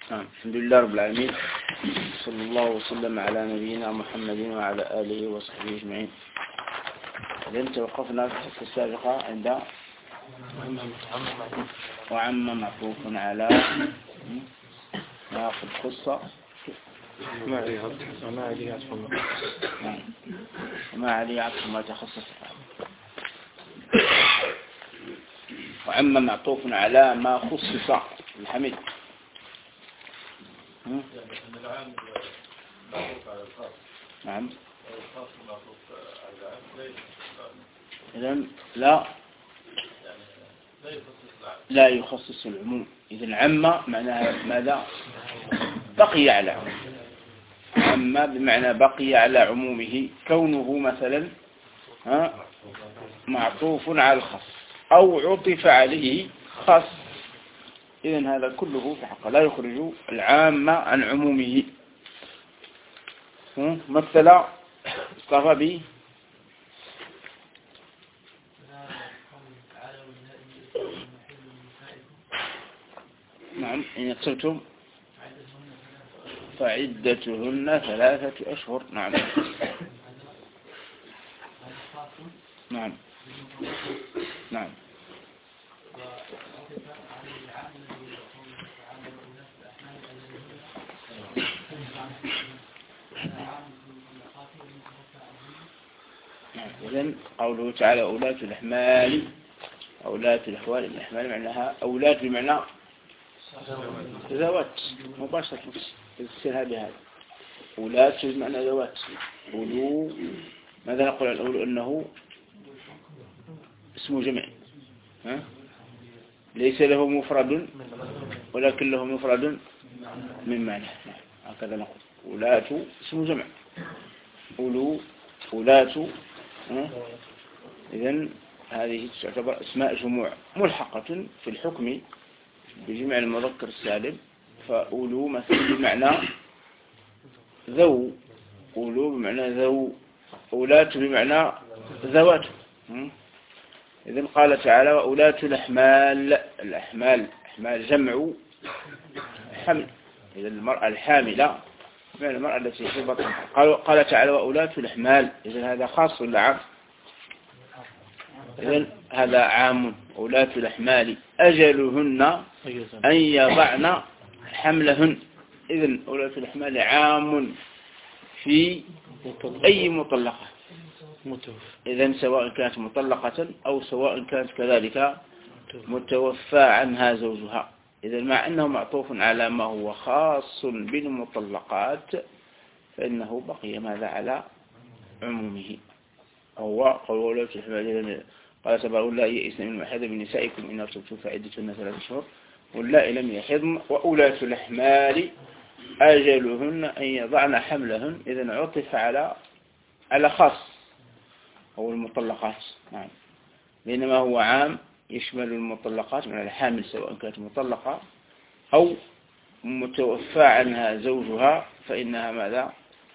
الحمد لله رب العالمين، صلى الله وسلم على نبينا محمد وعلى آله وصحبه أجمعين. إذن توقفنا في الحصة السابقة عند وعم معطوف على ناخذ قصة ما عليه عطف ما تخصص. وعم معطوف على ما خصص الحميد. نعم. إذن لا يخصص العموم. إذن عم معناها ماذا؟ بقي على عم بمعنى بقي على عمومه، كونه مثلا معطوف على الخاص أو عطف عليه خاص. إذن هذا كله في حقه لا يخرج العام عن عمومه. مثل اصطفى به نعم إن اقتلتم فعدتهن 3 أشهر. نعم نعم نعم إذن قوله تعالى أولاة الأحمال، أولاة الأحوال الأحمال معناها أولاة بمعنى ذوات مباشرة تفسيرها بهذا. أولاة بمعنى ذوات. أولو ماذا نقول عن أولو؟ أنه اسم جمع ليس له مفرد ولكن له مفرد من معنى. هكذا نقول أولاة اسم جمع. أولو أولاة. إذن هذه تعتبر اسماء جموع ملحقة في الحكم بجمع المذكر السالم. فأولو مثل بمعنى ذو، أولو بمعنى ذو، أولاة بمعنى ذوات. إذن قال تعالى وأولاة الأحمال. الأحمال جمع حمل. إذن المرأة الحاملة بمعنى المرأة التي في بطن. قال تعالى وأولاة الأحمال. إذن هذا خاص ولا عام؟ إذن هذا عام. أولاة الأحمال أجلهن أن يضعن حملهن. إذن أولاة الأحمال عام في أي مطلقة. إذن سواء كانت مطلقة أو سواء كانت كذلك متوفى عنها زوجها. إذن مع أنه معطوف على ما هو خاص بالمطلقات فإنه بقي ماذا على عمومه. هو قول أولاة الأحمال قال تبارك واللائي يئسن من المحيض من نسائكم إن ارتبتم فعدتهن 3 أشهر واللائي لم يحضن وأولاة الأحمال أجلهن أن يضعن حملهن. إذن عطف على خاص أو المطلقات. نعم. بينما هو عام يشمل المطلقات من الحامل سواء كانت مطلقة أو متوفى عنها زوجها فإنها ماذا؟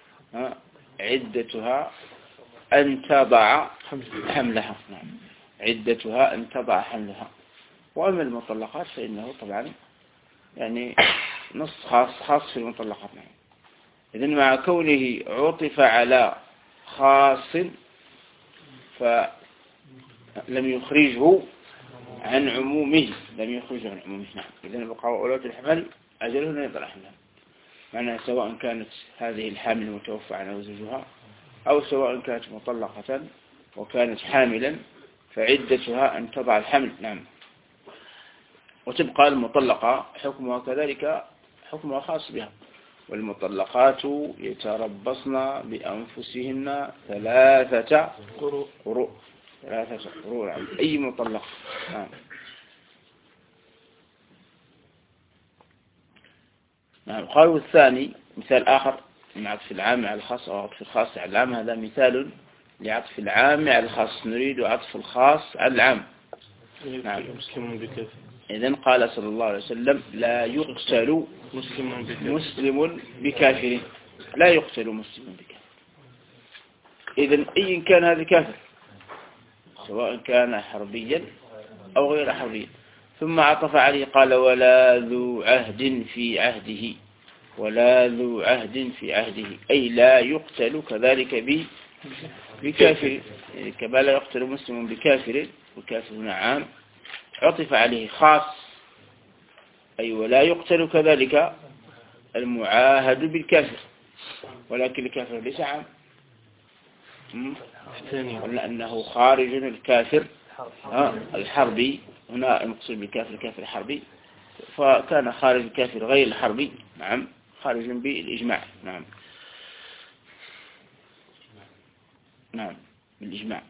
عدتها أن تضع حملها. نعم. عدتها أن تضع حملها. وأما المطلقات فإنه طبعا يعني نص خاص في المطلقات. نعم. إذن مع كونه عطف على خاص فلم يخرجه عن عمومه. نعم. إذن بقى أولاة الحمل أجلهن يضع حملها. معنى سواء كانت هذه الحامل المتوفى عنها زوجها أو سواء كانت مطلقة وكانت حاملا فعدتها أن تضع الحمل. نعم. وتبقى المطلقة حكمها كذلك حكمها خاص بها. والمطلقات يتربصن بأنفسهن 3 قروء. 3 قروء. نعم. أي مطلق. نعم. نعم. قالوا الثاني مثال آخر من عطف العام على الخاص أو عطف الخاص على العام. هذا مثال لعطف العام على الخاص. نريد عطف الخاص على العام. نعم. إذن قال صلى الله عليه وسلم لا يقتل مسلم بكافر. لا يقتل مسلم بكافر. إذن أي كان هذا كافر سواء كان حربيا أو غير حربيا ثم عطف عليه قال ولا ذو عهد في عهده، ولا ذو عهد في عهده أي لا يقتل كذلك بكافر، يعني كما لا يقتل مسلم بكافر، وكافر عام عطف عليه خاص، أي ولا يقتل كذلك المعاهد بالكافر، ولكن الكافر ليس عام، ولا أنه خارج الكافر الحربي، هنا المقصود بالكافر الكافر الحربي، فكان خارج الكافر غير الحربي، نعم خارج بالإجماع، نعم نعم بالإجماع.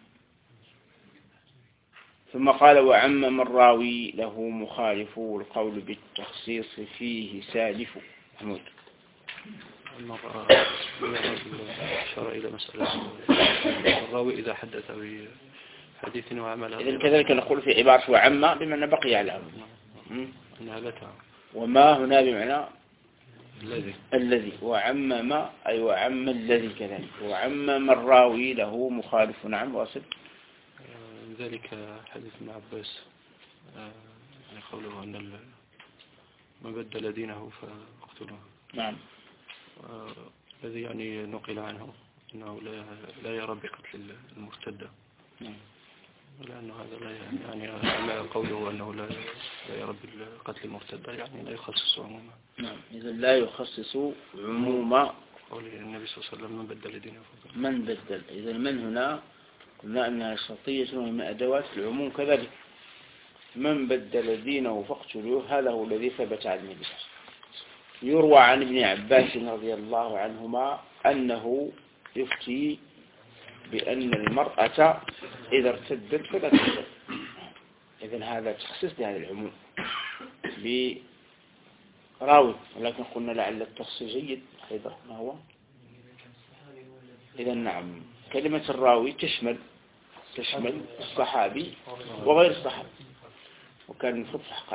ثم قال وعمم الراوي له مخالف والقول بالتخصيص فيه سالف. محمود المرأة أشار إلى مسألة الراوي إذا حدث بحديث وعمل، إذن كذلك نقول في عبارة وعم بمعنى بقي على أنها لا تعم، وما هنا بمعنى الذي وعمم أي وعم الذي كذلك، وعمم الراوي له مخالف. نعم واصل. ذلك حديث ابن عباس قوله أن من بدل دينه فاقتلوه. نعم. الذي يعني نقل عنه أنه لا يرى بقتل المرتدة، لأنه هذا لا يعني قوله أنه لا يرى بقتل المرتدة يعني لا يخصص عموما. نعم إذا لا يخصص عموما قول النبي صلى الله عليه وسلم من بدل دينه من بدل. إذا من هنا قلنا أنها شرطية من أدوات العموم كذلك، من بدل دينه فاقتلوه، هذا هو الذي ثبت عن النبي. يروى عن ابن عباس رضي الله عنهما أنه يفتي بأن المرأة إذا ارتدت فلا تقتل. إذن هذا تخصيص لهذا العموم براوي، ولكن قلنا لعل التخصيص جيد أيضا. ما هو؟ إذن نعم كلمة الراوي تشمل الصحابي وغير الصحابي، وكان المفروض حقا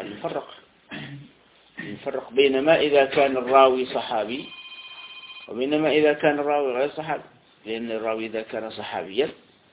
نفرق بينما إذا كان الراوي صحابي وبينما إذا كان الراوي غير صحابي، لأن الراوي إذا كان صحابيا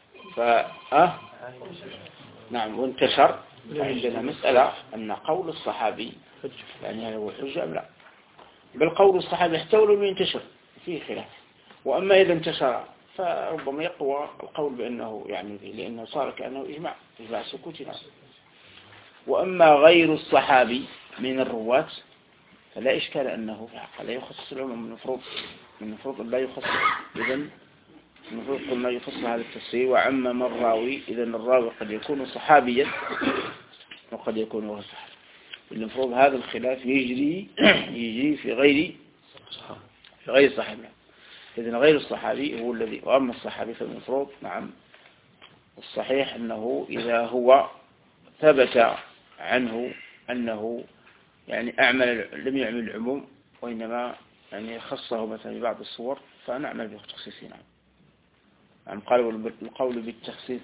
نعم وانتشر، عندنا مسألة أن قول الصحابي يعني هل هو حجة أم لا، بل قول الصحابي حتى ولو ينتشر فيه خلاف، وأما إذا انتشر فربما يقوى القول بأنه يعني لأنه صار كأنه إجماع سكوتنا. وأما غير الصحابي من الرواة فلا إشكال أنه في حق لا يخصص العموم، من المفروض لا يخصص. إذن المفروض قلنا يخصص هذا التفسير وعمم الراوي، إذن الراوي قد يكون صحابيا وقد يكون غير صحابي. المفروض هذا الخلاف يجري في غير الصحابي. إذن غير الصحابي هو الذي، وأما الصحابي فالمفروض نعم الصحيح أنه إذا هو ثبت عنه أنه يعني لم يعمل العموم وإنما يعني خصه مثلا ببعض الصور فنعمل بتخصيصه. نعم قالوا القول بالتخصيص.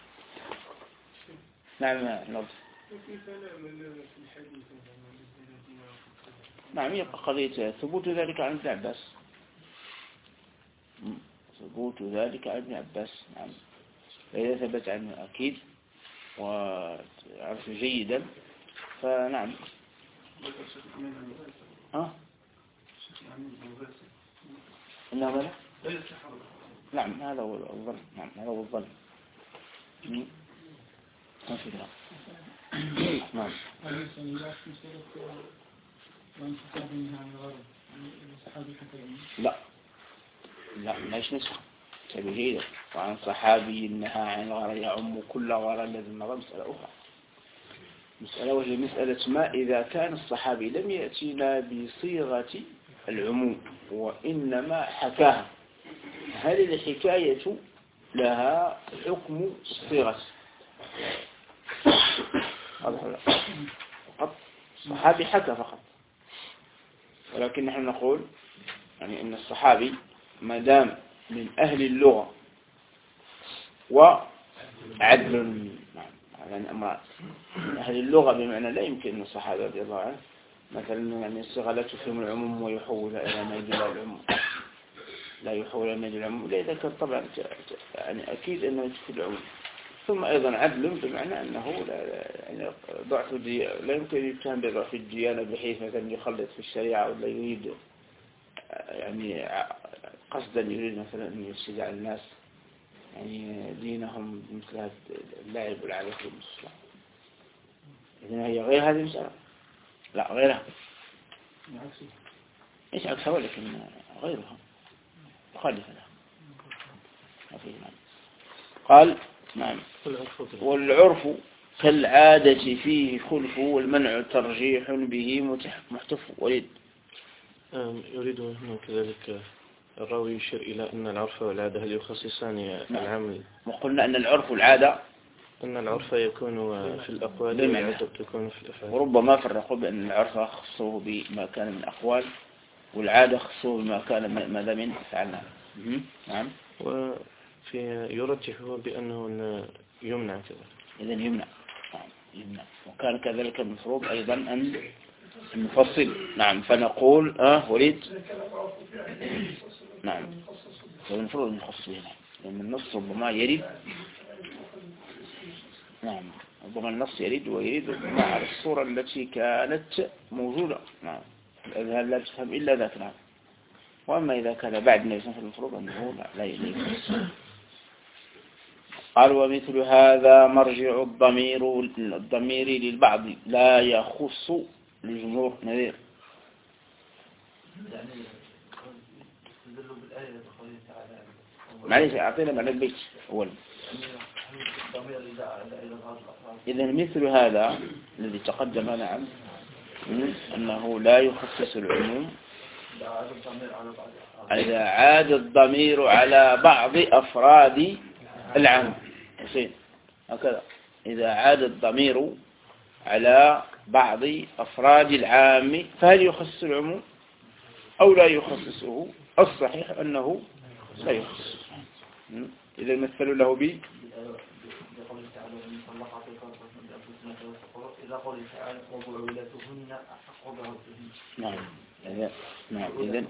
نعم نعم يبقى قضية ثبوت ذلك عن ابن عباس، ثبوت ذلك عن ابن عباس. نعم فإذا ثبت عنه أكيد وعرف جيدا فنعم. إنه لا نعم هذا هو الظن. نعم هذا هو الظن. ما في ذلك. نعم لا ليش نسخ تبهيدا وعن صحابي نهى عن الغرر يعم كل غرر الذي مضى مسألة أخرى. مسألة وهي مسألة ما إذا كان الصحابي لم يأتينا بصيغة العموم وإنما حكاها، هل الحكاية لها حكم الصيغة؟ فقط الصحابي حكى فقط، ولكن نحن نقول يعني إن الصحابي ما دام من أهل اللغة وعدل، يعني أما أهل اللغة بمعنى لا يمكن أن الصحابة رضي الله عنه مثلا يعني الصيغة لا تفهم العموم ويحول إلى ما يدل على العموم، لا يحول إلى ما يدل على العموم، لا إذا كان طبعا يعني أكيد أنه يتفيد العموم. ثم أيضا عدل بمعنى أنه يعني ضعف لا يمكن يتهم بضعف الديانة بحيث مثلا يخلط في الشريعة ولا يريد يعني قصدا يريد مثلا أن يفسد على الناس يعني دينهم مثل هذا اللعب والعبث والمسلم. إذن هي غير هذه المسألة؟ لا غيرها، ليس عكسها ولكن غيرها مخالفة لها. قال نعم. والعرف كالعادة فيه خلف والمنع ترجيح به محتف وليد. يريد هنا كذلك الراوي يشير إلى أن العرف والعادة هل يخصصان العمل؟ وقلنا أن العرف والعادة أن العرف يكون في الأقوال والعادة تكون في الأفعال، وربما فرقوا بأن العرف خصوه بما كان من أقوال والعادة خصوه بما كان ماذا من فعلنا. نعم. يرجحه بأنه يمنع كذلك. إذن يمنع. وكان كذلك المفروض أيضا أن نفصل. نعم. فنقول وليد. نعم. فالمفروض أن نخصص هنا لأن النص ربما يريد. نعم. ربما النص يريد ويريد مع الصورة التي كانت موجودة. نعم. الأذهان لا تفهم إلا ذاك. نعم. وأما إذا كان بعد النبي صلى الله عليه وسلم المفروض أنه لا يخص. قال ومثل هذا مرجع الضمير للبعض لا يخص الجمهور. نذير. معليش أعطينا معنى البيت أولا. إذن مثل هذا الذي تقدم نعم أنه لا يخصص العموم إذا عاد الضمير على بعض أفراد العام. حسين هكذا إذا عاد الضمير على بعض أفراد العام فهل يخصص العموم أو لا يخصصه؟ الصحيح أنه لا يخصص. إذا مثلوا له ب نعم. نعم. إذن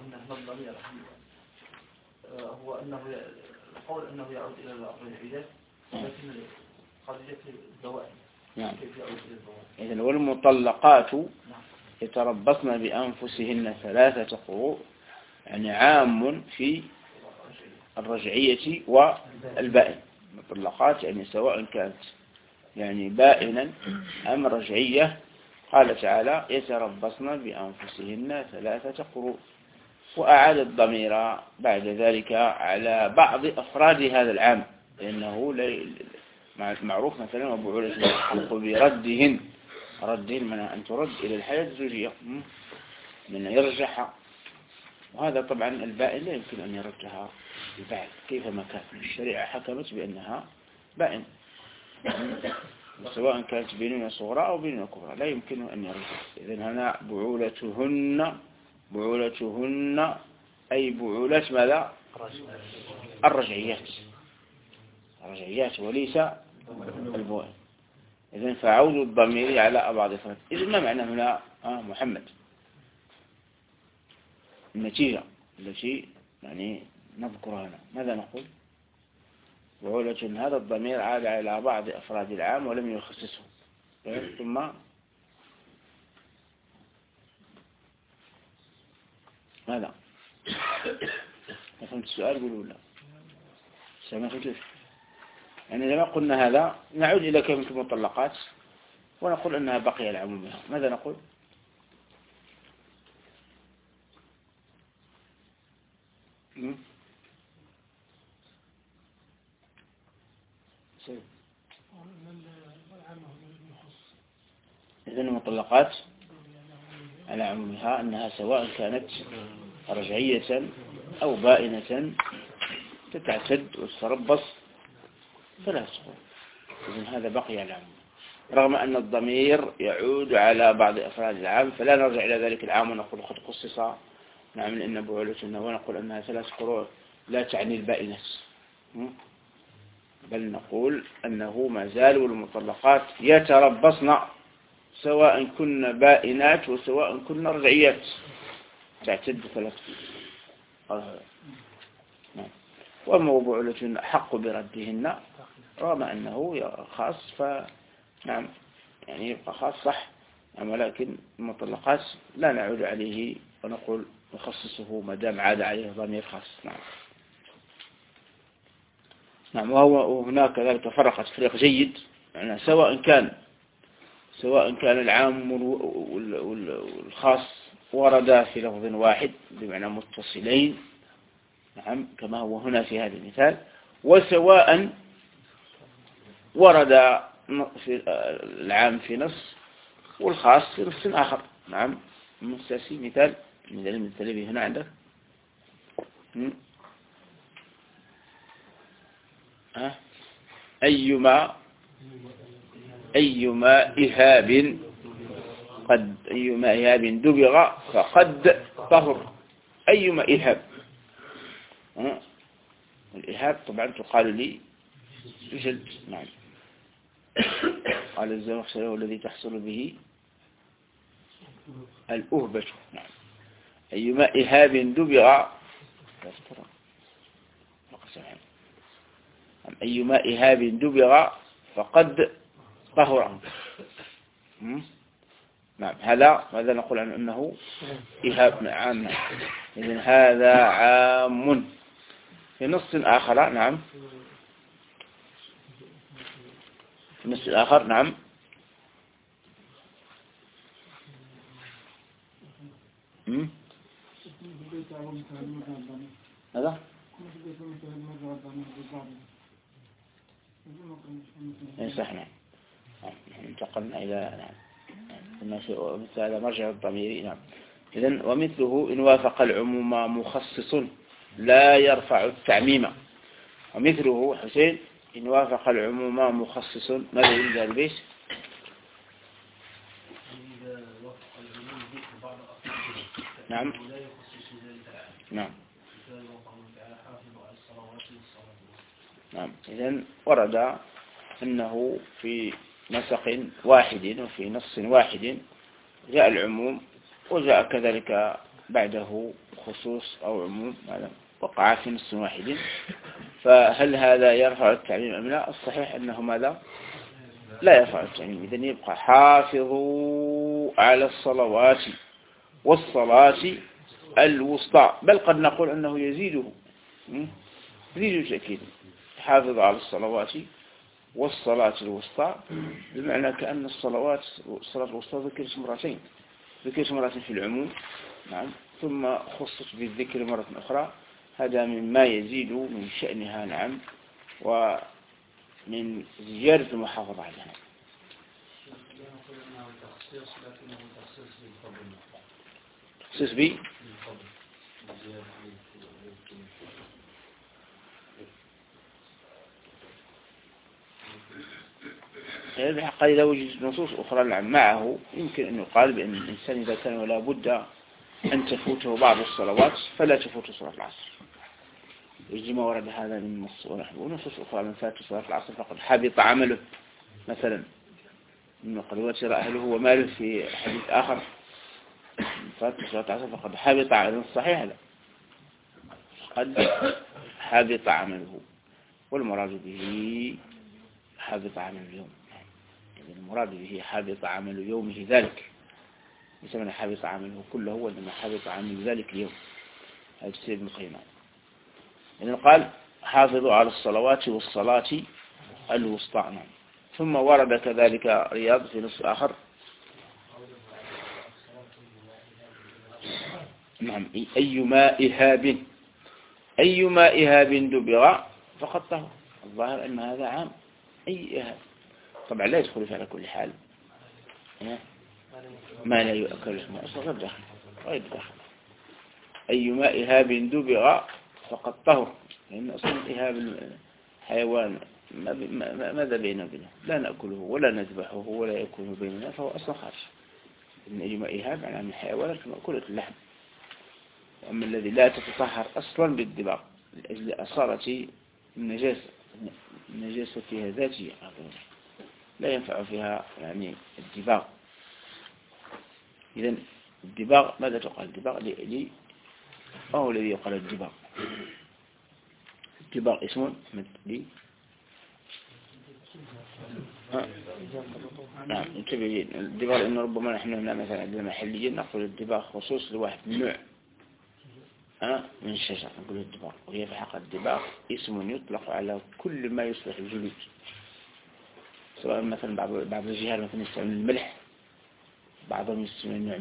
هو أنه القول أنه يعود إلى الرجعيات لكن قضية الدوائم. نعم. إذن والمطلقات يتربصن بأنفسهن 3 قروء يعني عام في الرجعية والبائن. المطلقات يعني سواء كانت يعني بائنا أم رجعية. قال تعالى يتربصن بأنفسهن 3 قروء وأعاد الضمير بعد ذلك على بعض أفراد هذا العام لأنه معروف مثلا وبعولة الحق بردهن من أن ترد إلى الحياة الزوجية من يرجعها. وهذا طبعا البائن لا يمكن أن يرجعها البعد كيفما كان. الشريعة حكمت بأنها بائن سواء كانت بينونة صغرى أو بينونة كبرى لا يمكن أن يرجع. إذن هنا بعولتهن أي بعولات ماذا؟ الرجعيات وليس البوائن. إذن فعود الضمير على بعض أفراد. إذن ما معنى هنا محمد؟ النتيجة التي يعني نذكرها هنا ماذا نقول؟ بعولة هذا الضمير عاد على بعض أفراد العام ولم يخصصه. ثم ماذا؟ فهمت السؤال قولوا لا سمعتوش. يعني لما قلنا هذا نعود إلى كلمة المطلقات ونقول أنها بقي العموم بها. ماذا نقول؟ إذن المطلقات على عمومها أنها سواء كانت رجعية أو بائنة تتعتد وتتربص 3 قروء. إذن هذا بقي على العموم رغم أن الضمير يعود على بعض أفراد العام فلا نرجع إلى ذلك العام ونقول قد خصص نعمل إن بعولتنا ونقول أنها 3 قروء لا تعني البائنات بل نقول أنه ما زالوا المطلقات يتربصن سواء كنا بائنات وسواء كنا رجعيات تعتد 3 قروء. وأما بعولتهن حق بردهن رغم أنه خاص فنعم يعني يبقى خاص صح، ولكن المطلقات لا نعود عليه ونقول نخصصه ما دام عاد عليه ضمير خاص. نعم وهو هناك كذلك فرق تفريق جيد، يعني سواء كان العام والخاص وردا في لفظ واحد بمعنى متصلين، نعم كما هو هنا في هذا المثال، وسواء ورد في العام في نص والخاص في نص آخر. نعم مستسي مثال من المثال هنا عندك أيما إهاب دبغ فقد طهر. أيما إهاب، الإهاب طبعا تقال لي جلد. نعم قال الزمخشري الذي تحصل به الأهبة. نعم أيما إهاب دبغ أيما إهاب دبغ فقد طهر. نعم هذا نقول عنه أنه إهاب عام. إذن هذا عام في نص آخر. نعم في النص الآخر. نعم هذا صح. نعم انتقلنا إلى مثل هذا مرجع الضمير. نعم إذن ومثله إن وافق العموم مخصص لا يرفع التعميم. ومثله حسين إن وافق العموم مخصص ماذا يريد البيت؟ نعم نعم نعم إذن ورد أنه في نسق واحد وفي نص واحد جاء العموم وجاء كذلك بعده خصوص أو عموم وقع في نص واحد، فهل هذا يرفع التعميم أم لا؟ الصحيح أنه ماذا؟ لا يرفع التعميم. إذن يبقى حافظوا على الصلوات والصلاة الوسطى، بل قد نقول أنه يزيد تأكيد. حافظوا على الصلوات والصلاة الوسطى بمعنى كأن الصلاة الوسطى ذكرت مرتين في العموم. نعم ثم خصت بالذكر مرة أخرى. هذا مما يزيد من شأنها. نعم ومن زيادة المحافظة عليها. تخصيص بي قد إذا وجدت نصوص أخرى معه يمكن أن يقال بأن الإنسان إذا كان ولا بد أن تفوته بعض الصلوات فلا تفوت صلاة العصر. يجب ورد هذا من النص ونصوص أخرى من فات صلاة العصر فقد حبط عمله، مثلا من قد وتر أهله وماله في حديث آخر فات صلاة العصر فقد حبط عمله. الصحيح لا، قد حبط عمله والمراد به حبط عمل اليوم. المراد به حبط عمل يومه ذلك، ليس من حبط عمله كله، وإنما حبط عمل ذلك اليوم. هذا السيد القيمة. إذن قال حافظوا على الصلوات والصلاة الوسطى. ثم ورد كذلك رياض في نص آخر. نعم أيما إهاب دبغ فقد طهر. الظاهر أن هذا عام أي إهاب، طبعا لا يدخل في على كل حال ما لا يؤكل اسمه أصغر داخل غير داخل. أيما إهاب دبغ فقد طهر، لأن أصلا إهاب الحيوان ماذا بيننا وبينه؟ لا نأكله ولا نذبحه ولا يكون بيننا، فهو أصلا خارج. إن أيما إهاب عن الحيوانات مأكولة اللحم. أما الذي لا تتطهر أصلا بالدباغ لأجل أصالة النجاسة فيها ذاتية لا ينفع فيها يعني الدباغ. إذن الدباغ ماذا تقال؟ الدباغ ما هو الذي يقال الدباغ؟ الدباغ اسم نعم انتبه الدباغ، إنه ربما نحن هنا مثلا عندنا محليا نقول الدباغ خصوص لواحد النوع من الشجر نقول الدباغ، وهي في حق الدباغ اسم يطلق على كل ما يصلح الجلود، سواء مثلا بعض الجهات مثلا يستعمل الملح، بعضهم يستعمل نوع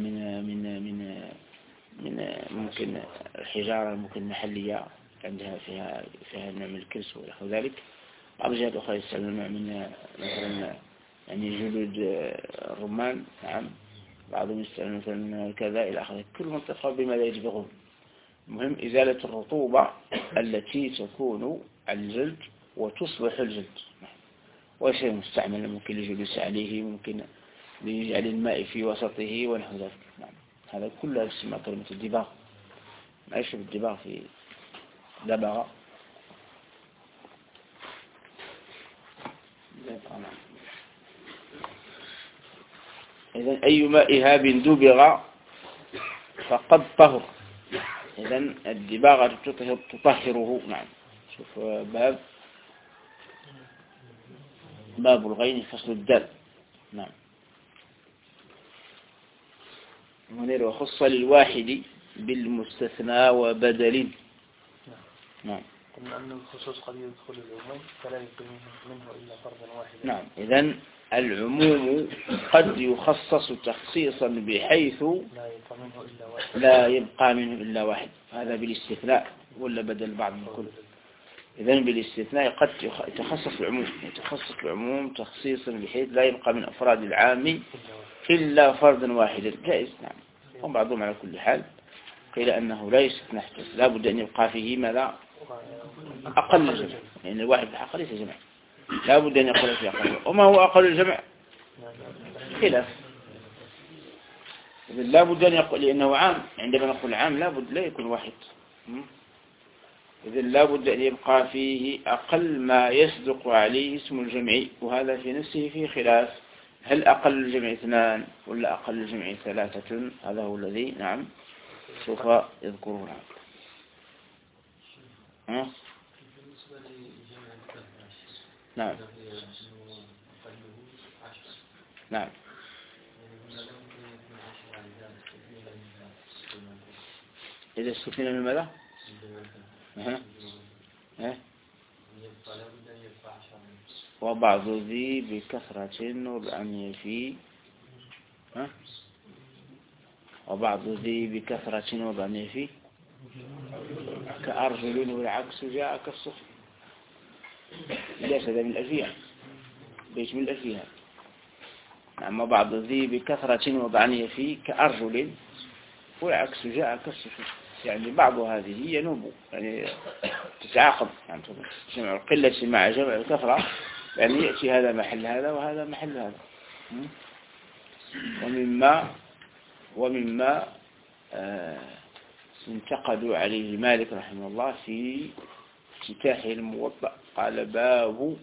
من ممكن الحجارة ممكن محلية عندها فيها نوع من الكرس ونحو ذلك. بعض الجهات الأخرى يستعمل نوع من مثلا يعني جلود الرمان، نعم، بعضهم يستعمل مثلا كذا إلى آخره، كل منطقة بما يجبغون. المهم إزالة الرطوبة التي تكون على الجلد وتصلح الجلد، وشيء مستعمل ممكن لجلوس عليه، ممكن لجعل الماء في وسطه ونحو ذلك. نعم، هذا كله يسمى كلمة الدباغ. ما يشبه الدباغ في دبغ. إذن أي ماء إهاب دبغ فقد طهر. إذن الدباغة تطهره. نعم، شوف باب الغين فصل الدال. نعم، منير وخص للواحد بالمستثنى وبدل. نعم، قلنا أن الخصوص قد يدخل العموم فلا يكون منه إلا فردا واحدا. نعم، إذن العموم قد يخصص تخصيصا بحيث لا يبقى منه إلا واحد. هذا بالاستثناء ولا بدل بعض من كل. إذن بالاستثناء قد يتخصص العموم تخصيصا بحيث لا يبقى من أفراد العام إلا فردا واحدا. جائز. نعم، وبعضهم على كل حال قيل أنه لا يستثنى، لا بد أن يبقى فيه ماذا أقل الجمع، لأن الواحد بالحق ليس جمع، لا بد أن يقول فيه أقل. وما هو أقل الجمع؟ خلاف. إذن لا بد أن يقول، لأنه عام، عندما نقول عام لا بد لا يكون واحد. إذن لا بد أن يبقى فيه أقل ما يصدق عليه اسم الجمع، وهذا في نفسه فيه خلاف، هل أقل الجمع 2 ولا أقل الجمع 3؟ هذا هو الذي نعم سوف يذكره. نعم، نعم، إذا استثنى من ماذا؟ وبعض ذي بكثرة وبأن يفي، وبعض ذي بكثرة وبأن يفي كأرجل، والعكس جاء كالصف. ليس هذا من الأفياء، بيت من الأفياء. نعم، وبعض ذي بكثرة وبأن يفي كأرجل، والعكس جاء كالصف. يعني بعض هذه ينوب، يعني تتعاقب، يعني جمع القلة مع جمع الكثرة، يعني يأتي هذا محل هذا وهذا محل هذا. ومما انتقدوا عليه مالك رحمه الله في افتتاحه الموطأ، قال باب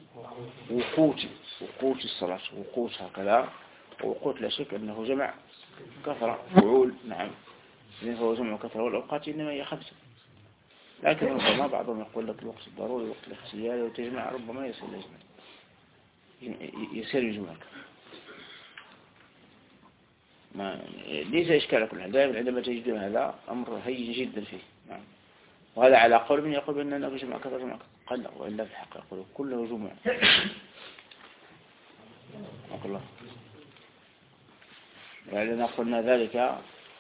وقوت الصلاة. وقوت هكذا، ووقوت لا شك أنه جمع كثرة، فعول. نعم، إذن فهو جمع كثرة، والأوقات إنما هي 5. لكن ربما بعضهم يقول لك الوقت الضروري، وقت الاختياري، وتجمع ربما يصير يجمعك. ما ليس إشكال كل حال. دائما عندما تجد هذا أمر هين جدا فيه. نعم، وهذا على قول من يقول بأننا جمع كثرة قل، وإلا في الحق يقول كله جمع. أقول الله لأننا قلنا ذلك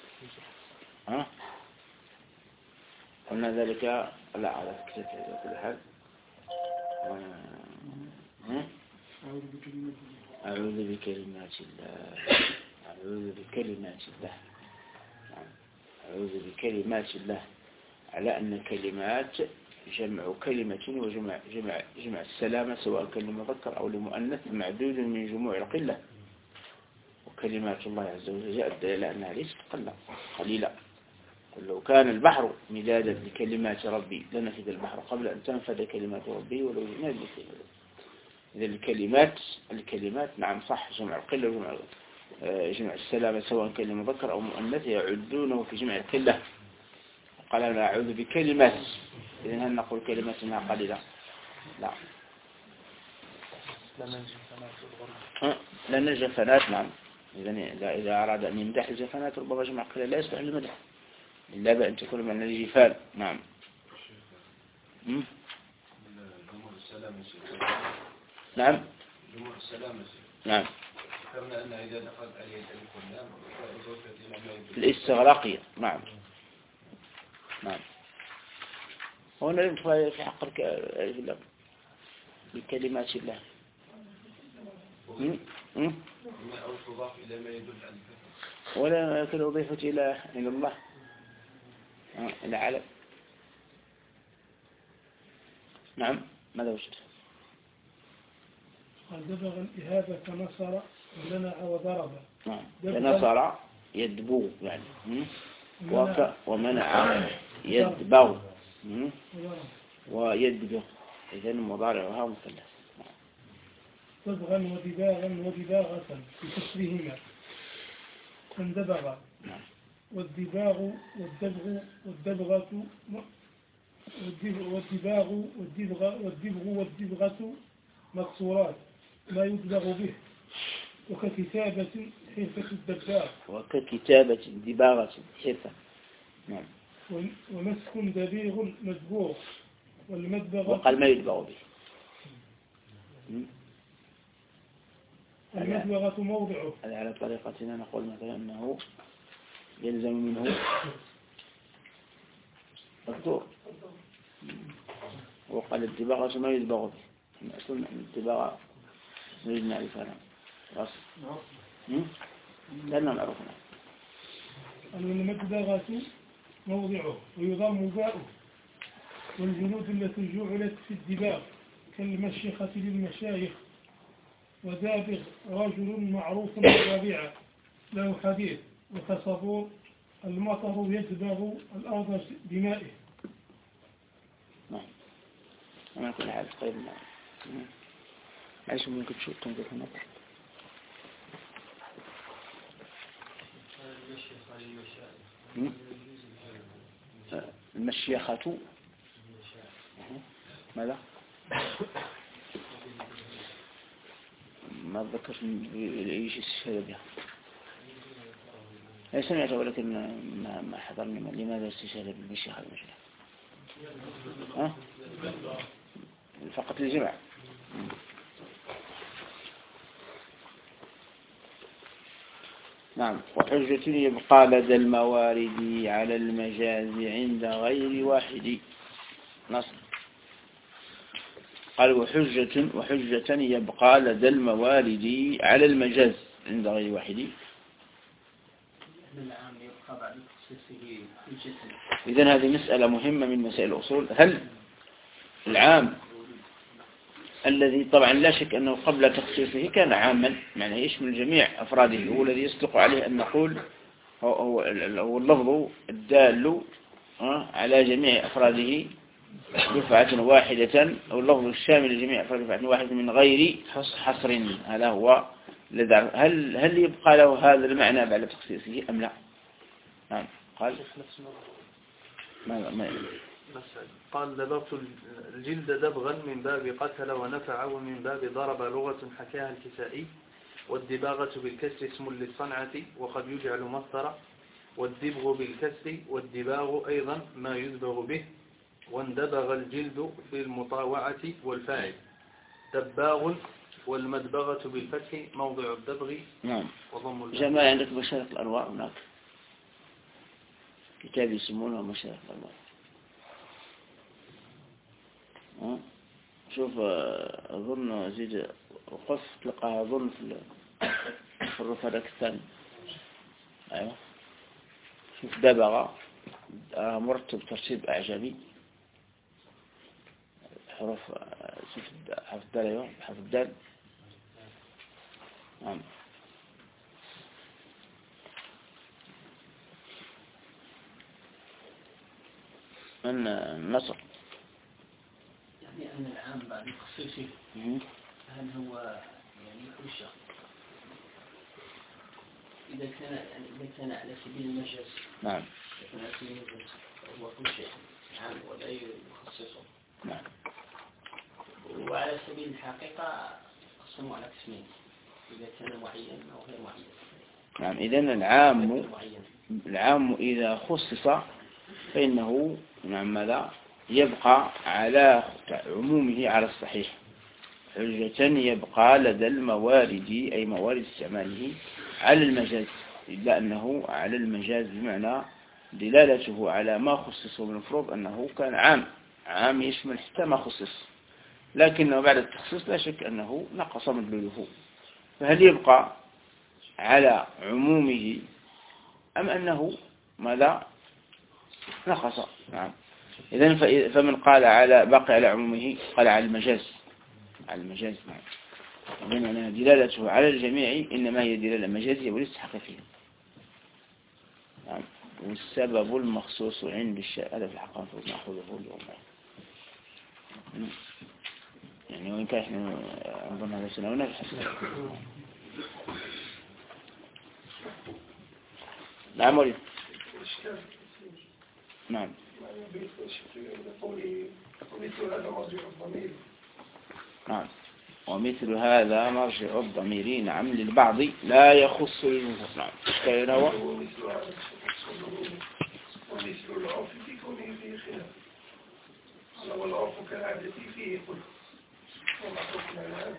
قلنا ذلك لا على كتاب كل حال. أعوذ بكلمات الله، أعوذ بكلمات الله، أعوذ بكلمات الله، على أن كلمات جمع كلمة، وجمع السلامة سواء كان لمذكر أو لمؤنث معدود من جموع القلة. وكلمات الله عز وجل جاءت دلالة أنها ليست قليلة. قل لو كان البحر مدادا لكلمات ربي لنفد البحر قبل أن تنفد كلمات ربي ولو جئنا بمثله. إذا الكلمات نعم صح، جمع القلة وجمع السلامة سواء كان لمذكر أو مؤنث يعدونه في جمع القلة. قال أنا أعوذ بكلمات، إذن هل نقول كلماتنا قليلة؟ لا. لأن الجفنات نعم، إذا أراد أن يمدح الجفنات ربما جمع قليل لا يصلح المدح إلا بأن تكون من الجفان. نعم. نعم. نعم. الاستغراقية. نعم. نعم. هنا يدخل في حق بكلمات الله. ولا يكون أضيفة إلى الله إلى علم. نعم. ماذا وجدت؟ قال دبغ الإهابة كنصر ومنع وضرب. نعم. كنصر يدبو يعني ومنع يدبو ويدبو، إذن مضارعها مثلث. دبغا ودباغا ودباغة بكسرهما فاندبغ. والدباغ والدبغ والدبغة والدبغ والدبغة مكسورات ما يدبغ به، وككتابة حرفة الدباغ. وككتابة دباغة حرفة. نعم. ومسك دبيغ مدبوغ والمدبغة وقال ما يدبغ به. المدبغة موضعه. هذا على طريقتنا نقول مثلا أنه يلزم منه الدور، وقال الدباغة ما يدبغ به. قلنا الدباغة نريد نعرفها. لأننا نعرفنا. المدبغة موضعه ويضم باؤه، والجلود التي جعلت في الدباغ كالمشيخة للمشايخ. ودابغ رجل معروف بالربيعة له حديث، وكصبور المطر يدبغ الأرض بمائه. نعم. أنا كل حال طيب. عايش ممكن تشوف تنظر هنا. المشيخة ماذا؟ ما أتذكر إيش استشهد بها. أنا سمعت ولكن ما حضرني لماذا استشهد بالمشيخة المشيخة. فقط الجمع. نعم. وحجة يبقى لدى الموارد على المجاز عند غير واحد. نص. قال وحجة يبقى لدى الموارد على المجاز عند غير واحد. إذن هذه مسألة مهمة من مسائل الأصول. هل العام الذي طبعا لا شك أنه قبل تخصيصه كان عاما، معناه يشمل جميع أفراده، هو الذي يصدق عليه أن نقول هو اللفظ الدال على جميع أفراده دفعة واحدة، أو اللفظ الشامل لجميع أفراد دفعة واحدة من غير حصر. هذا هو الذي هل يبقى له هذا المعنى بعد تخصيصه أم لا؟ نعم. قال قال دبغت الجلد دبغا من باب قتل ونفع، ومن باب ضرب لغة حكاها الكسائي. والدباغة بالكسر اسم للصنعة وقد يجعل مصدرا، والدبغ بالكسر والدباغ أيضا ما يدبغ به. واندبغ الجلد في المطاوعة والفاعل دباغ، والمدبغة بالفتح موضع الدبغ. نعم. جماعة عندك مشارق الأنواع هناك كتاب يسمونه مشارق الأنواع. شوف أظن زيد وقف تلقاها أظن في الرفادك الثاني. أيوة. شوف دبغ مرتب ترتيب أعجمي، حرف حرف الدال. أيوة حرف الدال. نعم. من النصر يعني أن العام بعد تخصيصه هل هو يعني حجة إذا كان على سبيل المجاز؟ نعم. على سبيل المجاز هو حجة عام ولا يخصصه. نعم. وعلى سبيل الحقيقة يقسموا على قسمين إذا كان معين أو غير معين. نعم. إذن العام إذا خصص فإنه نعم ماذا يبقى على عمومه على الصحيح حجة يبقى لدى الموارد أي موارد استعماله على المجاز، إلا أنه على المجاز بمعنى دلالته على ما خصصه من المفروض أنه كان عام يشمل حتى ما خصص، لكنه بعد التخصيص لا شك أنه نقص مدلوله، فهل يبقى على عمومه أم أنه ماذا نقص؟ نعم. إذن فمن قال باقي على عمومه قال على المجاز. نعم. بمعنى دلالته على الجميع إنما هي دلالة مجازية وليست حقيقية. نعم. والسبب المخصوص عند الشارع هذا في الحقيقة نأخذه اليوم يعني وإن كان احنا نظن هذا سنة ونفس. نعم ولي. نعم. نعم. ومثل هذا مرجع الضمير نعم للبعض لا يخص للجمهور. نعم. كاين هو ومثل العرف في كونه فيه خلاف والعرف كالعادة فيه قل وما حكم العادة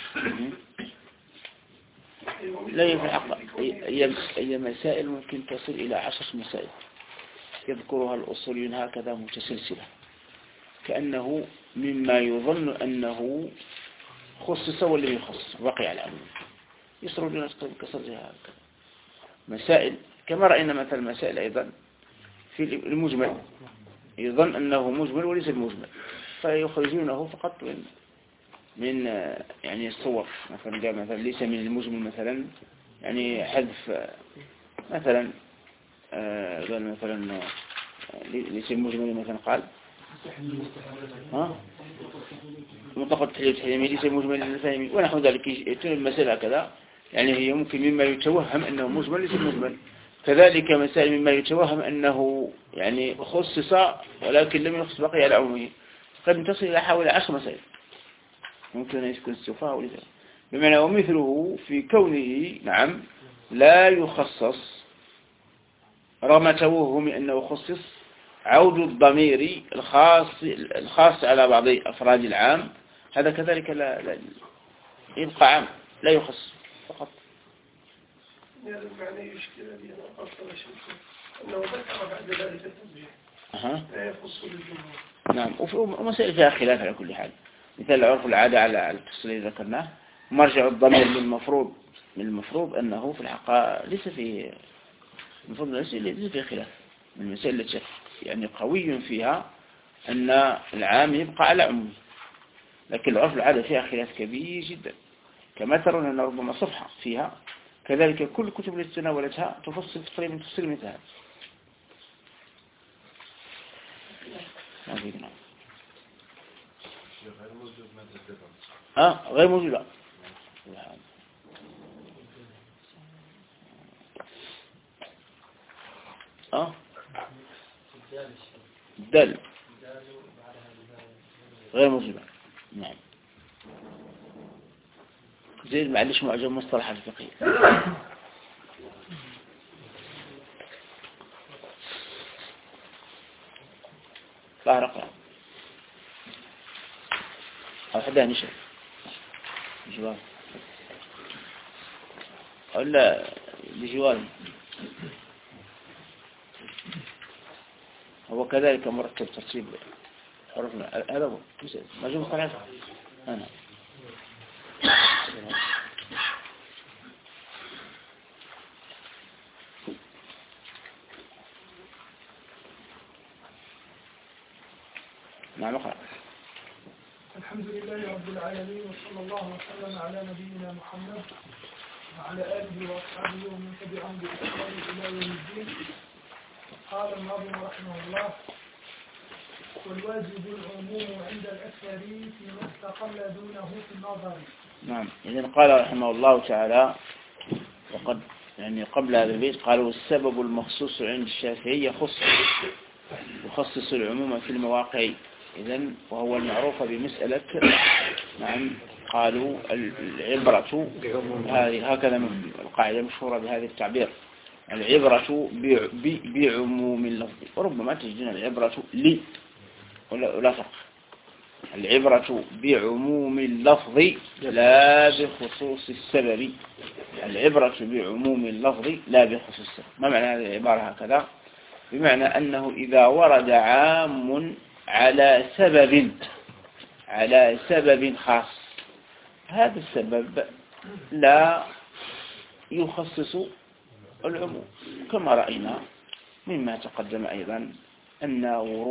لا في الحق هي مسائل ممكن تصل إلى 10 مسائل يذكرها الأصوليون هكذا متسلسلة كأنه مما يظن أنه خصص ولا يخصص بقي على الأمر يسرد لنا كسرها هكذا مسائل كما رأينا مثل مسائل أيضا في المجمل يظن أنه مجمل وليس المجمل فيخرجونه فقط من يعني الصور مثلا ليس من المجمل مثلا يعني حذف مثلا قال مثلا ليس المجمل مثلا قال مطلق التحليل التحليمي ليس المجمل للفاهمين ونحو ذلك يتم المسألة هكذا يعني هي ممكن مما يتوهم أنه مجمل ليس المجمل كذلك مسائل مما يتوهم أنه يعني خصص ولكن لم يخص بقي على عمومه قد تصل إلى حوالي 10 مسائل ممكن أن يكون استفاء وليس بمعنى ومثله في كونه نعم لا يخصص رغم توهم أنه خصص عود الضمير الخاص على بعض أفراد العام هذا كذلك لا يبقى عام لا يخص فقط. هذا المعنى يشكل لي أنا أصلا شيء أنه ذكر بعد ذلك التنبيه لا يخص للجمهور. نعم. ومسائل فيها خلاف على كل حال مثل العرف العادة على التفصيل الذي ذكرناه مرجع الضمير من المفروض أنه في الحقيقة ليس فيه المفروض ليس فيه خلاف من المسائل التي يعني قوي فيها أن العام يبقى على عمومه لكن العرف العادة فيها خلاف كبير جدا كما ترون أن ربما صفحة فيها كذلك كل الكتب التي تناولتها تفصل تقريبا تفصيل مثل هذا. غير موجود لا دل غير موجود. نعم. زي معلش معجم مصطلح الفقهي لا اقرأ أو حدا نشر جوال ولا بجوال هو كذلك مرتب ترتيب حروفنا هذا هو مجموع ثلاثة أنا نعم اقرأ. الحمد لله رب العالمين وصلى الله وسلم على نبينا محمد وعلى آله وأصحابه ومن تبعهم بإحسان إلى يوم الدين. قال الناظم رحمه الله والواجب العموم عند الأكثر فيما استقل دونه في النظر. نعم. إذن قال رحمه الله تعالى وقد يعني قبل هذا البيت قالوا السبب المخصوص عند الشافعي يخصص العموم في المواقع إذن وهو المعروف بمسألة نعم قالوا العبرة هذه هكذا القاعدة مشهورة بهذا التعبير، العبرة بعموم اللفظ، وربما تجدون العبرة لي ولا فرق، العبرة بعموم اللفظ لا بخصوص السبب، العبرة بعموم اللفظ لا بخصوص السبب. ما معنى هذه العبارة هكذا؟ بمعنى أنه إذا ورد عام على سبب خاص، هذا السبب لا يخصص العموم، كما رأينا مما تقدم أيضا أن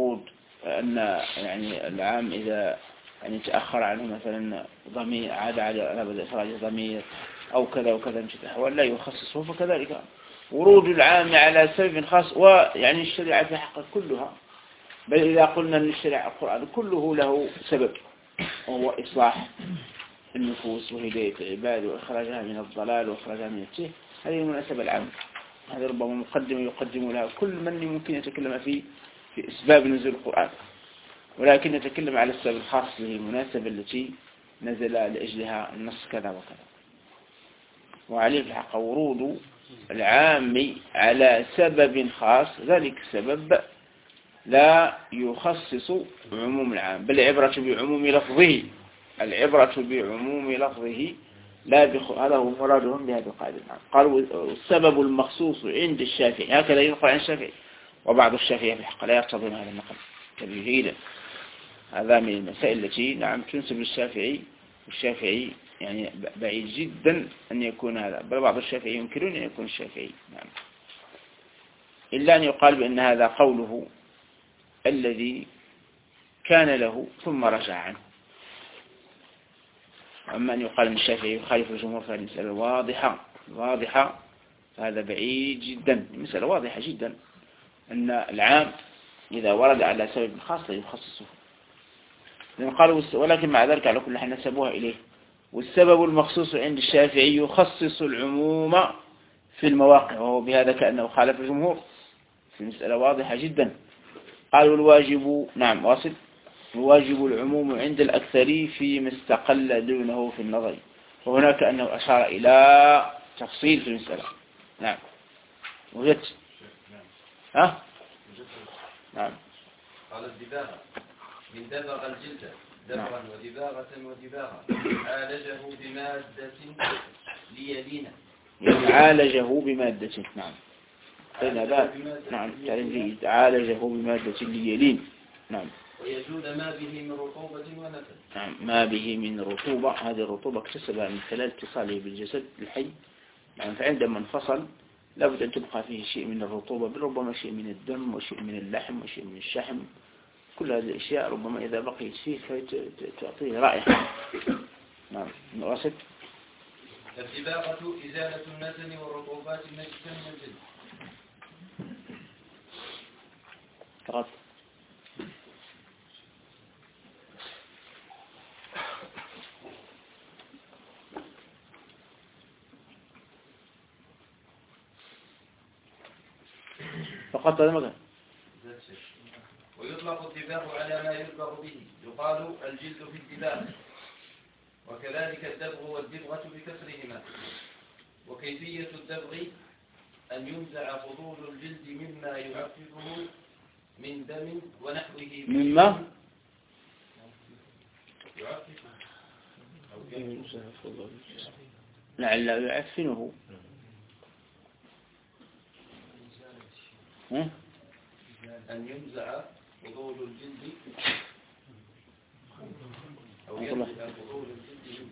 يعني العام إذا يعني تأخر عنه مثلا ضمير عاد على بدء إخراج ضمير أو كذا وكذا من الأحوال لا يخصصه، فكذلك ورود العام على سبب خاص. ويعني الشريعة في حق كلها، بل إذا قلنا أن الشريعة القرآن كله له سبب، وهو إصلاح النفوس وهداية العباد وإخراجها من الضلال وإخراجها من التيه، هذه المناسبة العامة. هذا ربما مقدم يقدم لها كل من ممكن يتكلم في أسباب نزول القرآن، ولكن نتكلم على السبب الخاص به، المناسبة التي نزل لأجلها النص كذا وكذا. وعليه في الحق ورود العام على سبب خاص، ذلك السبب لا يخصص عموم العام، بل العبرة بعموم لفظه، العبرة بعموم لفظه لا هذا هو مرادهم بهذا القاعدة. قالوا السبب المخصوص عند الشافعي، هكذا ينقل عن الشافعي، وبعض الشافعية في الحق لا يقتضون هذا النقل كبيرا. هذا من المسائل التي نعم تنسب للشافعي، والشافعي يعني بعيد جدا أن يكون هذا، بل بعض الشافعي ينكرون أن يكون الشافعي نعم، إلا أن يقال بأن هذا قوله الذي كان له ثم رجع عنه. أما أن يقال من الشافعي يخالف الجمهور فهذه مسألة واضحة، فهذا بعيد جدا، مسألة واضحة جدا أن العام إذا ورد على سبب خاص لا يخصصه. قالوا ولكن مع ذلك على كل حال نسبوها إليه. والسبب المخصوص عند الشافعي يخصص العموم في المواقع، وهو بهذا كأنه خالف الجمهور في مسألة واضحة جدا. قالوا الواجب نعم واصل، الواجب العموم عند الأكثر فيما استقل دونه في النظر، وهناك أنه أشار إلى تفصيل في المسألة. نعم وجدت نعم. قال الدباغة من دبغ الجلد دبغا ودباغة ودباغة عالجه بمادة ليلين، عالجه بمادة نعم نعم تعلم جيد، عالجه بمادة ليلين نعم. ويجود ما به من رطوبة ونفس نعم، ما به من رطوبة، هذه الرطوبة اكتسبها من خلال اتصاله بالجسد الحي، يعني فعندما انفصل لابد أن تبقى فيه شيء من الرطوبة، بل ربما شيء من الدم وشيء من اللحم وشيء من الشحم، كل هذه الأشياء ربما إذا بقيت فيه تعطيه رائحة. نعم نواصل. الدباغة إزالة النتن والرطوبات النجسة من الجلد. فقط هذا مكان. ويطلق الدباغ على ما يدبغ به، يقال الجلد في الدباغ، وكذلك الدبغ والدبغة بكسرهما. وكيفية الدبغ أن ينزع فضول الجلد مما يعففه من دم ونحوه مما يعففه لعل يعفنه أن ينزع فضول الجلد أو ينزع فضول الجلد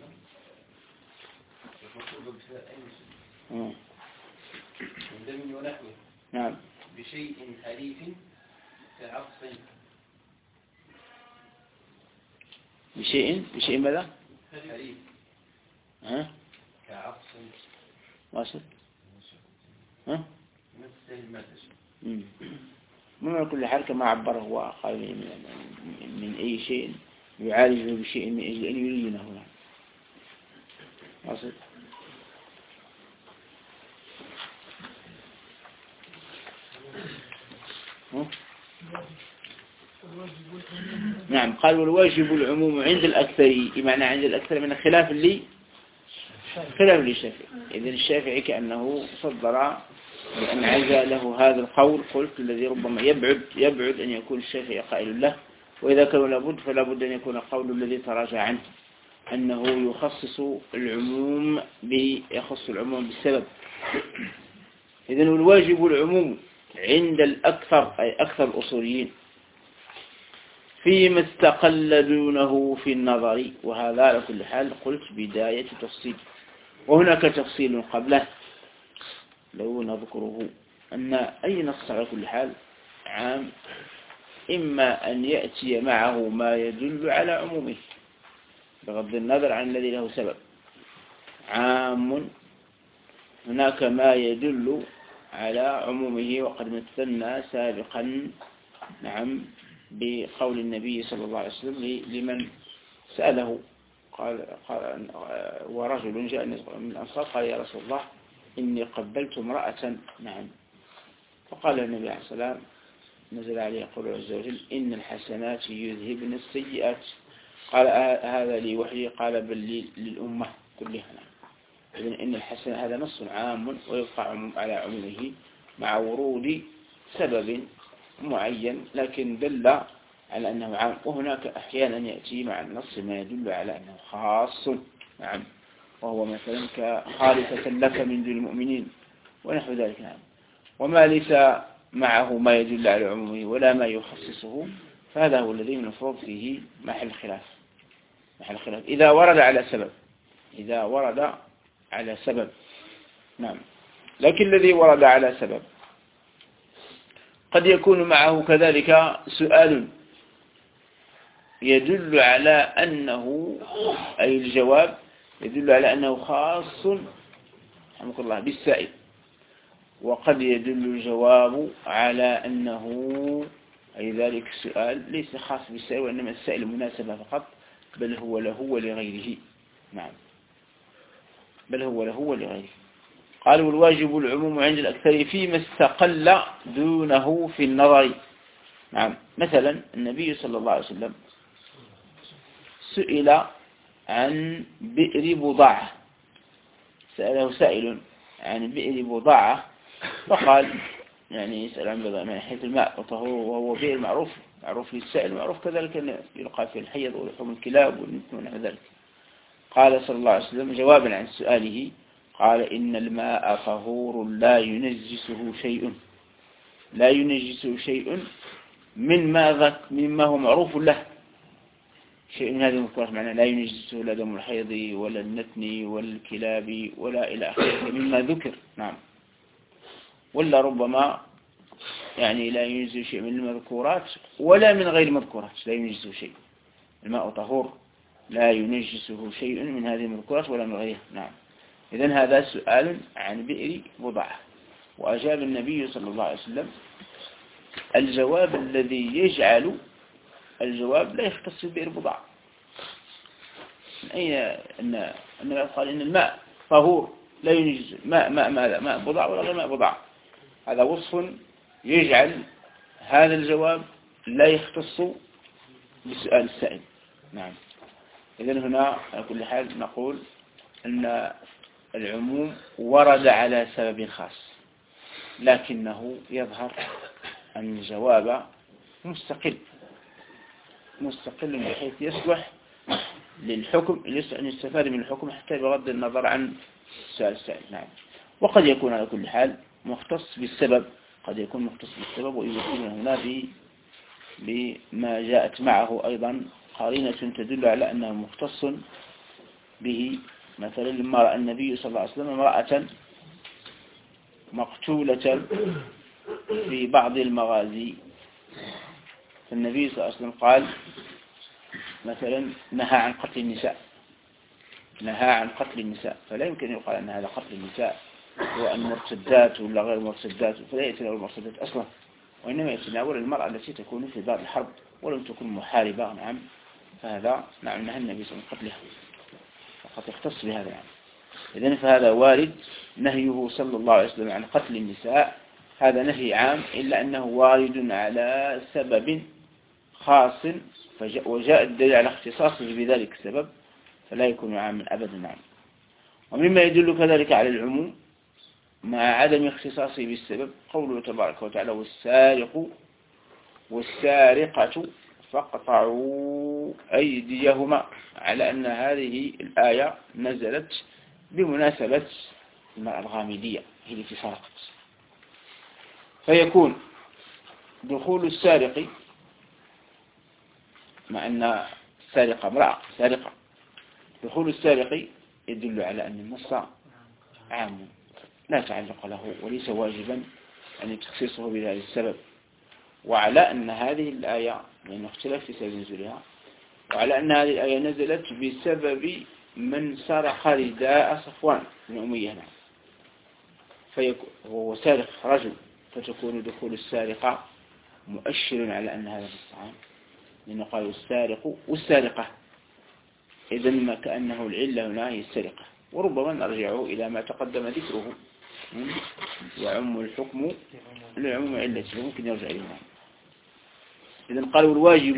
من دم ونحوه نعم بشيء حليف كعصف. بشيء ماذا؟ حليف كعصف واصل مثل المدش. من كل حال كما عبره هو قال من أي شيء يعالجه بشيء من أجل أن يلينه. واصل. نعم قال والواجب العموم عند الأكثر، بمعنى عند الأكثر من خلاف الشافعي. إذن الشافعي كأنه صدر بأن عزى له هذا القول. قلت الذي ربما يبعد أن يكون الشافعي قائل له، وإذا كان لابد فلا بد أن يكون قول الذي تراجع عنه أنه يخص العموم بالسبب. إذن الواجب العموم عند الأكثر أي أكثر الأصوليين فيما استقل دونه في النظر، وهذا على كل حال قلت بداية تفصيل، وهناك تفصيل قبله لو نذكره أن أي نص على كل حال عام إما أن يأتي معه ما يدل على عمومه بغض النظر عن الذي له سبب عام، هناك ما يدل على عمومه، وقد مثلنا سابقا نعم بقول النبي صلى الله عليه وسلم لمن سأله قال ورجل جاء من الأنصار قال يا رسول الله إني قبلت امرأة. نعم فقال النبي عليه الصلاة والسلام نزل عليه قوله عز وجل إن الحسنات يذهبن السيئات. قال هذا لي وحي؟ قال بل للأمة كلها. إذن إن الحسن هذا نص عام ويبقى على عمومه مع ورود سبب معين لكن دل على أنه عام، وهناك أحيانا يأتي مع النص ما يدل على أنه خاص. نعم وهو مثلا كخالصة لك من دون المؤمنين ونحو ذلك. نعم وما ليس معه ما يدل على عمومه ولا ما يخصصه فهذا هو الذي المفروض فيه محل خلاف. إذا ورد على سبب نعم. لكن الذي ورد على سبب قد يكون معه كذلك سؤال يدل على أنه أي الجواب يدل على أنه خاص رحمك الله بالسائل، وقد يدل الجواب على أنه أي ذلك السؤال ليس خاص بالسائل وإنما السائل مناسبة فقط، بل هو له ولغيره. نعم بل هو له ولغيره. قال والواجب العموم عند الأكثر فيما استقل دونه في النظر. نعم مثلا النبي صلى الله عليه وسلم سئل عن بئر بضاعة، سأله سائل عن بئر بضاعة فقال يعني يسأل عن بضاعة من حيث الماء وطهوره، وهو بئر معروف للسائل، معروف كذلك أن يلقى في الحيض ولحوم الكلاب والنتن ونحو ذلك. قال صلى الله عليه وسلم جوابا عن سؤاله قال إن الماء طهور لا ينجسه شيء مما هو معروف له، شيء من هذه المذكورات معناه لا ينجسه لا دم الحيض ولا النتن ولا الكلاب ولا إلى آخره مما ذكر. نعم ولا ربما يعني لا ينجسه شيء من المذكورات ولا من غير المذكورات، لا ينجسه شيء. الماء طهور لا ينجسه شيء من هذه المذكورات ولا من غيرها. نعم إذن هذا سؤال عن بئر بضاعة، وأجاب النبي صلى الله عليه وسلم الجواب الذي يجعل الجواب لا يختص ببئر بضاعة. أن قال إن الماء طهور لا ينجس ماء بضاعة ولا غير ماء بضاعة، هذا وصف يجعل هذا الجواب لا يختص بسؤال السائل. نعم إذن هنا على كل حال نقول أن العموم ورد على سبب خاص، لكنه يظهر أن الجواب مستقل بحيث يصلح للحكم، أن يستفاد من الحكم حتى بغض النظر عن سؤال السائل. نعم وقد يكون على كل حال مختص بالسبب، ويمثلنا هنا بما جاءت معه أيضا قرينة تدل على أنه مختص به. مثلا لما رأى النبي صلى الله عليه وسلم امرأة مقتولة في بعض المغازي، فالنبي صلى الله عليه وسلم قال مثلا نهى عن قتل النساء، فلا يمكن أن يقال أن هذا قتل النساء هو المرتدات ولا غير المرتدات، فلا يتناول المرتدات أصلا، وإنما يتناول المرأة التي تكون في دار الحرب ولم تكن محاربة. نعم فهذا نعم نهى النبي صلى الله عليه وسلم قتلها، فقد يختص بهذا. يعني إذن فهذا وارد نهيه صلى الله عليه وسلم عن قتل النساء، هذا نهي عام إلا أنه وارد على سبب خاص وجاء الدليل على اختصاصه بذلك السبب فلا يكون عاما أبدا. نعم. ومما يدل كذلك على العموم مع عدم اختصاصه بالسبب قوله تبارك وتعالى والسارق والسارقة فاقطعوا أيديهما، على أن هذه الآية نزلت بمناسبة المرأة الغامدية هي التي سرقت، فيكون دخول السارق مع أن السارقة امرأة سارقة، دخول السارق يدل على أن النص عام لا تعلق له وليس واجبا أن تخصيصه بهذا السبب، وعلى أن هذه الآية لأنه اختلف في سبب نزولها، وعلى أن هذه الآية نزلت بسبب من سرق رداء صفوان بن أمية، فهو سارق رجل، فتكون دخول السارقة مؤشر على أن هذا الصعام، لأنه قالوا السارق والسارقة، إذن ما كأنه العلة هنا هي السرقة، وربما نرجعه إلى ما تقدم ذكره يعم الحكم لعموم علته، ممكن يرجع إليه. إذن قالوا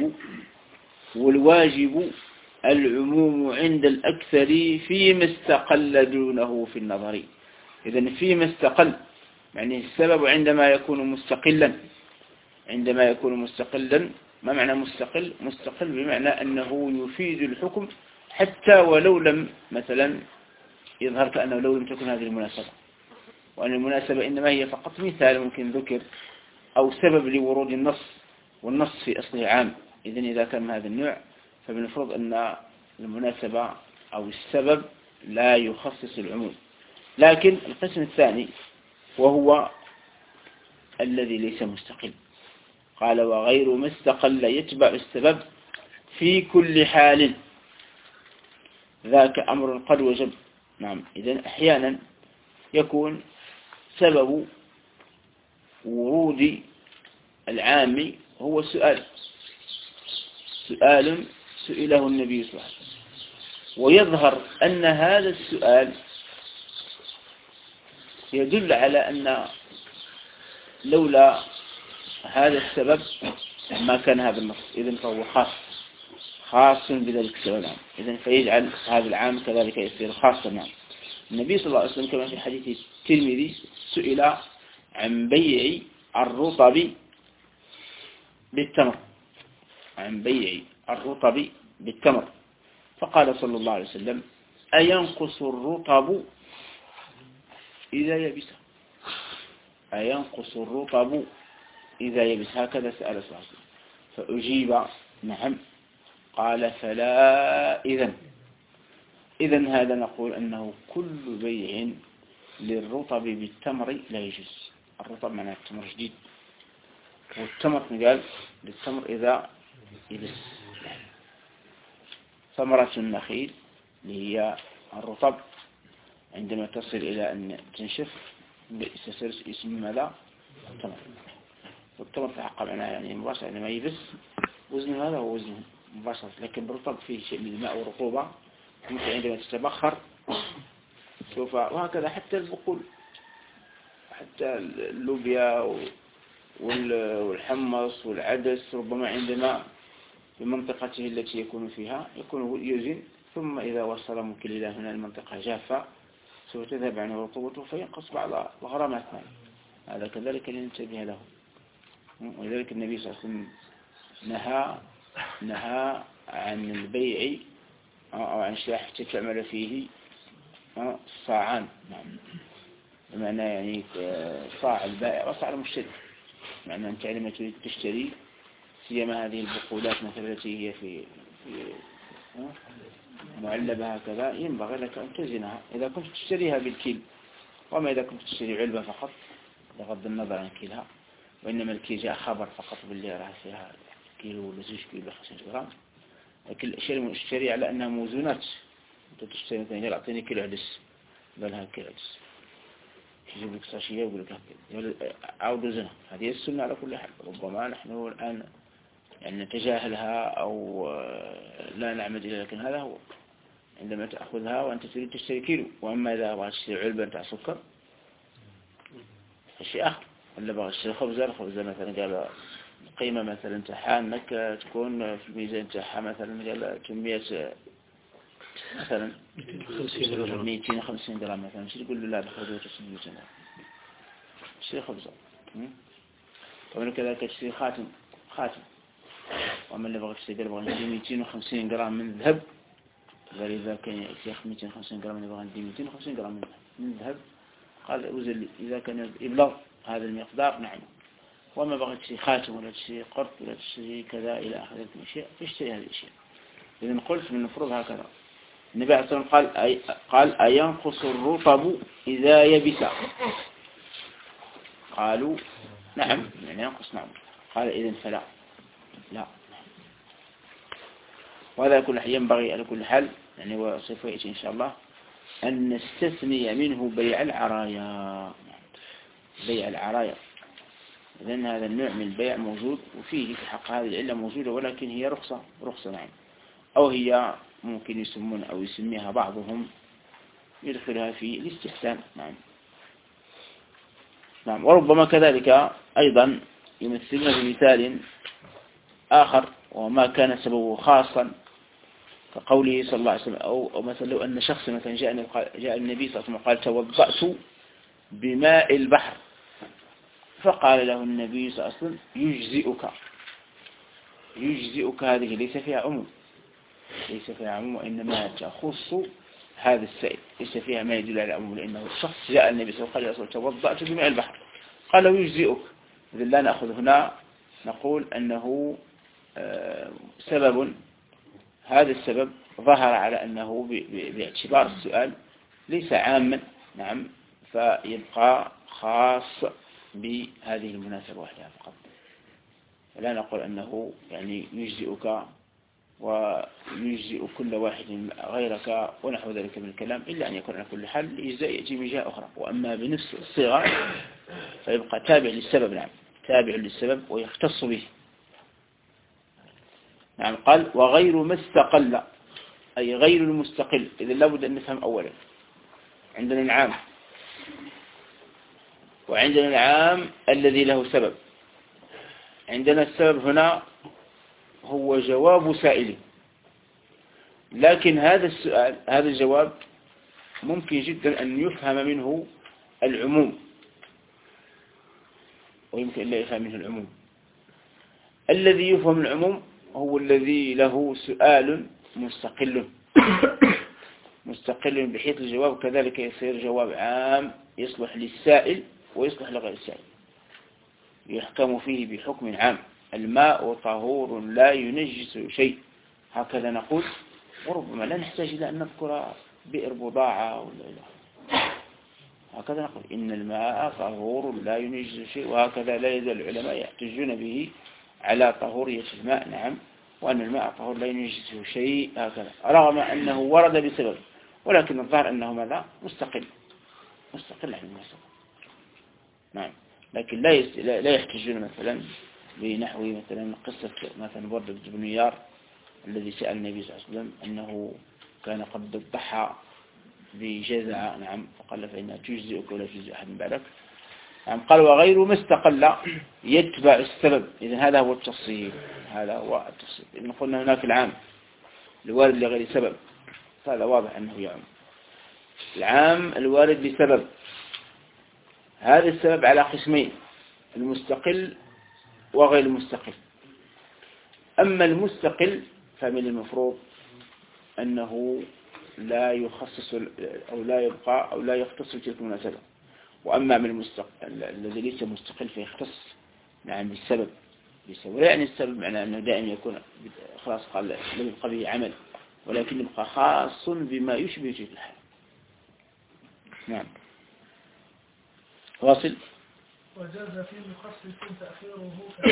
والواجب العموم عند الأكثر فيما استقل دونه في النظر. إذن فيما استقل يعني السبب عندما يكون مستقلا، عندما يكون مستقلا ما معنى مستقل؟ مستقل بمعنى أنه يفيد الحكم حتى ولو لم مثلا يظهر كأنه لو لم تكن هذه المناسبة، وأن المناسبة إنما هي فقط مثال ممكن ذكر أو سبب لورود النص، والنص في أصله عام. إذن إذا كان من هذا النوع فبنفرض أن المناسبة أو السبب لا يخصص العموم. لكن القسم الثاني وهو الذي ليس مستقل، قال وغير مستقل يتبع السبب في كل حال ذاك أمر قد وجب. نعم. إذن أحيانا يكون سبب ورود العام هو سؤال سئله النبي صلى الله عليه وسلم، ويظهر أن هذا السؤال يدل على أن لولا هذا السبب ما كان هذا النص، إذن فهو خاص بذلك السبب. إذن فيجعل هذا العام كذلك يصير خاصا. نعم. النبي صلى الله عليه وسلم كما في حديث الترمذي سئل عن بيع الرطب بالتمر، عن بيع الرطب بالتمر، فقال صلى الله عليه وسلم أينقص الرطب إذا يبس؟ أينقص الرطب إذا يبس؟ هكذا سأل صلى الله عليه وسلم، فأجيب نعم. قال فلا إذن هذا نقول أنه كل بيع للرطب بالتمر لا يجوز. الرطب معناه التمر جديد، والتمر قال للتمر إذا يبس. ثمرة النخيل اللي هي الرطب عندما تصل إلى أن تنشف يصير اسم ماذا؟ التمر. والتمر في حق معناه يعني مباشرة عندما يبس وزن هذا هو وزنه مباشرة، لكن الرطب فيه شيء من الماء ورطوبة ممكن عندما تتبخر سوف، وهكذا حتى البقول، حتى اللوبيا والحمص والعدس ربما عندما في منطقته التي يكون فيها يكون يزن، ثم إذا وصل ممكن إلى هنا المنطقة جافة سوف تذهب عنه رطوبته فينقص بعض الغرامات. هذا كذلك لننتبه له. ولذلك النبي صلى الله عليه وسلم نهى عن البيع أو عن شيء حتى تعمل فيه صاعان. بمعنى يعني صاع البائع وصاع المشتري، معنى أنت عندما تريد تشتري سيما هذه البقولات مثلا التي هي في معلبة هكذا ينبغي لك أن توزنها إذا كنت تشتريها بالكيل، وما إذا كنت تشتري علبة فقط بغض النظر عن كيلها، وإنما الكيل جاء خبر فقط باللي راح فيها كيلو ولا 2 كيلو 5 جرام، لكن الأشياء المشتري على أنها موزونات. أنت تشتري مثلا أعطيني كيلو عدس بلها كيلو عدس، يجيب لك ساشية ويقول لك عود وزنها. هذه السنة على كل حال. ربما نحن الآن يعني نتجاهلها أو لا نعمد إليها، لكن هذا هو عندما تأخذها وأنت تريد تشتري كيلو. وأما إذا بغيت تشتري علبة بتاع سكر فشيء آخر، ولا بغيت تشتري خبزة مثلا قال القيمة مثلا تاعها أنك تكون في الميزان تاعها مثلا قال كمية مثلا 250 جرام مثلا، شو تقول له لا بخذوه تسميه جنة تشتري خبزة. طبعا كذلك تشتري خاتم، وأما اللي بغى تشتري بغى ندي 250 جرام من ذهب، إذا كان يأخذ 250 جرام اللي بغى ندي 250 جرام من ذهب، قال أوزن إذا كان يبلغ هذا المقدار نعم. وما بغى تشتري خاتم ولا تشتري قرط ولا تشتري كذا إلى آخر هذه الأشياء تشتري هذه الأشياء. إذا قلت من المفروض هكذا. النبي عليه الصلاة والسلام قال أينقص الرطب إذا يبس؟ قالوا نعم، يعني ينقص نعم. قال إذن فلا، لا. وهذا كل حال ينبغي على كل حال يعني وسوف يأتي إن شاء الله أن نستثني منه بيع العرايا. بيع العرايا لأن هذا النوع من البيع موجود وفيه في حق هذه العلة موجودة، ولكن هي رخصة نعم، أو هي ممكن يسمون أو يسميها بعضهم يدخلها في الاستحسان نعم. وربما كذلك أيضا يمثلنا بمثال آخر وما كان سببه خاصا كقوله صلى الله عليه وسلم، أو مثلا لو أن شخص مثلا جاء النبي صلى الله عليه وسلم قال توضأت بماء البحر، فقال له النبي صلى الله عليه وسلم يجزئك، هذه ليس فيها عموم وإنما تخص هذا السائل، ليس فيها ما يدل على عموم، لأنه الشخص جاء النبي صلى الله عليه وسلم توضأت بماء البحر قال له يجزئك. إذن لا نأخذ هنا نقول أنه سبب، هذا السبب ظهر على أنه باعتبار السؤال ليس عاما نعم، فيبقى خاص بهذه المناسبة وحدها فقط، ولا نقول أنه يعني يجزئك ويجزئ كل واحد غيرك ونحو ذلك من الكلام، إلا أن يكون على كل حال الإجزاء يأتي من جهة أخرى. وأما بنفس الصيغة فيبقى تابع للسبب نعم، تابع للسبب ويختص به نعم. قال وغير ما استقل أي غير المستقل. إذن لابد أن نفهم أولا عندنا العام، وعندنا العام الذي له سبب. عندنا السبب هنا هو جواب سائل، لكن هذا السؤال هذا الجواب ممكن جدا أن يفهم منه العموم ويمكن لا يفهم منه العموم. الذي يفهم العموم هو الذي له سؤال مستقل بحيث الجواب كذلك يصير جواب عام يصلح للسائل ويصلح لغير السائل، يحكم فيه بحكم عام. الماء طهور لا ينجس شيء، هكذا نقول، وربما لا نحتاج إلى أن نذكر بئر بضاعة ولا إله، هكذا نقول إن الماء طهور لا ينجس شيء، وهكذا لا يزال العلماء يحتجون به على طهورية الماء نعم، وأن الماء طهور لا ينجسه شيء هكذا، رغم أنه ورد بسبب، ولكن الظاهر أنه ماذا مستقل عن المسألة نعم. لكن لا يحتجون مثلا بنحو مثلا قصة مثلا برد بن نيار الذي سأل النبي صلى الله عليه وسلم أنه كان قد ضحى بجزع نعم، فقال فإنها تجزئك ولا تجزئ أحد من بعدك نعم. قال وغير ما استقل يتبع السبب. إذن هذا هو التفصيل، إذن قلنا هناك العام الوارد لغير سبب، هذا واضح أنه يعم. العام الوارد لسبب، هذا السبب على قسمين، المستقل وغير المستقل. أما المستقل فمن المفروض أنه لا يخصص أو لا يبقى أو لا يختص تلك المناسبة. وأما من المستقل الذي ليس مستقل فيختص نعم بالسبب، لا يعني السبب معناه أنه دائما يكون خلاص قال لم يبقى به عمل، ولكن يبقى خاص بما يشبه تلك الحال نعم. واصل. وجاز في مخصص تأخيره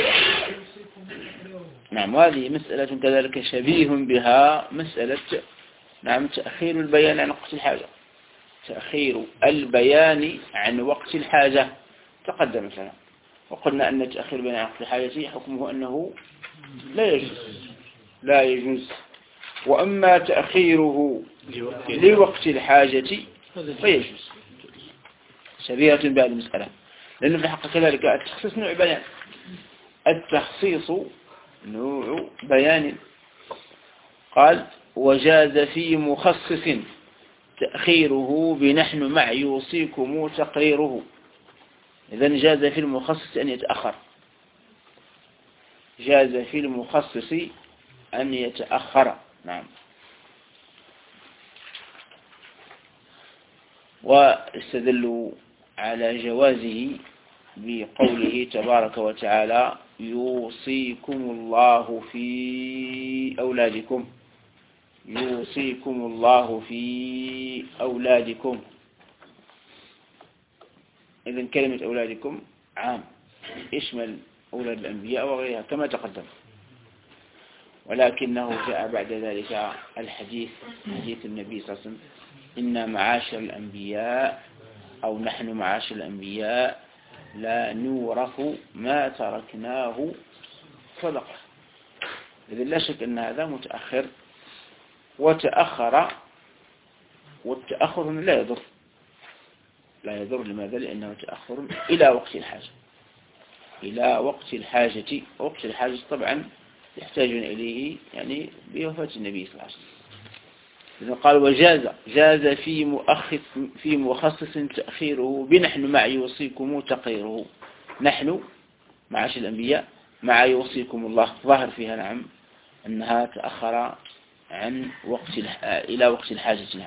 نعم. وهذه مسألة كذلك شبيه بها مسألة نعم تأخير البيان عن وقت الحاجة. تأخير البيان عن وقت الحاجة تقدم لنا، وقلنا أن تأخير البيان عن وقت الحاجة حكمه أنه لا يجوز. وأما تأخيره لوقت الحاجة فيجوز، شبيهة بهذه المسألة، لأنه في الحق كذلك التخصيص نوع بيان، التخصيص نوع بيان. قال وجاز في مخصص تأخيره بنحن مع يوصيكم تقريره. إذن جاز في المخصص أن يتأخر، جاز في المخصص أن يتأخر. نعم. واستدلوا على جوازه بقوله تبارك وتعالى يوصيكم الله في أولادكم، يوصيكم الله في أولادكم. إذن كلمة أولادكم عام، يشمل أولاد الأنبياء وغيرها كما تقدم، ولكنه جاء بعد ذلك الحديث، حديث النبي صلى الله عليه وسلم إن معاشر الأنبياء أو نحن معاشر الأنبياء لا نورث ما تركناه صدقة. إذن لا شك أن هذا متأخر وتأخر، والتأخر لا يضر، لا يضر. لماذا؟ لأنه تأخر إلى وقت الحاجة، إلى وقت الحاجة. وقت الحاجة طبعا يحتاجون إليه يعني بوفاة النبي صلى الله عليه وسلم. إذن قال وجاز، جاز في مخصص تأخيره بنحن مع يوصيكم تقريره. نحن معاشر الأنبياء مع يوصيكم الله، ظاهر فيها نعم أنها تأخر عن وقت إلى وقت الحاجة لها.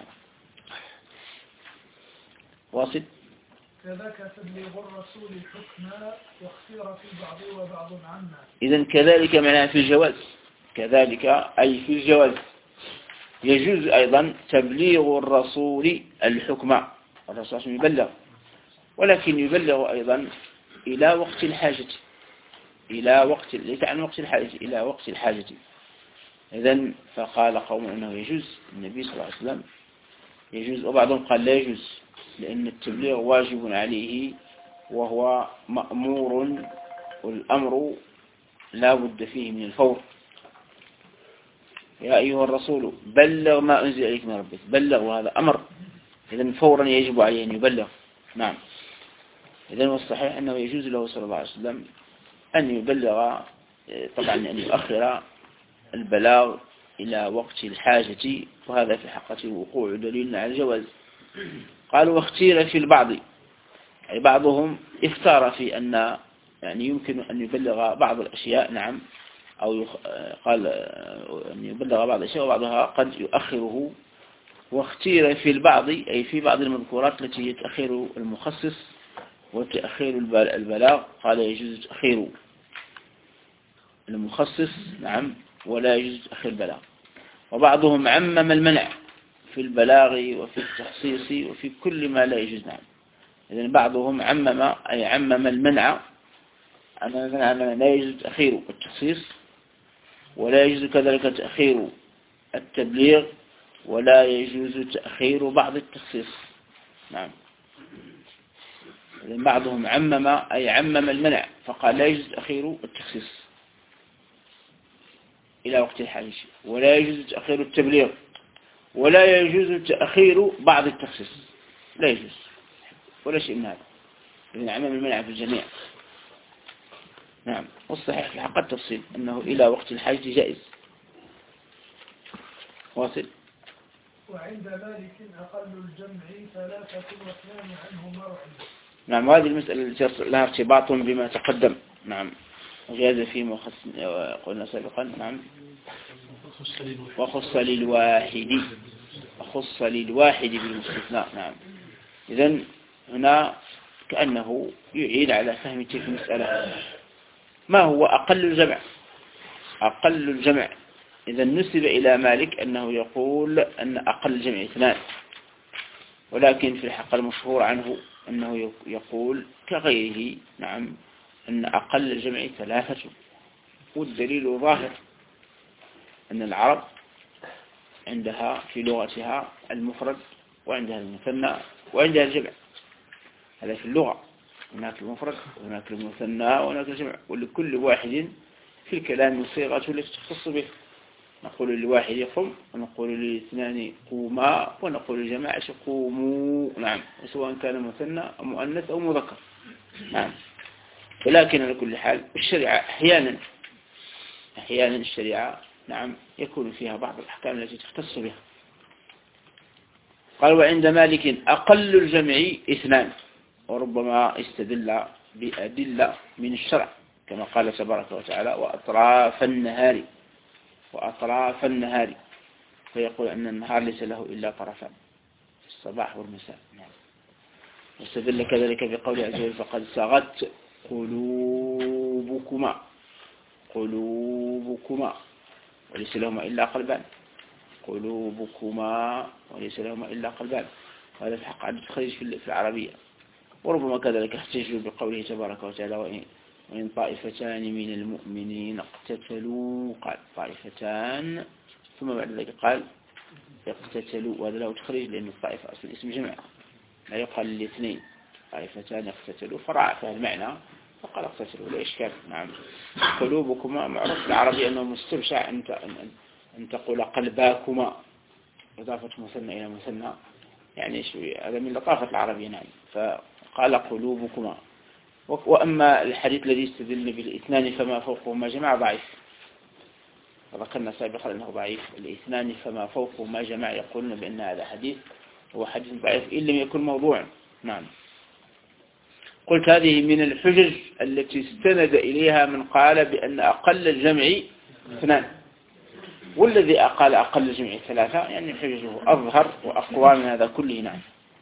واصل. كذاك تبليغ الرسول الحكم واختير في بعض وبعض عنا. إذن كذلك معناها في الجواز، كذلك أي في الجواز يجوز أيضا تبليغ الرسول الحكم. الرسول يبلغ، ولكن يبلغ أيضا إلى وقت الحاجة، إلى وقت ليس عن وقت الحاجة، إلى وقت الحاجة. إذن فقال قوم أنه يجوز، النبي صلى الله عليه وسلم يجوز، وبعضهم قال لا يجوز لأن التبليغ واجب عليه وهو مأمور، والأمر لا بد فيه من الفور. يا أيها الرسول بلغ ما أنزل إليك من ربك، بلغ، وهذا أمر، إذن فورا يجب عليه أن يبلغ. نعم. إذن والصحيح أنه يجوز له صلى الله عليه وسلم أن يبلغ، طبعا أن يؤخر البلاغ إلى وقت الحاجة، وهذا في حقه وقوع دليل على الجواز. قالوا واختير في البعض، أي بعضهم اختار في أن يعني يمكن أن يبلغ بعض الأشياء، نعم، أو قال أن يبلغ بعض الأشياء وبعضها قد يؤخره. واختير في البعض أي في بعض المذكورات التي هي تأخير المخصص وتأخير البلاغ، قال يجوز تأخير المخصص، نعم، ولا يجوز تأخير البلاغ. وبعضهم عمم المنع في البلاغ وفي التخصيص وفي كل ما لا يجوز. نعم. إذن بعضهم عمم، أي عمم المنع، أن لا يجوز تأخير التخصيص، ولا يجوز كذلك تأخير التبليغ، ولا يجوز تأخير بعض التخصيص. نعم. إذن بعضهم عمم، أي عمم المنع، فقال لا يجوز تأخير التخصيص إلى وقت الحاجة، ولا يجوز تأخير التبليغ، ولا يجوز تأخير بعض التخصيص، لا يجوز ولا شيء من هذا. إذن عمم المنع في الجميع. نعم. والصحيح في حق التفصيل أنه إلى وقت الحاجة جائز. واصل. وعند مالك أقل الجمع 3 و2 عنه مرعي. نعم. وهذه المسألة التي لها ارتباط بما تقدم. نعم. وجاز فيما قلنا سابقا. نعم. وخص للواحد، وخص للواحد بالمستثناء. نعم. إذن هنا كأنه يعيد على فهم تلك المسألة. ما هو أقل الجمع؟ أقل الجمع إذا نسب إلى مالك أنه يقول أن أقل الجمع 2، ولكن في الحق المشهور عنه أنه يقول كغيره، نعم، أن أقل الجمع 3. والدليل ظاهر أن العرب عندها في لغتها المفرد، وعندها المثنى، وعندها الجمع. هذا في اللغة، هناك المفرد وهناك المثنى وهناك الجمع، ولكل واحد في الكلام صيغة التي تخص به. نقول للواحد قم، ونقول للاثنان قوما، ونقول للجماعة قوموا. نعم. سواء كان مثنى أو مؤنث أو مذكر. نعم. ولكن على كل حال الشريعة أحيانا الشريعة نعم يكون فيها بعض الأحكام التي تختص بها. قال وعند مالك أقل الجمع 2، وربما استدل بأدلة من الشرع كما قال تبارك وتعالى وأطراف النهار، فيقول أن النهار ليس له إلا طرفان، الصباح والمساء. نعم. واستدل كذلك بقوله عز وجل فقد صغت قلوبكما وليس لهما إلا قلبان، قلوبكما وليس لهما إلا قلبان. وهذا في حق عدد الخريج في العربية. وربما كذلك احتجوا بقوله تبارك وتعالى وإن طائفتان من المؤمنين اقتتلوا، قال طائفتان ثم بعد ذلك قال اقتتلوا، وهذا له تخريج لأن الطائفة أصل اسم جمع، لا يقال الاثنين، طائفتان اقتتلوا فرع فهذا المعنى فقال اقتتلوا لا إشكال. نعم. قلوبكما معروف في العربية أنه مستبشع أن تقول قلباكما، إضافة مثنى إلى مثنى يعني هذا من لطافة العربية. نعم. فقال قلوبكما. وأما الحديث الذي استدل بالاثنان فما فوقهما جمع ضعيف، وذكرنا سابقا أنه ضعيف. الاثنان فما فوقهما جمع يقولون بأن هذا حديث هو حديث ضعيف إن لم يكن موضوعا. نعم. قلت هذه من الحجج التي استند إليها من قال بأن أقل الجمع 2، والذي قال أقل الجمع 3 يعني حججه أظهر وأقوى من هذا كله. نعم.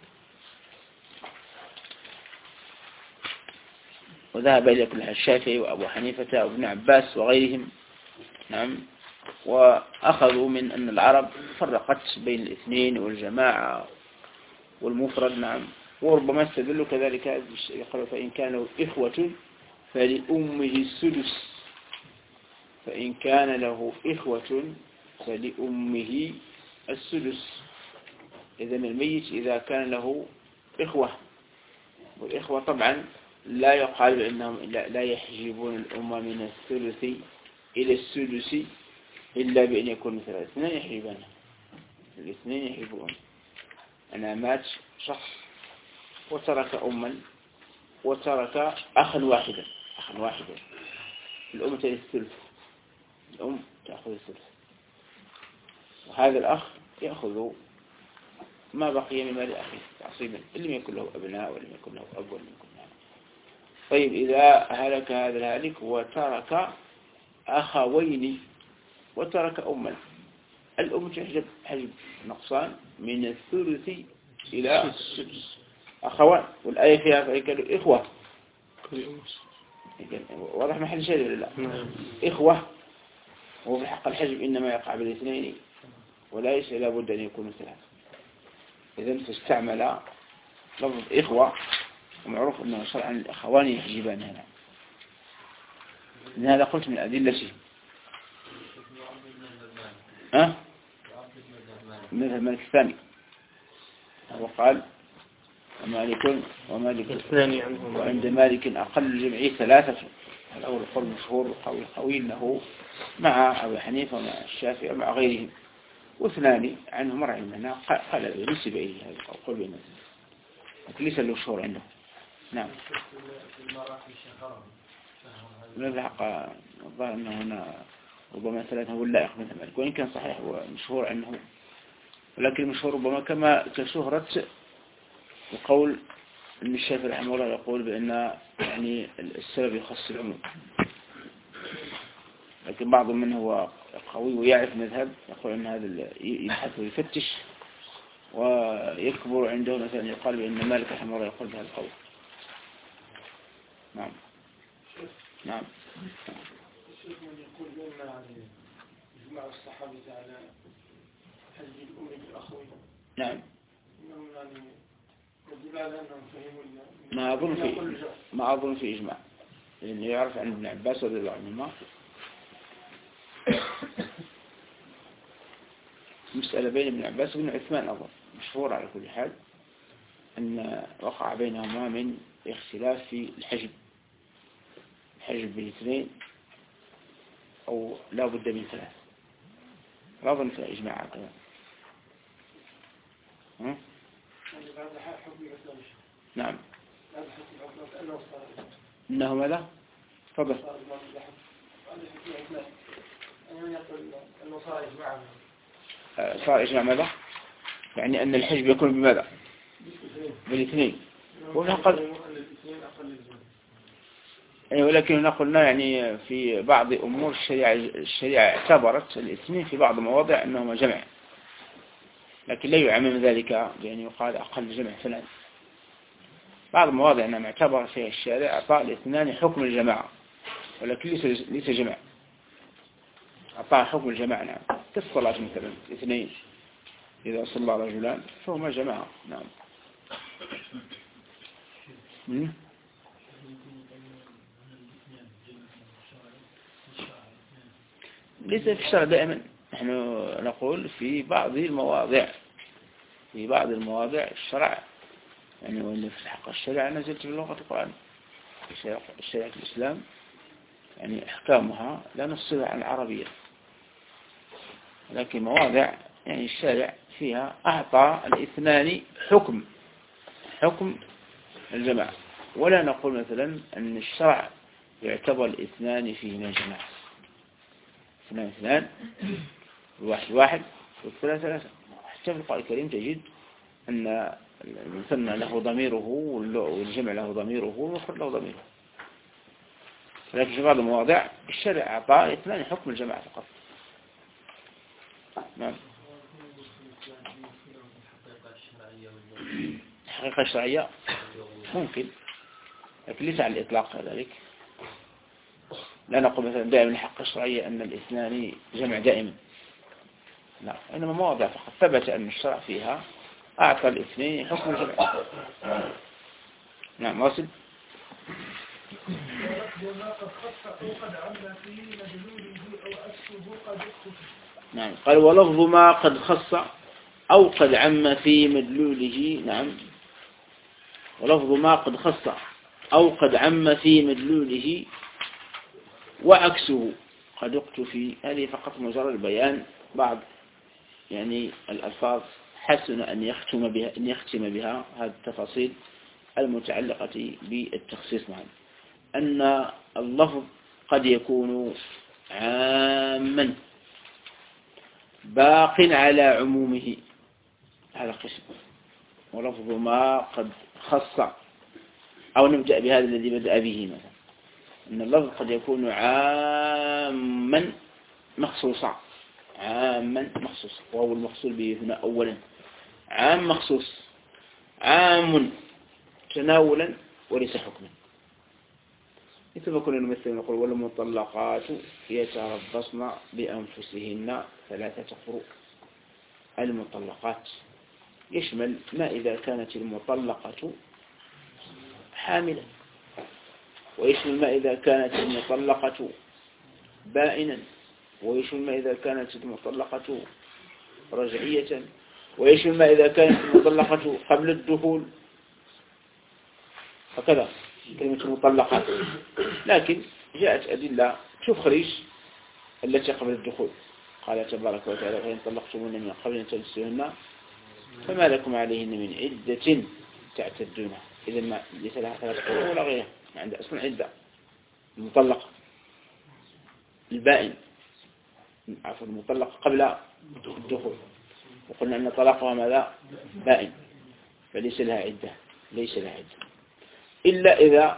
وذهب إلى كل الشافعي وأبو حنيفة وابن عباس وغيرهم. نعم. وأخذوا من أن العرب فرقت بين الاثنين والجماعة والمفرد. نعم. وربما استدلوا كذلك يقول فإن كانوا إخوة فلأمه السدس، فإن كان له إخوة فلأمه السدس. إذن الميت إذا كان له إخوة، والإخوة طبعا لا يقال بأنهم لا يحجبون الأمة من الثلث إلى السدس إلا بأن يكون مثل الاثنين يحجبون. أنا مات شخص وترك أما وترك أخا واحدا، الأم تأخذ الثلث، وهذا الأخ يأخذ ما بقي من مال أخيه تعصيبا إن لم يكن له أبناء ولم يكن له أب ولم يكن له. طيب إذا هلك هذا الهالك وترك أخوين وترك أما، الأم تحجب حجب نقصان من الثلث إلى السدس. أخوان والآية فيها فإكلوا إخوة، واضح محل شيء ولا لا؟ إخوة. وفي حق الحجب إنما يقع بالاثنين وليس لابد أن يكون 3. إذن فاستعمل لفظ إخوة، ومعروف أنه شرعا الأخوان يحجبان هنا. من هذا قلت من أدلته من مالك الثاني وقال ومالك الثاني وعند مالك أقل الجمع 3. الأول القول مشهور وقول القوي له مع أبي حنيفة ومع الشافعي ومع غيرهم، واثنان عنه مرعي منها قال نسب إليه هذا القول بينهم، لكن ليس له شهور عنده. نعم. من الحق الظاهر أنه هنا ربما 3 هو اللائق مثل مالك، وإن كان صحيح هو مشهور عنه، ولكن المشهور ربما كما كشهرة وقول ابن الشافعي رحمه الله يقول بأن يعني السبب يخص العموم، لكن بعض من هو قوي ويعرف مذهب يقول أن هذا يبحث ويفتش ويكبر عنده، مثلا يقال بأن مالك رحمه الله يقول بهذا القول. نعم. نعم. الشيخ من يقول بأن إجماع الصحابة على حج الأم بالأخوين. نعم. إنهم يعني يدل على أنهم فهموا ما أظن في إجماع، لأنه يعرف عن ابن عباس رضي الله عنهما مسألة بين ابن عباس وابن عثمان أظن مشهور على كل حال أن وقع بينهما من اختلاف في الحجب بالاثنين أو لا بد من 3. لا أظن في إجماع هكذا. نعم. إنه ماذا؟ تفضل. صار إجماع ماذا؟ يعني أن الحجب يكون بماذا؟ بالاثنين. ونقل يعني ولكن هنا قلنا يعني في بعض أمور الشريعة اعتبرت الاثنين في بعض المواضع أنهما جمع، لكن لا يعمم ذلك يعني يقال أقل جمع فلان. بعض المواضع أنها اعتبر فيها الشارع أعطاء الاثنان حكم الجماعة، ولكن ليس جمع، أعطاء حكم الجماعة. نعم، كالصلاة مثلا اثنين إذا صلى رجلان فهما جماعة. نعم. ليس في الشرع دائما، نحن نقول في بعض المواضع الشرع يعني وإن في الحق الشريعة نزلت بلغة القرآن. شريعة الإسلام يعني أحكامها لا نفصلها عن العربية، لكن مواضع يعني الشارع فيها أعطى الاثنان حكم الجماعة، ولا نقول مثلا أن الشرع يعتبر الاثنان فيهما جماعة. اثنان واحد والثلاثة. حتى في القرآن الكريم تجد أن المثنى له ضميره والجمع له ضميره والمفرد له ضميره، لكن في بعض المواضع الشرع أعطى اثنان حكم الجماعة فقط. نعم. الحقيقة الشرعية ممكن، لكن ليس على الإطلاق كذلك. لا نقول مثلا دائما الحقيقة الشرعية أن الاثنان جمع دائما، لا، إنما مواضع فقط ثبت أن الشرع فيها أعطى الاثنين حكم الجمع. نعم، واصل. نعم، قال ولفظ ما قد خص أو قد عم في مدلوله. نعم، ولفظ ما قد خص أو قد عم في مدلوله وعكسه قد اقتفي. هذه فقط مجرد بيان بعض يعني الألفاظ حسن أن يختم بها هذه التفاصيل المتعلقة بالتخصيص معا. أن اللفظ قد يكون عاما باق على عمومه، هذا قسم. ولفظ ما قد خص، أو نبدأ بهذا الذي بدأ به مثلا، أن اللفظ قد يكون عاما مخصوصا، وهو المقصود به هنا أولا عام مخصوص، عام تناولا وليس حكما. مثل ما كنا نمثل نقول والمطلقات يتربصن بأنفسهن 3 قروء. المطلقات يشمل ما إذا كانت المطلقة حاملا، ويشمل ما إذا كانت المطلقة بائنا، ويشمل ما إذا كانت المطلقة رجعية، ويشمل ما إذا كانت المطلقة قبل الدخول، هكذا كلمة المطلقات. لكن جاءت أدلة تخرج التي قبل الدخول. قال تبارك وتعالى وإن طلقتموهن من قبل أن تمسوهن فما لكم عليهن من عدة تعتدونها. إذا ما ليس لها 3 قروء ولا غيرها، ما عندها أصلا عدة. المطلقة البائن، عفوا المطلقة قبل الدخول، وقلنا أن طلاقها ماذا؟ بائن، فليس لها عدة، إلا إذا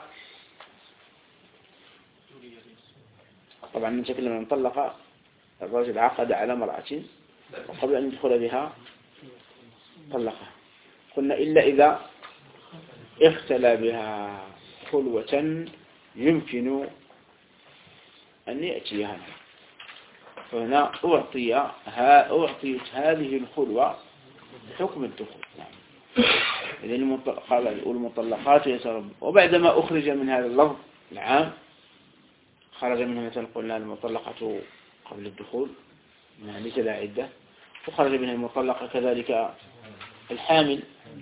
طبعا نتكلم عن مطلقة الرجل عقد على امرأة وقبل أن يدخل بها طلقها. قلنا إلا إذا اختلى بها خلوة يمكن أن يأتيها، فهنا أعطيت هذه الخلوة حكم الدخول. إذن قال المطلقات يتربصن. وبعدما أخرج من هذا اللفظ العام خرج منها مثلا قلنا المطلقة قبل الدخول ليس لها عدة، وخرج منها المطلقة كذلك الحامل.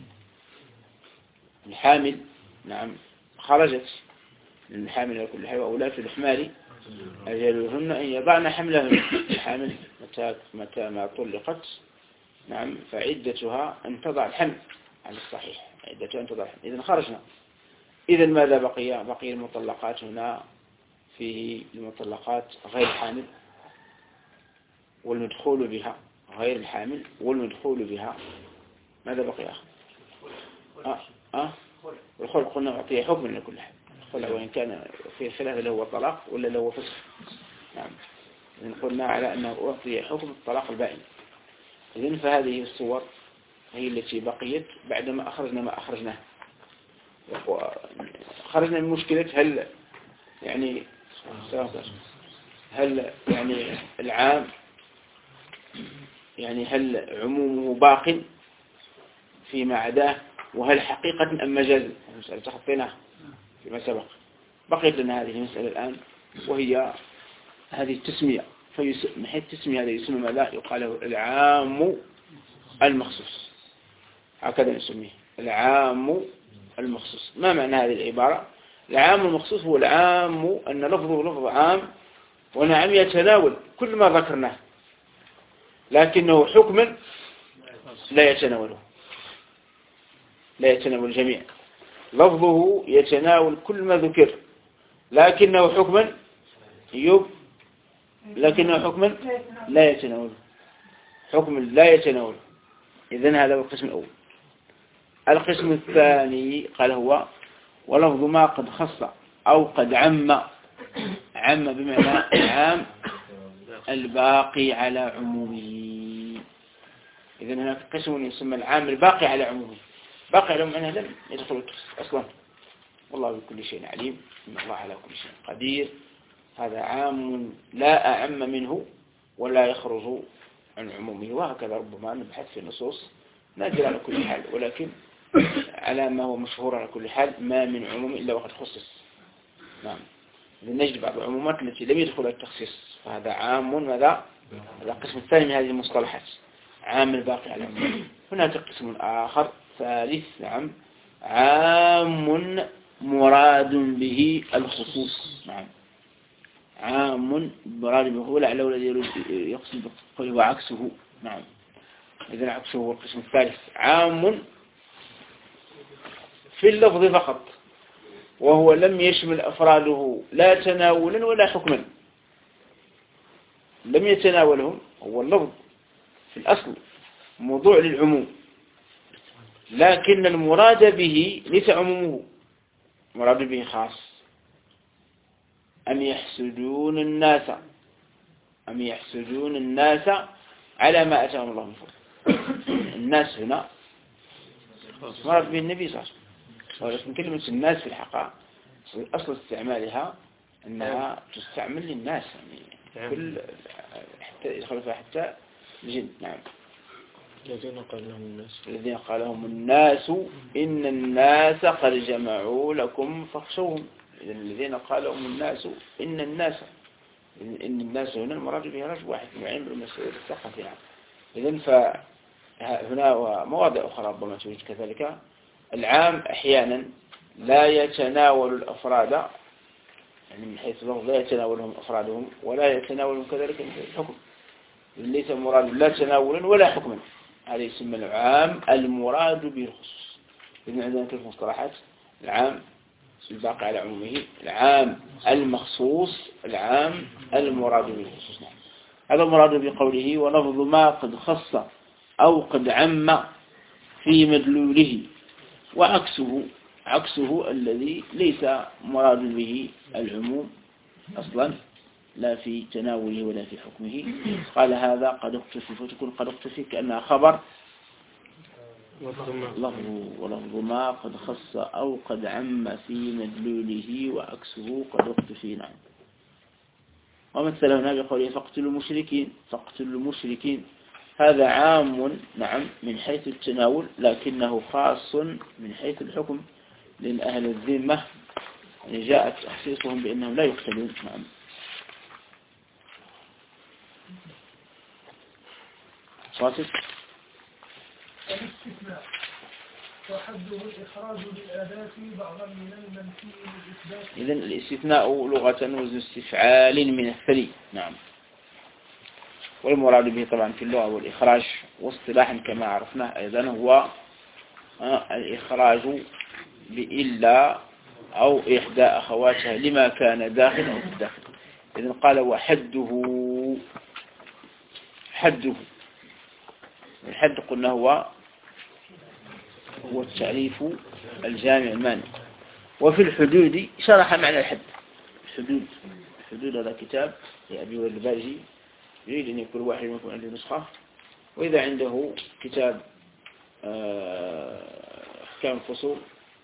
نعم خرجت من الحامل وكل حي، وأولاة الإحمال أجلهن أن يضعن حملهن. الحامل متى ما طلقت نعم فعدتها أن تضع الحمل على الصحيح، عدتها أن تضع الحمل. إذن خرجنا إذا ماذا بقي؟ بقي المطلقات هنا فيه المطلقات غير الحامل والمدخول بها، غير الحامل والمدخول بها. ماذا بقي آخر؟ والخلق قلنا أعطيه حكم لكل حال. الخلع وإن كان في خلاف اللي هو طلاق ولا اللي هو فسخ. نعم، إذن قلنا على أنه أعطي حكم الطلاق البائن. إذن فهذه الصور هي التي بقيت بعدما أخرجنا ما أخرجناه. خرجنا من مشكلة هل يعني العام يعني هل عمومه باق فيما عداه، وهل حقيقة أم مجاز؟ المسألة تخطيناها فيما سبق. بقيت لنا هذه المسألة الآن، وهي هذه التسمية. من حيث التسمية هذا يسمى ماذا؟ يقال له العام المخصوص، هكذا نسميه العام المخصوص. ما معنى هذه العبارة؟ العام المخصوص هو العام أن لفظه لفظ عام ونعم يتناول كل ما ذكرناه، لكنه حكما لا يتناوله، لا يتناول الجميع. لفظه يتناول كل ما ذكر، لكنه حكما لا يتناوله، حكم لا يتناوله. إذن هذا هو القسم الأول. القسم الثاني قال هو ولفظ ما قد خص أو قد عم بمعنى عام الباقي على عمومه. إذن هناك قسم يسمى العام الباقي على عمومه. باقي على عمومه لم يدخل التخصيص أصلا. والله بكل شيء عليم، إن الله على كل شيء قدير. هذا عام لا أعم منه ولا يخرج عن عمومه. وهكذا ربما نبحث في النصوص نادر على كل حال، ولكن على ما هو مشهور على كل حال ما من عموم إلا وقد خصص. نعم، نجد بعض العمومات التي لم يدخل التخصيص، فهذا عام. ماذا؟ هذا القسم الثاني من هذه المصطلحات، عام الباقي على عمومه. هناك قسم آخر ثالث، نعم، عام مراد به الخصوص. نعم، عام مراد به، ولعله الذي يقصد بقوله وعكسه. نعم، إذن عكسه هو القسم الثالث، عام في اللفظ فقط، وهو لم يشمل أفراده لا تناولا ولا حكما. لم يتناولهم، هو اللفظ في الأصل موضوع للعموم، لكن المراد به ليس عمومه، مراد به خاص. أم يحسدون الناس على ما أتاهم الله من فضله. الناس هنا مراد به النبي صلى الله عليه وسلم، ولكن كلمة الناس في الحقيقة أصل استعمالها أنها تستعمل للناس، يعني كل حتى يدخل فيها حتى الجن. نعم، الذين قال لهم الناس إن الناس قد جمعوا لكم فاخشوهم. إذن الذين قال لهم الناس إن الناس هنا المراد بها رجل واحد معين بالمسؤول الثقافي. نعم، إذن فهنا ومواضع أخرى ربما توجد كذلك. العام أحيانا لا يتناول الأفراد، يعني من حيث اللفظ لا يتناولهم أفرادهم ولا يتناولهم كذلك الحكم، ليس مراد لا تناولا ولا حكما. هذا يسمى العام المراد به الخصوص. إذن عندنا كيف مصطلحات: العام الباقي على عمومه، العام المخصوص، العام المراد به الخصوص. هذا المراد بقوله ولفظ ما قد خص أو قد عم في مدلوله، وعكسه الذي ليس مراد به العموم أصلا، لا في تناوله ولا في حكمه. قال هذا قد اقتفي، فتكون قد اقتفي كأنها خبر ولفظ ما قد خص أو قد عم في مدلوله وعكسه قد اقتفي. نعم، ومثل هنا بقوله فاقتلوا المشركين. هذا عام، نعم، من حيث التناول، لكنه خاص من حيث الحكم، لأن أهل الذمة يعني جاءت تخصيصهم بأنهم لا يقتلون. نعم، صاصف الاستثناء وحده الإخراج بالآداة بعضا من المنفي للإثبات. إذن الاستثناء لغة وزن استفعال من الثري. نعم، والمراد به طبعا في اللغة والإخراج، واصطلاحا كما عرفناه أيضا هو الإخراج بإلا أو إحدى أخواتها لما كان داخل أو في الداخل. إذن قال وحده، حده، الحد قلنا هو التعريف الجامع المانع. وفي الحدود شرح معنى الحد. الحدود هذا كتاب لأبي والباجي، يريد أن يكون واحد منكم عنده نسخة، وإذا عنده كتاب أحكام الفصول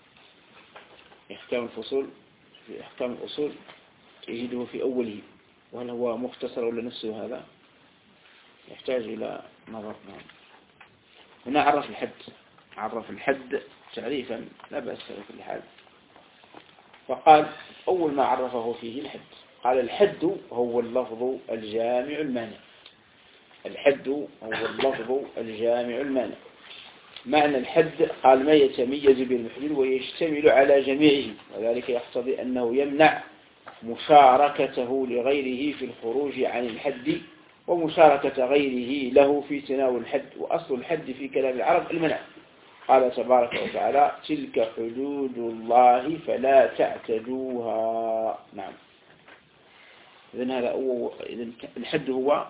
في أحكام الأصول يجده في أوله، وهل هو مختصر ولا نفسه هذا يحتاج إلى نظر. هنا عرف الحد تعريفا لا بأس في كل حال. فقال أول ما عرفه فيه الحد، قال الحد هو اللفظ الجامع المانع. الحد هو اللفظ الجامع المانع. معنى الحد قال ما يتميز بالمحدود ويشتمل على جميعه، وذلك يقتضي أنه يمنع مشاركته لغيره في الخروج عن الحد ومشاركة غيره له في تناول الحد. وأصل الحد في كلام العرب المنع. قال تبارك وتعالى تلك حدود الله فلا تعتدوها. نعم. إذن هذا هو الحد هو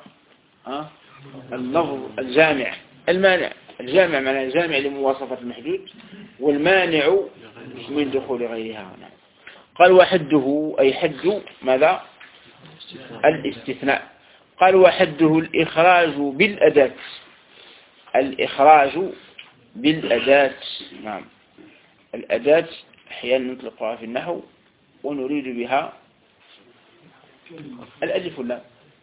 اللفظ الجامع المانع. الجامع معناه الجامع لمواصفة المحدود والمانع من دخول غيرها. نعم. قال وحده أي حد ماذا؟ الاستثناء. قال وحده الإخراج بالأداة. الإخراج بالأداة. نعم. الأداة أحيانا نطلقها في النحو ونريد بها الألف واللام.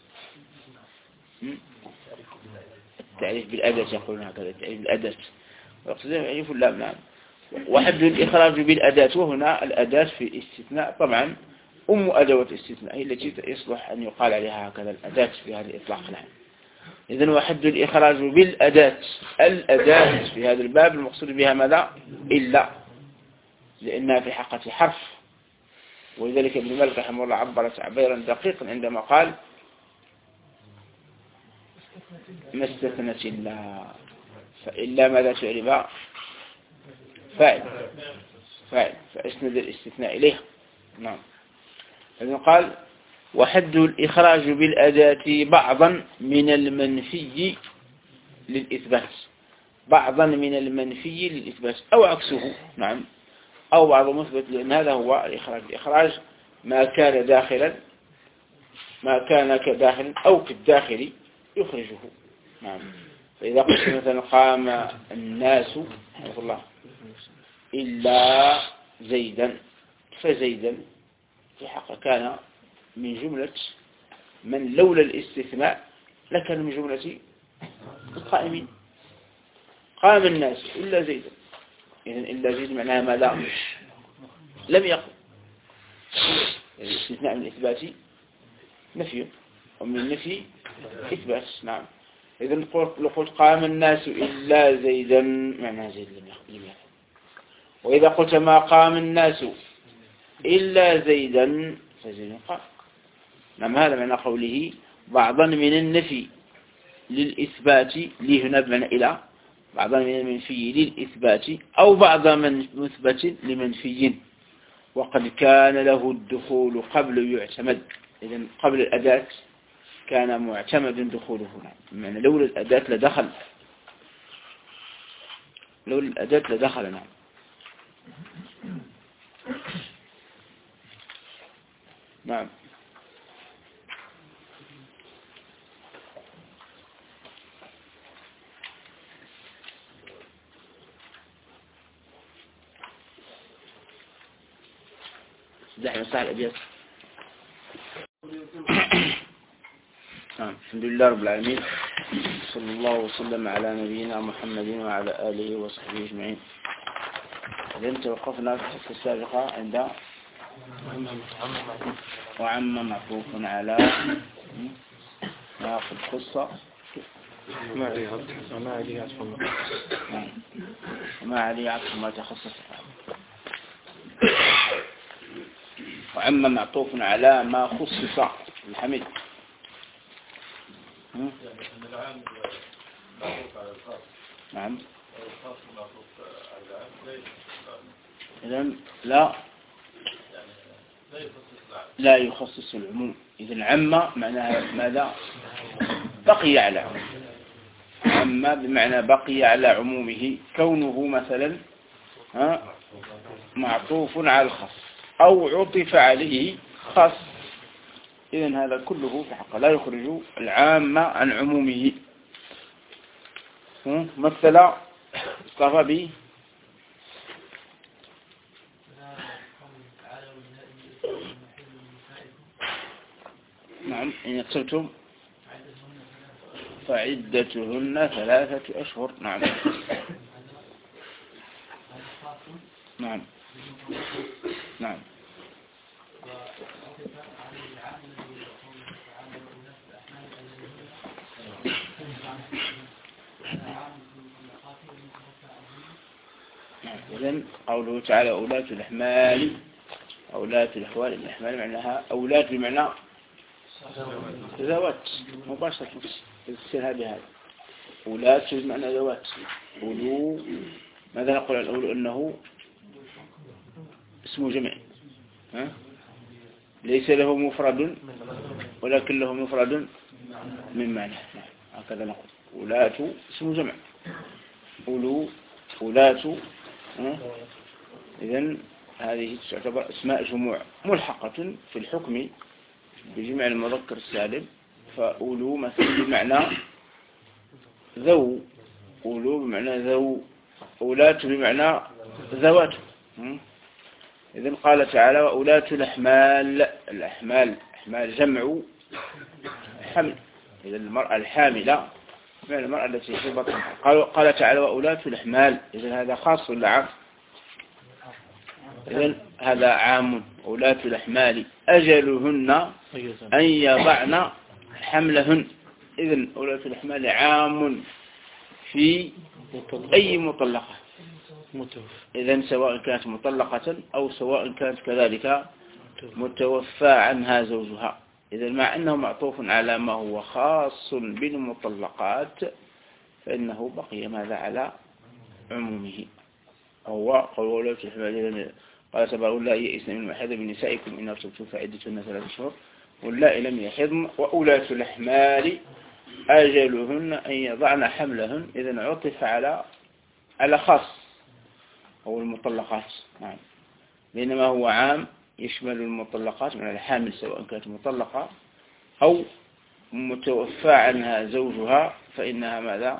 التعريف بالأداة يقولون هكذا، التعريف بالأداة ويقصد الألف واللام. نعم. وحد الإخراج بالأداة، وهنا الأداة في استثناء طبعا أدوات الاستثناء هي التي يصلح أن يقال عليها هكذا الأداة في هذا الإطلاق. نعم. إذن وحد الإخراج بالأداة. الأداة في هذا الباب المقصود بها ماذا؟ إلا، لأنها في حقة حرف. ولذلك ابن مالك رحمه الله عبر تعبيرا دقيقا عندما قال ما استثنت إلا، فإلا ماذا تعرف؟ فاعل، فأسند الاستثناء إليها. نعم. إذن قال وحد الإخراج بالأداة بعضا من المنفي للإثبات. بعضا من المنفي للإثبات أو عكسه. نعم. أو بعض مثبت، لأن هذا هو الإخراج. الإخراج ما كان داخلا، ما كان كداخل أو كالداخل يخرجه. نعم. فإذا قلت مثلا قام الناس رحمه الله إلا زيدا، فزيدا في حق كان من جملة من لولا الاستثناء لكان من جملة القائمين. قام الناس إلا زيدا، إذن إلا زيد معناها ماذا؟ لم يقم. الاستثناء من الإثبات نفي، ومن النفي إثبات. نعم. إذن قلت قام الناس إلا زيدا معناها زيد لم يقم. وإذا قلت ما قام الناس إلا زيدا فزيد قام. نعم. هذا معنى قوله بعضا من النفي للإثبات، لي هنا بمعنى إلى، بعضا من المنفي للإثبات أو بعضا من مثبت لمنفي، وقد كان له الدخول قبل يعتمد. إذن قبل الأداة كان معتمد دخوله. يعني لولا الأداة لدخل، لولا الأداة لدخل. نعم. نعم. دحين صح الأبيات. الحمد لله رب العالمين، صلى الله وسلم على نبينا محمد وعلى آله وصحبه أجمعين. إذن توقفنا في الحصة السابقة عند وعم معطوف على ما قد خص وما عليه عطف ما تخصص. وعم معطوف على ما خصص. الحميد. نعم. إذن لا لا يخصص العموم. إذن عم معناها ماذا؟ بقي على عمومه. عم بمعنى بقي على عمومه، كونه مثلا معطوف على الخاص أو عطف عليه خاص. إذن هذا كله في حقه لا يخرج العام عن عمومه. مثل اصطفى نعم إن اقتلتم فعدتهن 3 أشهر. نعم نعم نعم إذن قوله تعالى أولاة الأحمال، أولاة الأحمال معناها أولاة بمعنى ذوات مباشرة السنة بهذا. أولاة بمعنى ذوات. أولو ماذا نقول عن الأولو؟ أنه اسم جمع ليس له مفرد ولكن له مفرد من معنى. هكذا نقول أولاة اسم جمع. أولو أولاة. إذن هذه تعتبر اسماء جموع ملحقة في الحكم بجمع المذكر السالم. فأولو مثلا بمعنى ذو، أولو بمعنى ذو، أولاة بمعنى ذوات. إذن قال تعالى وأولاة الأحمال. الأحمال جمع حمل. إذن المرأة الحاملة من المرأة التي في بطنها. قال تعالى وأولاة الأحمال. إذن هذا خاص ولا عام؟ إذن هذا عام. أولاة الأحمال أجلهن أن يضعن حملهن. إذن أولاة الأحمال عام في أي مطلقة. إذن سواء كانت مطلقة أو سواء كانت كذلك متوفى عنها زوجها. إذن مع أنه معطوف على ما هو خاص بالمطلقات فإنه بقي ماذا على عمومه. هو قول أولاة الأحمال قال تبارك واللائي يئسن من المحيض من نسائكم إن ارتبتم فعدتهن 3 أشهر واللائي لم يحضن وأولاة الأحمال أجلهن أن يضعن حملهن. إذن عطف على خاص أو المطلقات. نعم. بينما هو عام يشمل المطلقات من الحامل سواء كانت مطلقة أو متوفى عنها زوجها فإنها ماذا؟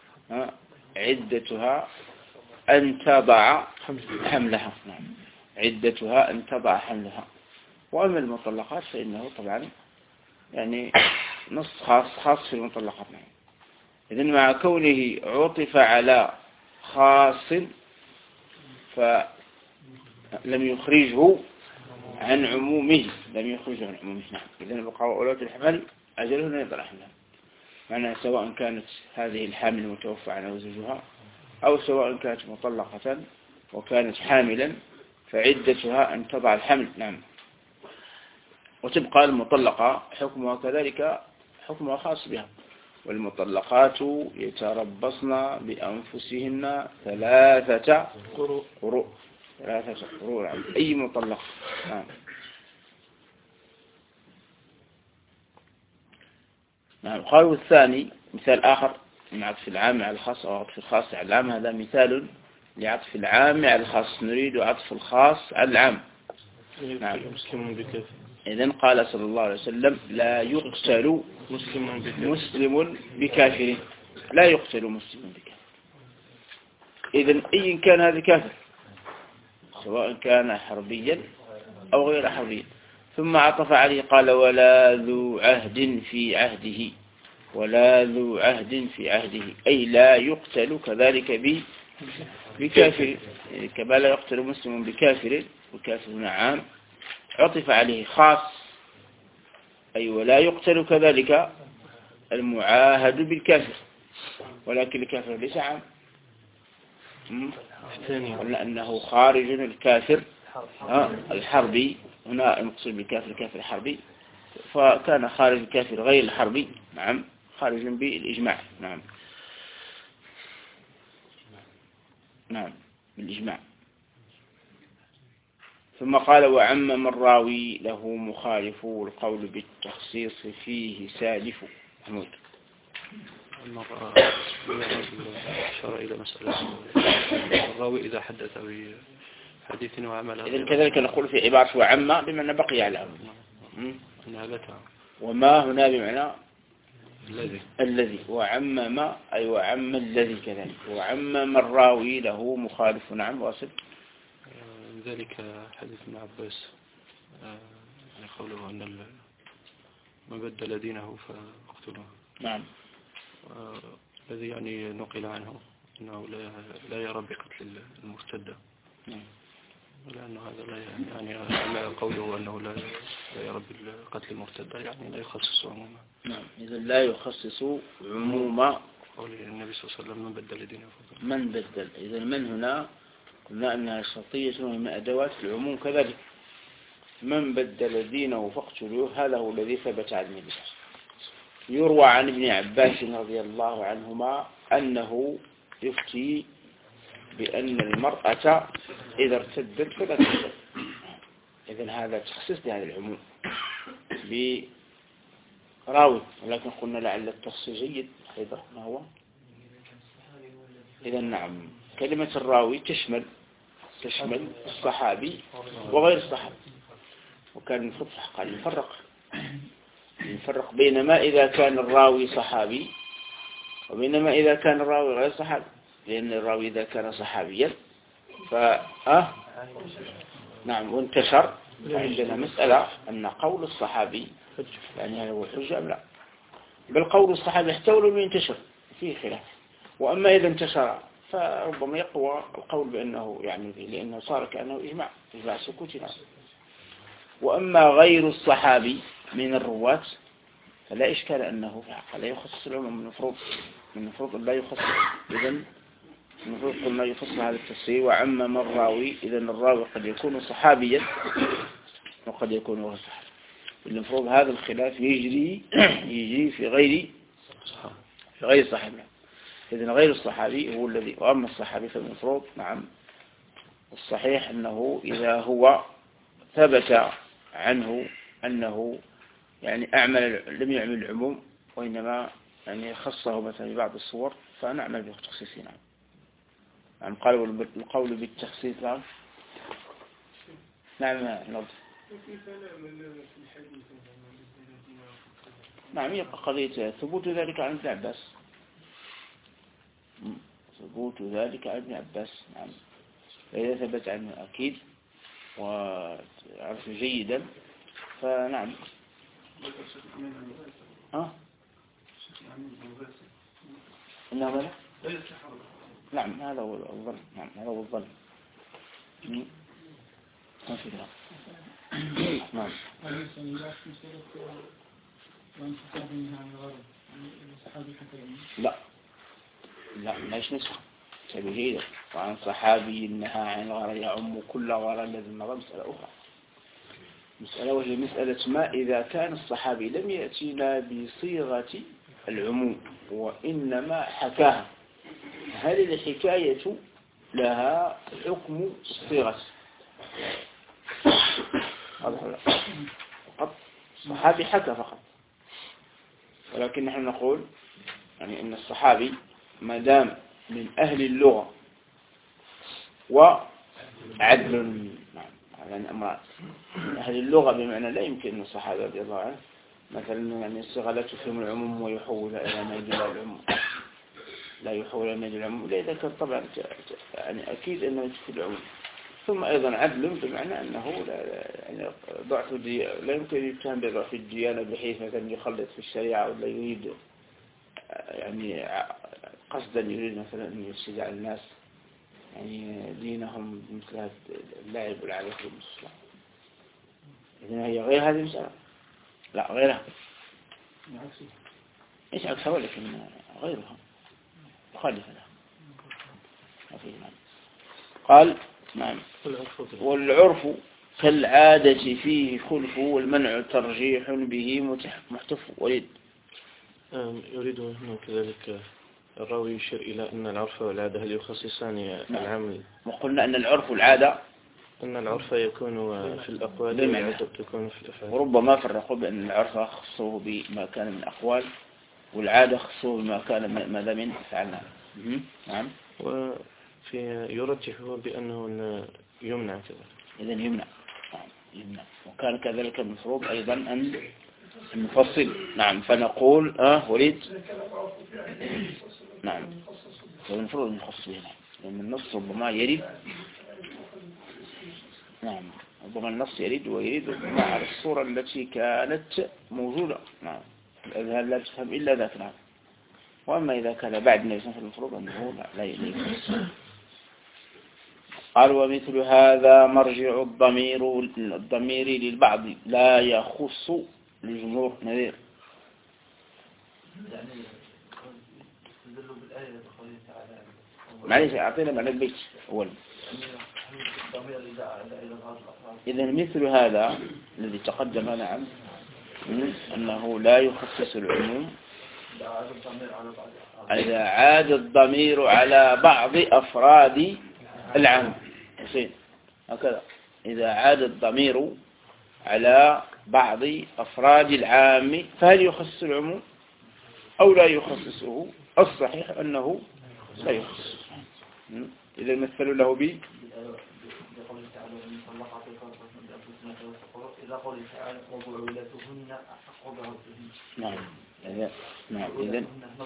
عدتها أن تضع حملها. نعم. عدتها أن تضع حملها. وأما المطلقات فإنه طبعا يعني نص خاص في المطلقات. نعم. إذن مع كونه عطف على خاص فلم يخرجه عن عمومه. نعم. إذن بقى أولاة الحمل أجلهن يضع حملها. معنى سواء كانت هذه الحامل متوفى عنها زوجها أو سواء كانت مطلقة وكانت حاملا فعدتها أن تضع الحمل. نعم. وتبقى المطلقة حكمها كذلك حكمها خاص بها. والمطلقات يتربصن بأنفسهن 3 قروء. 3 قروء. نعم. أي مطلق. نعم. نعم. قالوا الثاني مثال آخر من عطف العام على الخاص أو عطف الخاص على العام. هذا مثال لعطف العام على الخاص. نريد عطف الخاص على العام. نعم. إذن قال صلى الله عليه وسلم لا يقتل مسلم بكافر. لا يقتل مسلم بكافر. إذن أي كان هذا كافر سواء كان حربيا أو غير حربيا. ثم عطف عليه قال ولا ذو عهد في عهده. ولا ذو عهد في عهده أي لا يقتل كذلك بكافر. كما لا يقتل مسلم بكافر والكافر هنا عام عطف عليه خاص. أي ولا يقتل كذلك المعاهد بالكافر ولكن الكافر ليس عام لأنه خارج الكافر الحربي. هنا المقصود بالكافر الكافر الحربي فكان خارج الكافر غير الحربي. نعم. خارج بالإجماع. نعم. نعم بالإجماع. ثم قال وعمم الراوي له مخالف والقول بالتخصيص فيه سالف. محمود. المرة أشار إلى مسألة الراوي إذا حدث بحديث وعمل. إذن كذلك نقول في عبارة وعم بمعنى بقي على وما هنا بمعنى الذي وعمم أي وعم الذي كذلك وعمم الراوي له مخالف. نعم واصل. ذلك حديث ابن عباس قوله أن من بدل دينه فاقتلوه. نعم. الذي يعني نقل عنه أنه لا يرى بقتل المرتدة. لأنه هذا لا يعني قوله أنه لا يرى بقتل المرتدة يعني لا يخصص عموما. نعم. إذا لا يخصص عموما قول النبي صلى الله عليه وسلم من بدل دينه من بدل. إذا من هنا قلنا أنها شرطية ومن أدوات العموم كذلك. من بدل دينه فاقتلوه هذا هو الذي ثبت عن النبي. يروى عن ابن عباس رضي الله عنهما أنه يفتي بأن المرأة إذا ارتدت فلا تقتل. إذن هذا تخصيص بهذا العموم براوي، ولكن قلنا لعل التخصيص جيد. أيضا ما هو؟ إذن نعم كلمة الراوي تشمل الصحابي وغير الصحابي. وكان المفروض قال يفرق بينما إذا كان الراوي صحابي وبينما إذا كان الراوي غير صحابي. لأن الراوي إذا كان صحابيا نعم وانتشر عندنا مسألة أن قول الصحابي يعني هل هو حجة أم لا. بل قول الصحابي حتى ولو ينتشر فيه خلاف. وأما إذا انتشر فربما يقوى القول بأنه يعني فيه لأنه صار كأنه إجماع سكوتنا. وأما غير الصحابي من الرواة فلا إشكال أنه في حق لا يخصص العموم. من المفروض أن لا يخصص. إذن المفروض قلنا يفصل هذا التفسير وعمم الراوي. إذن الراوي قد يكون صحابيا وقد يكون غير صحابي. المفروض هذا الخلاف يجري في غير الصحابي. إذن غير الصحابي هو الذي. وأما الصحابي فالمفروض نعم الصحيح أنه إذا هو ثبت عنه أنه يعني لم يعمل العموم وإنما يعني خصه مثلا ببعض الصور فنعمل بالتخصيص. نعم قالوا القول بالتخصيص. نعم نعم يبقى قضية ثبوت ذلك عن ابن عباس. نعم إذا ثبت عنه أكيد وعرف جيدا فنعم. إنه لا. نعم هذا هو الظن. ما في ذلك. نعم. لا ماش نسخة سبيل وعن صحابي نهى عن الغرر يعم كل غرر الذي مضى. مسألة أخرى. وهي مسألة ما إذا كان الصحابي لم يأتينا بصيغة العموم وإنما حكاها هل الحكاية لها حكم الصيغة؟ الصحابي حكى فقط. ولكن نحن نقول يعني أن الصحابي ما دام من أهل اللغة وعدل يعني أمران. من أهل اللغة بمعنى لا يمكن أن الصحابة رضي الله عنه مثلا يعني الصيغة لا تفهم العموم ويحولها إلى ما يدل على العموم. لا يحول إلى ما يدل على العموم. إذا كان طبعا يعني أكيد أنه يدخل العموم. ثم أيضا عدل بمعنى أنه يعني لا يمكن أن يتهم بضعف الديانة بحيث مثلا يخلط في الشريعة ولا يريد يعني قصدا يريد مثلا أن يفسد على الناس يعني دينهم مثل هذا اللعب والعبث بالإسلام. إذن هي غير هذه المسألة. لا غيرها. ليس عكسها ولكن غيرها مخالفة لها. قال نعم والعرف كالعادة فيه خلف والمنع ترجيح به محتف. وليد يريد أنه كذلك الراوي يشير إلى أن العرف والعادة هل يخصصان العمل. وقلنا أن العرف والعادة أن العرف يكون في الأقوال والعادة تكون في الأفعال. وربما فرقوا بأن العرف خصوه بما كان من أقوال والعادة خصوه بما كان ماذا من فعلنا. نعم. وفي يرجحه بأنه يمنع كذلك. إذن يمنع. يمنع. وكان كذلك المفروض أيضا أن نفصل. نعم. فنقول وليد. نعم. فالمفروض أن نخص به. لأن النص ربما يرد. نعم. ربما النص يرد ويرد مع الصورة التي كانت موجودة. نعم. الأذهان لا تفهم إلا ذاك. نعم. وأما إذا كان بعد النبي صلى الله عليه وسلم فالمفروض أنه لا يخص. قال ومثل هذا مرجع الضمير للبعض لا يخص الجمهور. نذير. يعني تدل بالآية بقوله تعالى. معليش أعطينا معنى البيت أولا. إذن مثل هذا الذي تقدم. نعم. أنه لا يخصص العموم إذا عاد الضمير على بعض أفراد العام. حسين هكذا. إذا عاد الضمير على بعض أفراد العام فهل يخصص العموم أو لا يخصصه؟ الصحيح أنه لا يخصص. إذا مثلوا له به إذا قوله تعالى وبعولتهن أحق بعولتهن. نعم. نعم. إذن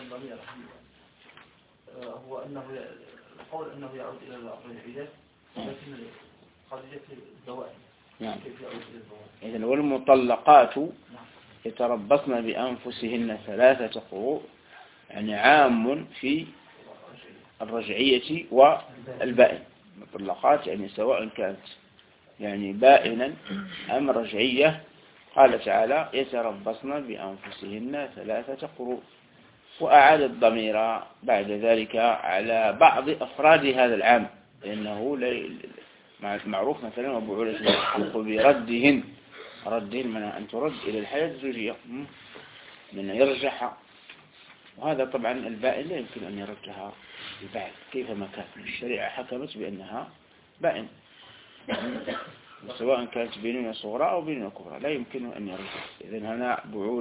هو أنه القول أنه يعود إلى العدة لكن قضية الدوائم. نعم. كيف يعود إلى الدوائم؟ إذن والمطلقات يتربصن بأنفسهن 3 قروء. يعني عام في الرجعية والبائن. المطلقات يعني سواء كانت يعني بائنا أم رجعية. قال تعالى يتربصن بأنفسهن 3 قروء. وأعاد الضمير بعد ذلك على بعض أفراد هذا العام لأنه معروف مثلا وبعولة الحق بردهن. من أن ترد إلى الحياة الزوجية من يرجعها. وهذا طبعا البائن لا يمكن أن يرجعها البعد كيفما كان. الشريعة حكمت بأنها بائن سواء كانت بينونة صغرى أو بينونة كبرى لا يمكن أن يرجع. إذن هنا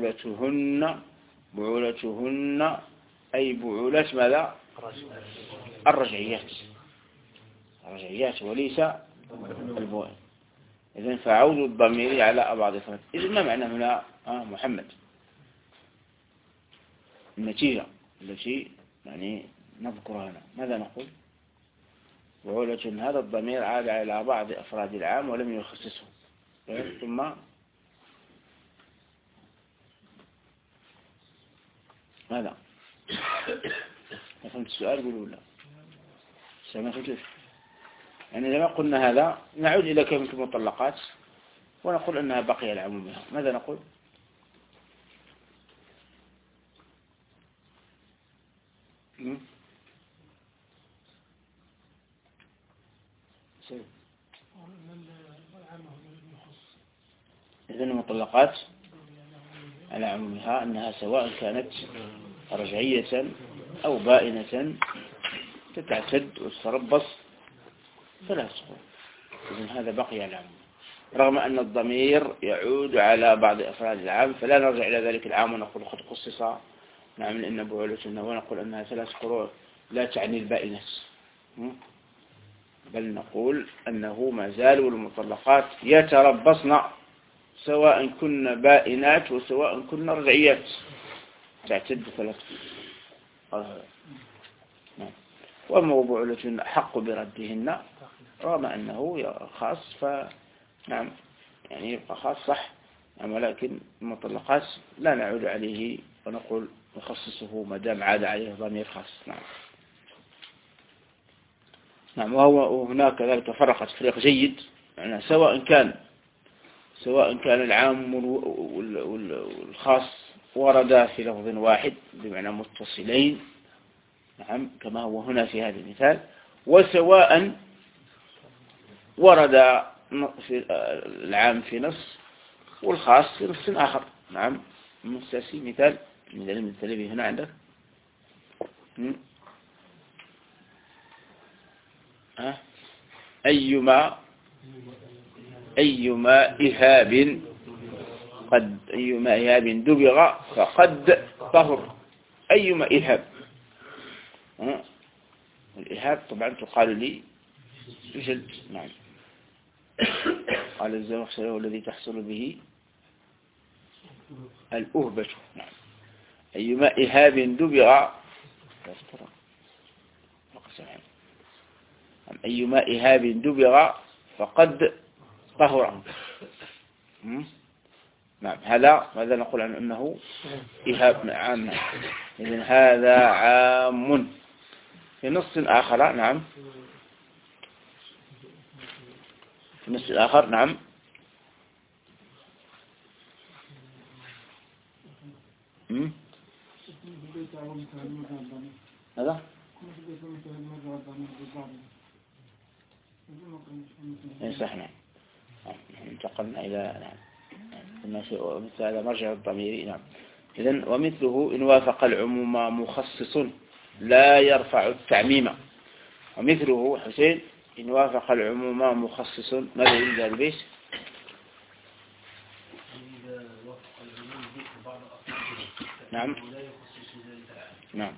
بعولتهن أي بعولات ماذا؟ الرجعيات وليس البوائن. إذن فعود الضمير على بعض أفراد. إذن ما معنى هنا محمد؟ النتيجة التي يعني نذكرها هنا ماذا نقول؟ بعولة هذا الضمير عاد على بعض أفراد العام ولم يخصصه. ثم ماذا؟ فهمت السؤال؟ قولوا لا. سمعتوا؟ يعني لما قلنا هذا نعود إلى كلمة المطلقات ونقول أنها بقي العموم. ماذا نقول؟ إذن المطلقات على عمومها أنها سواء كانت رجعية أو بائنة تتعتد وتتربص فلا تقول. إذن هذا بقي العام رغم أن الضمير يعود على بعض أفراد العام فلا نرجع إلى ذلك العام ونقول قد خصص. نعم لأن بعولتنا ونقول أنها 3 قروء لا تعني البائنات بل نقول أنه ما زالوا المطلقات يتربصن سواء كن بائنات وسواء كن رجعيات تعتد 3 وأما بعولة حق بردهن رغم أنه خاص فنعم يعني يبقى خاص صح. ولكن المطلقات لا نعود عليه ونقول نخصصه ما دام عاد عليه ضمير خاص. نعم. وهو هناك ذلك فرقت فريق جيد يعني سواء كان العام والخاص وردا في لفظ واحد بمعنى متصلين. نعم كما هو هنا في هذا المثال. وسواء ورد في العام في نص والخاص في نص آخر. نعم مستسي مثال من المثال هنا عندك أيما أيما إهاب دبغ فقد طهر. أيما إهاب، الإهاب طبعا تقال لي جلد. نعم. قال الزمخشري والذي تحصل به الأهبة. نعم. أيما إهاب دبغ أيما إهاب دبغ فقد طهر. نعم. ماذا نقول عنه؟ أنه إهاب عام. إذن هذا عام. في نص آخر، نعم، في النص الآخر، نعم، هذا صح. نعم. انتقلنا إلى مثل هذا مرجع الضمير. نعم. إذن ومثله إن وافق العموم مخصص لا يرفع التعميم. ومثله حسين إن وافق العموم مخصص. ماذا يريد هذا البيت؟ نعم. نعم.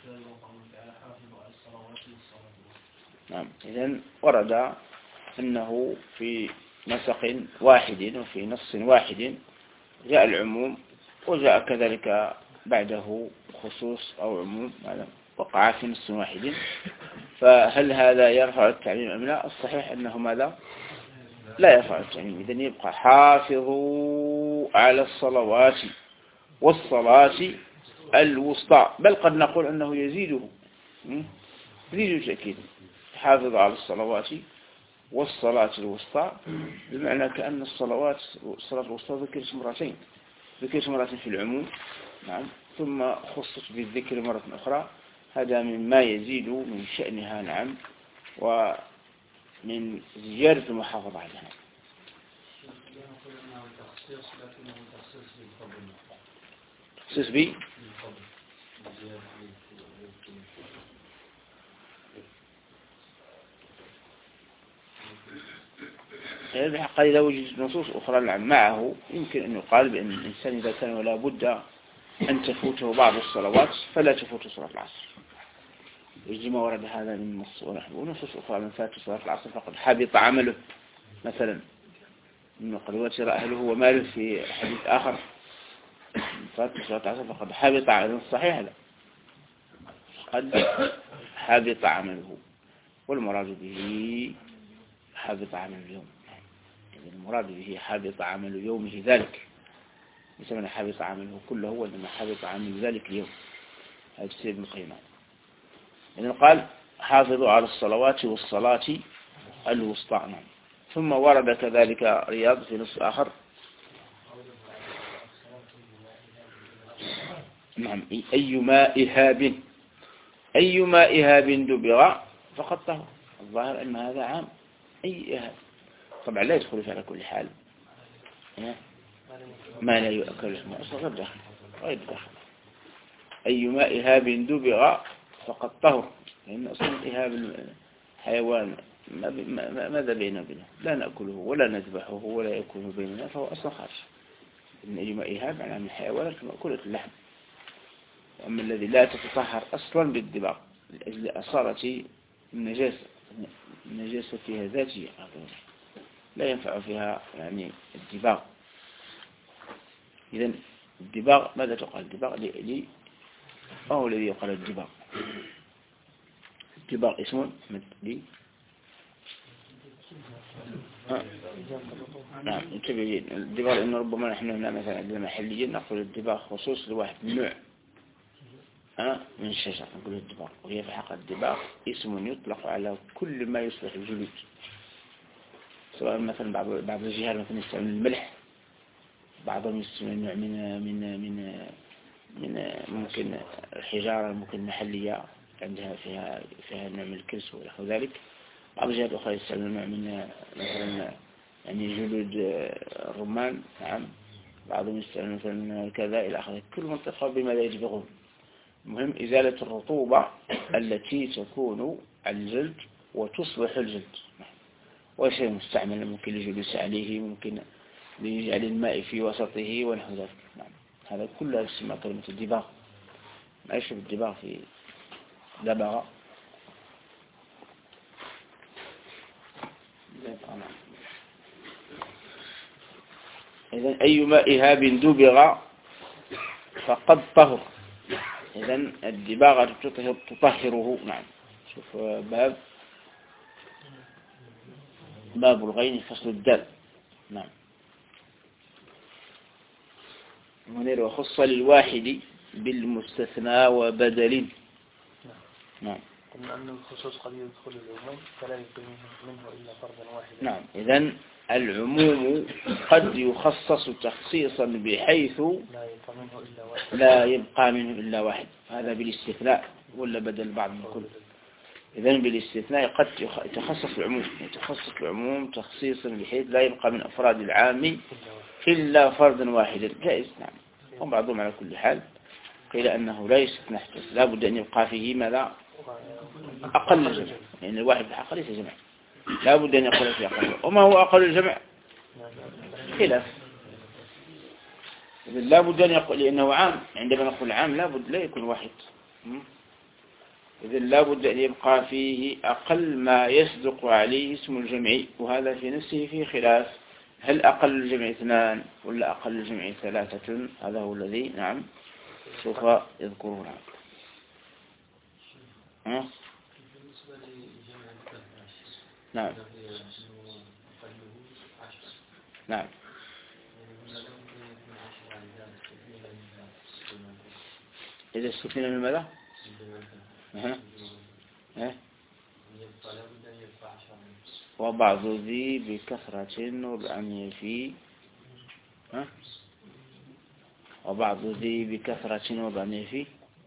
نعم. إذن ورد أنه في نسق واحد وفي نص واحد جاء العموم وجاء كذلك بعده خصوص أو عموم، هذا وقع في نص واحد. فهل هذا يرفع التعميم أم لا؟ الصحيح أنه ماذا؟ لا يرفع التعميم. إذن يبقى حافظوا على الصلوات والصلاة الوسطى، بل قد نقول أنه يزيده تأكيد. حافظوا على الصلوات والصلاة الوسطى، بمعنى كأن الصلاة الوسطى ذكرت مرتين، ذكرت مرة في العموم، نعم، ثم خصت بالذكر مرة أخرى. هذا مما يزيد من شأنها، نعم، ومن زيادة المحافظة عليها. تخصيص بي بالحق إذا وجدت نصوص أخرى معه يمكن أن يقال بأن الإنسان إذا كان ولا بد أن تفوته بعض الصلوات فلا تفوت صلاة العصر. يجي ما ورد هذا من ونصوص أخرى من فات صلاة العصر فقد حبط عمله، مثلا إنه قد وتر أهله وماله، في حديث آخر فات صلاة العصر فقد حبط عمله. صحيح هذا، قد حبط عمله، والمراد به حبط عمل اليوم. المراد به حبط عمل يومه ذلك، ليس من حبط عمله كله، وإنما حبط عمل ذلك اليوم. هذا السيد ابن القيم. إذن قال حافظوا على الصلوات والصلاة الوسطى. ثم ورد كذلك رياض في نص آخر، نعم، أيما إهاب دبغ فقد طهر. الظاهر أن هذا عام، أي إهاب طبعا لا يدخل في على كل حال ما لا يؤكل اسمه غير داخل، غير داخل. أيما إهاب دبغ فقد طهر، لأن أصلا إهاب الحيوان ماذا بيننا وبينه؟ لا نأكله ولا نذبحه ولا يكون بيننا، فهو أصلا خارج. إن أيما إهاب عن الحيوانات مأكولة اللحم. وأما الذي لا تتطهر أصلا بالدباغ لأجل أصالة النجاسة فيها ذاتية، لا ينفع فيها يعني الدباغ. إذن الدباغ ماذا تقال؟ الدباغ ما هو الذي يقال الدباغ؟ الدباغ اسم لي نعم انتبهين. الدباغ إنه ربما نحن هنا مثلا عندنا محليا نقول الدباغ خصوص لواحد نوع من الشجر نقول الدباغ، وهي في حق الدباغ اسم يطلق على كل ما يصلح الجلود، سواء مثلا بعض الجهات مثلا يستعمل الملح، بعضهم يستعمل نوع من ممكن الحجارة ممكن محلية عندها فيها نوع من الكرس ونحو ذلك. بعض الجهات الأخرى يستعمل نوع من مثلا يعني جلود الرمان، نعم، بعضهم يستعمل مثلا كذا إلى آخره. كل منطقة بما يجبغون. المهم إزالة الرطوبة التي تكون على الجلد وتصبح الجلد. وشيء مستعمل ممكن لجلوس عليه، ممكن لجعل الماء في وسطه ونحو ذلك. نعم، هذا كله يسمى كلمة الدباغ. ما يشبه الدباغ في دبغ. إذن أي ماء هاب دبغ فقد طهر. إذن الدباغة تطهره. نعم. شوف باب الغين فصل الدال. نعم. منير وخص للواحد بالمستثنى وبدل. نعم. قلنا أن الخصوص قد يدخل العموم فلا يكون منه إلا فردا واحدا. نعم. إذن العموم قد يخصص تخصيصا بحيث لا يبقى منه إلا واحد. هذا بالاستثناء ولا بدل بعض من كل. إذن بالاستثناء قد يتخصص العموم، يتخصص العموم تخصيصا بحيث لا يبقى من أفراد العام إلا فردا واحدا. جائز. نعم. وبعضهم على كل حال قيل أنه لا يستثنى، لا بد أن يبقى فيه ماذا؟ أقل الجمع، لأن الواحد بالحق ليس جمع، لا بد أن يقول فيه أقل. وما هو أقل الجمع؟ خلاف. إذن لا بد أن يقول، لأنه عام، عندما نقول عام لا بد لا يكون واحد. إذن لا بد أن يبقى فيه أقل ما يصدق عليه اسم الجمع، وهذا في نفسه فيه خلاف. هل أقل الجمع 2 ولا أقل الجمع 3؟ هذا هو الذي نعم سوف يذكرونه. نعم. نعم. إذا استثنى من ماذا؟ وبعض ذي بكثرة وبأن في وبعض ذي بكثرة وبأن في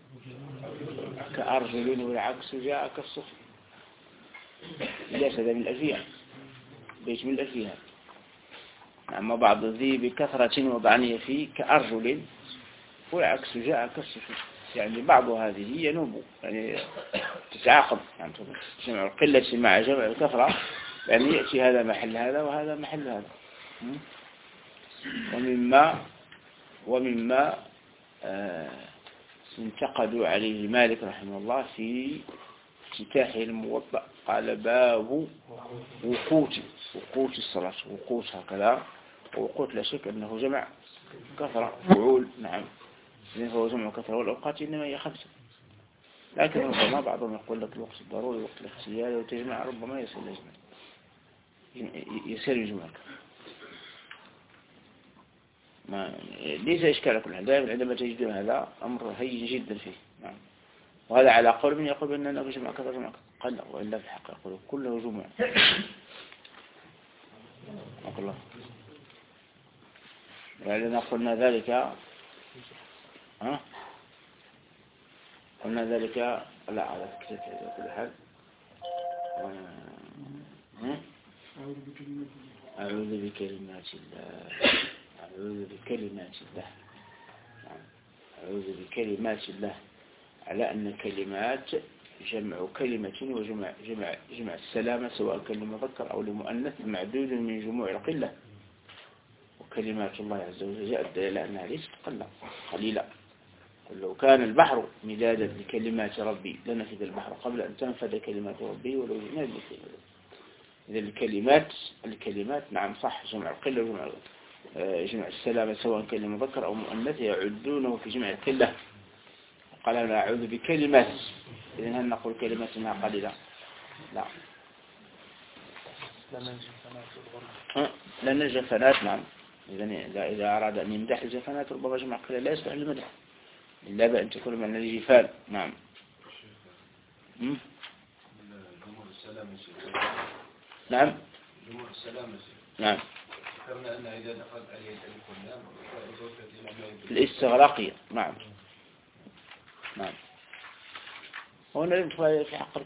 كأرجل، والعكس جاء كالصف. ليس هذا من الألفية، بيت من الألفية. أما بعض ذي بكثرة وبأن في كأرجل، والعكس جاء كالصف. يعني بعض هذه ينوب، يعني تتعاقب، يعني جمع القلة مع جمع الكثرة، يعني يأتي هذا محل هذا وهذا محل هذا. ومما انتقدوا عليه مالك رحمه الله في افتتاحه الموضع، قال باب وقوت الصلاة. وقوت هكذا، ووقوت لا شك أنه جمع كثرة فعول. نعم. فهو جمع كثرة، والأوقات إنما هي 5. لكن ربما بعضهم يقول لك الوقت الضروري وقت الاختياري وتجمع، ربما يسير يجمعك. ما ليس إشكال كل حال. دائما عندما تجدون هذا أمر هين جدا فيه. نعم. وهذا على قول من يقول بأننا جمع كثرة جمع قل، وإلا في الحق يقول كله جمع. أقول الله لأننا قلنا ذلك قلنا ذلك لا على كل حال. أعوذ بكلمات الله، أعوذ بكلمات الله. أعوذ بكلمات الله، على أن كلمات جمع كلمة، وجمع السلامة سواء كان لمذكر أو لمؤنث معدود من جموع القلة. وكلمات الله عز وجل جاءت دلالة أنها ليست قليلة. قل لو كان البحر مدادا لكلمات ربي لنفذ البحر قبل أن تنفذ كلمات ربي ولو جئنا بمثله. إذا الكلمات نعم صح، جمع القلة وجمع جمع السلامة سواء كان لمذكر أو مؤنث يعدونه في جمع القلة. قال أنا أعوذ بكلمات، إذن هل نقول كلماتنا قليلة؟ لا. لأن الجفنات نعم، إذا أراد أن يمدح الجفنات ربما جمع قليلة لا يصلح المدح إلا بأن تكون من الجفان. نعم. نعم. نعم. الاستغراقية. نعم. نعم. هنا يدخل في حق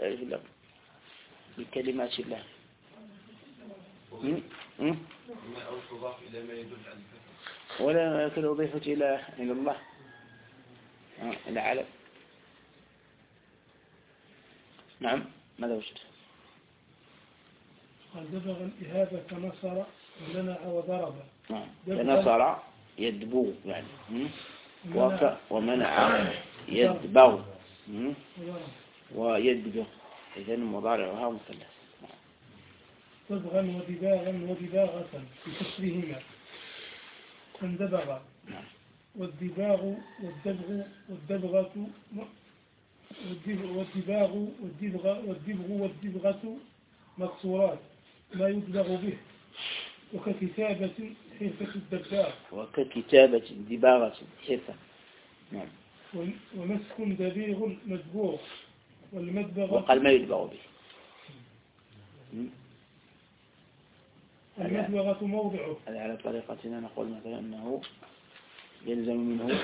بكلمات الله. ولا يمكن أضيفة إلى الله، إلى علم. نعم. ماذا وجدت؟ قال دبغ الإهابة كنصر ومنع وضرب. كنصر يدبغ يعني ومنع يدبغ ويدبغ، إذن مضارعها مثلث. دبغا ودباغا ودباغة بكسرهما فاندبغ. والدباغ والدبغ والدبغة والدبغ والدبغة مكسورات لا يدبغ به. وككتابة حرفة الدباغ. وككتابة دباغة حرفة. نعم. ومسك دبيغ مدبوغ والمدبغة وقال ما يدبغ به. المدبغة موضعه. هذا على طريقتنا نقول مثلا أنه يلزم منه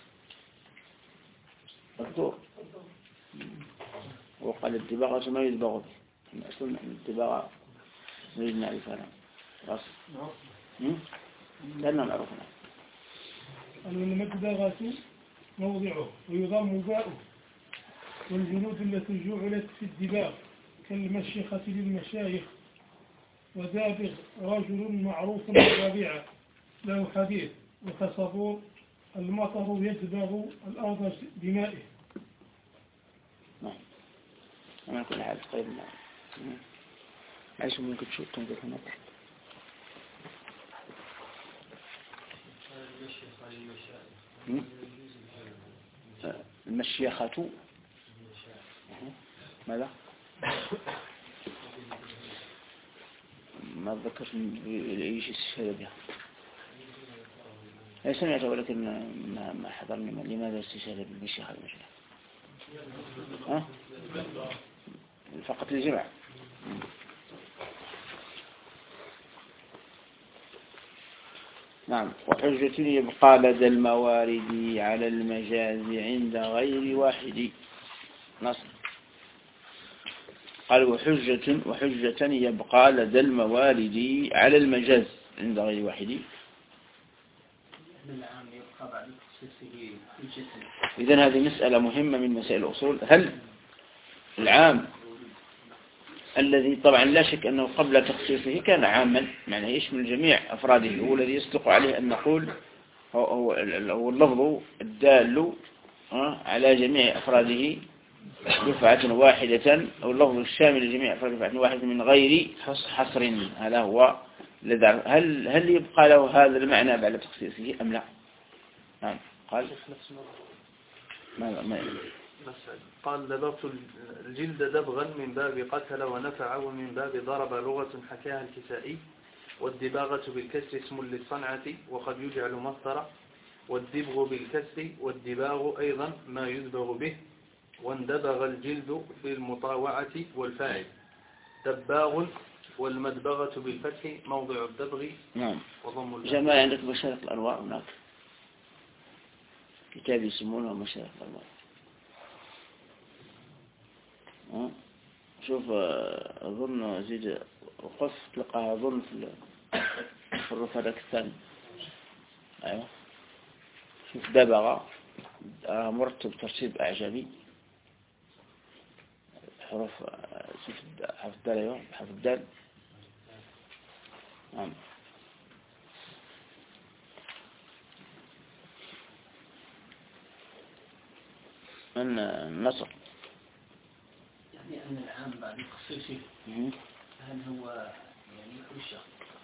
الدور، وقال الدباغة ما يدبغ به. أصلا الدباغة نريد نعرفها. خلاص لأننا نعرفنا. المدبغة موضعه ويضم باؤه. والجلود التي جعلت في الدباغ كالمشيخة للمشايخ. ودابغ رجل معروف بالربيعة له حديث. وكصبور المطر يدبغ الأرض بمائه. نعم. أنا كل حال طيب. عايش ممكن تشوف تنظر هنا. المشيخة ماذا؟ ما ذكرت ايش استشهد بها. سمعت ولكن ما حضرني. لماذا استشهد بالمشيخة المشيخة؟ فقط الجمع. نعم. وحجة يبقى لدى الموارد على المجاز عند غير واحد. نص. قال وحجة يبقى لدى الموارد على المجاز عند غير واحد. إذن هذه مسألة مهمة من مسائل الأصول. هل العام الذي طبعا لا شك أنه قبل تخصيصه كان عاما، معناه يشمل جميع أفراده، هو الذي يصدق عليه أن نقول هو اللفظ الدال على جميع أفراده دفعة واحدة، أو اللفظ الشامل لجميع أفراد دفعة واحدة من غير حصر. هذا هو الذي هل يبقى له هذا المعنى بعد تخصيصه أم لا؟ نعم. قال ما قال دبغت الجلد دبغا من باب قتل ونفع ومن باب ضرب لغة حكاها الكسائي. والدباغة بالكسر اسم للصنعة وقد يجعل مصدرا. والدبغ بالكسر والدباغ أيضا ما يدبغ به. واندبغ الجلد في المطاوعة والفاعل دباغ. والمدبغة بالفتح موضع الدبغ. نعم. وضم جماعة عندك مشارق الأنواع هناك كتاب يسمونه مشارق الأنواع. شوف أظن زيد وقف تلقاها أظن في الرفرق الثاني. أيوة. شوف دبغ مرتب ترتيب أعجمي. حرف شوف حرف الدال. أيوة حرف الدال. نعم. من النصر. يعني أن العام بعد تخصيصه هل هو يعني يخرج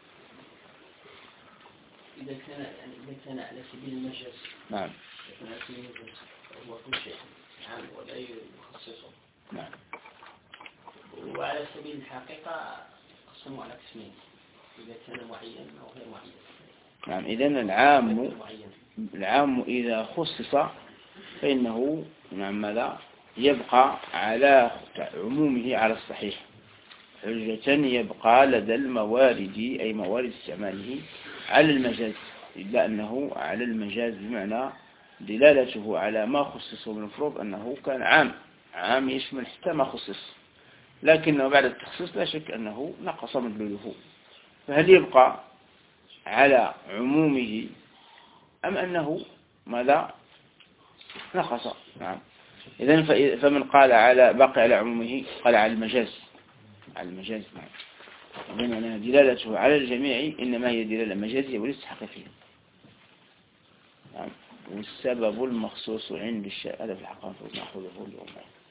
إذا كان على سبيل المجاز. نعم. لكن على سبيل المجاز هو كل شيء عام ولا يخصصه. نعم. وعلى سبيل الحقيقة قسموا على قسمين، إذا كان معين أو غير معين. نعم. إذن العام إذا خصص فإنه نعم ماذا يبقى على عمومه على الصحيح. حجة يبقى لدى الموارد أي موارد استعماله على المجاز، إلا أنه على المجاز بمعنى دلالته على ما خصصه من المفروض أنه كان عام يشمل حتى ما خصص، لكنه بعد التخصيص لا شك أنه نقص مدلوله. فهل يبقى على عمومه أم أنه ماذا نقص؟ نعم. إذن فمن قال باقي على عمومه قال على المجاز. نعم. بمعنى دلالته على الجميع إنما هي دلالة مجازية وليست حقيقية. نعم. والسبب المخصوص عند الشيء هذا في الحقيقة نأخذه اليوم.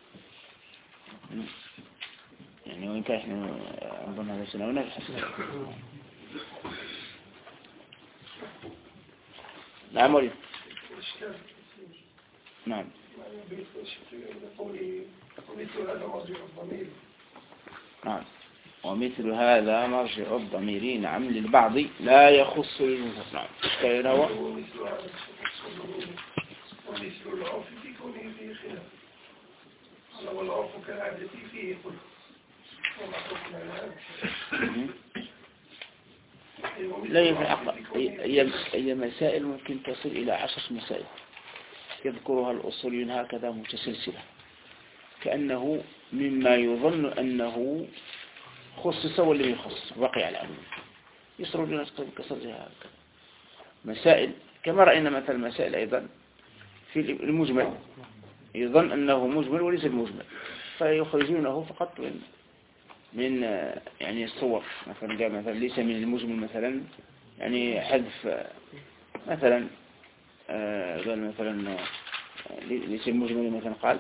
يعني وإن كان إحنا أظن هذا السنة ونفس. نعم ولي. نعم. نعم. ومثل هذا مرجع الضمير نعم للبعض لا يخص للجمهور. نعم. كان هو ومثل العرف في كونه فيه خلاف. والعرف كالعادة فيه خلف. وما حكم على لا يفعل. هي مسائل ممكن تصل إلى 10 مسائل يذكرها الأصوليون هكذا متسلسلة كأنه مما يظن أنه خصص واللي يخصص بقي على الأمر يسردون كسرها هكذا مسائل كما رأينا مثلا مسائل أيضا في المجمل يظن أنه مجمل وليس المجمل فيخرجونه فقط من يعني الصور مثلا قال مثلا ليس من المجمل مثلا يعني حذف مثلا قال مثلا ليس المجمل مثلا قال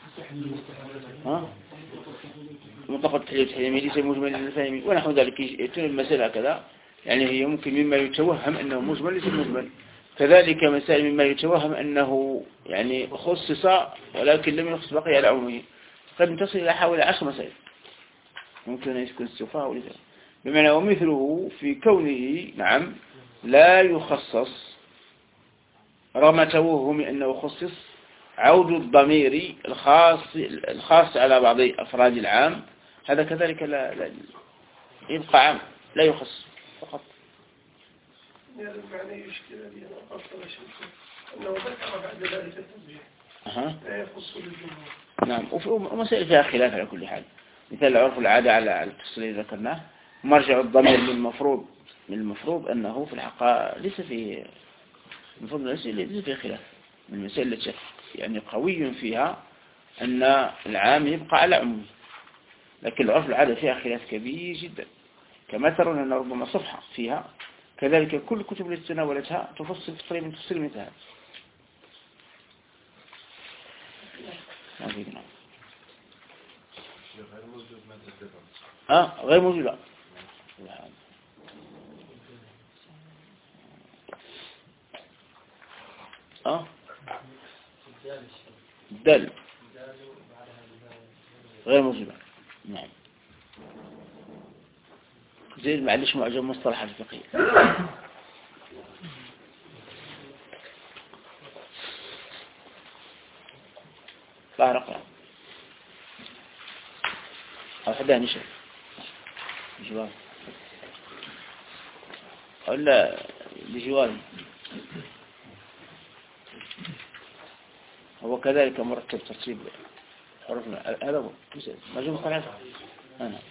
مطلق التحليل والتحريمي ليس المجمل للفاهمين ونحو ذلك يتم المسألة كذا يعني هي ممكن مما يتوهم أنه مجمل ليس المجمل كذلك مسائل مما يتوهم أنه يعني خصص ولكن لم يخص بقي على عمومه قد تصل إلى حوالي 10 مسائل ممكن أن يكون استفاء ولذا بمعنى ومثله في كونه نعم لا يخصص رغم توهم أنه خصص عود الضمير الخاص على بعض أفراد العام هذا كذلك لا يبقى عام لا يخص فقط. هذا المعنى يشكل لي أنا أفضل شيء أنه ذكر بعد ذلك التنبيه لا يخص بالجمهور. نعم ومسائل فيها خلاف على كل حال مثال عرف العادة على التفصيل اللي ذكرناه مرجع الضمير من المفروض أنه في الحقيقة ليس فيه المفروض ليس فيه خلاف من المسائل التي يعني قوي فيها أن العام يبقى على عمومه لكن العرف العادة فيها خلاف كبير جدا كما ترون أن ربما صفحة فيها كذلك كل الكتب التي تناولتها تفصل في طريق من تفصيل مثلها غير موجود لا دل غير موجود نعم زي معلش معجم مصطلح الفقهي طارق أو حدا نشر جوال ولا بجوال هو كذلك مرتب ترتيب حروفنا هذا هو معجم مصطلح أنا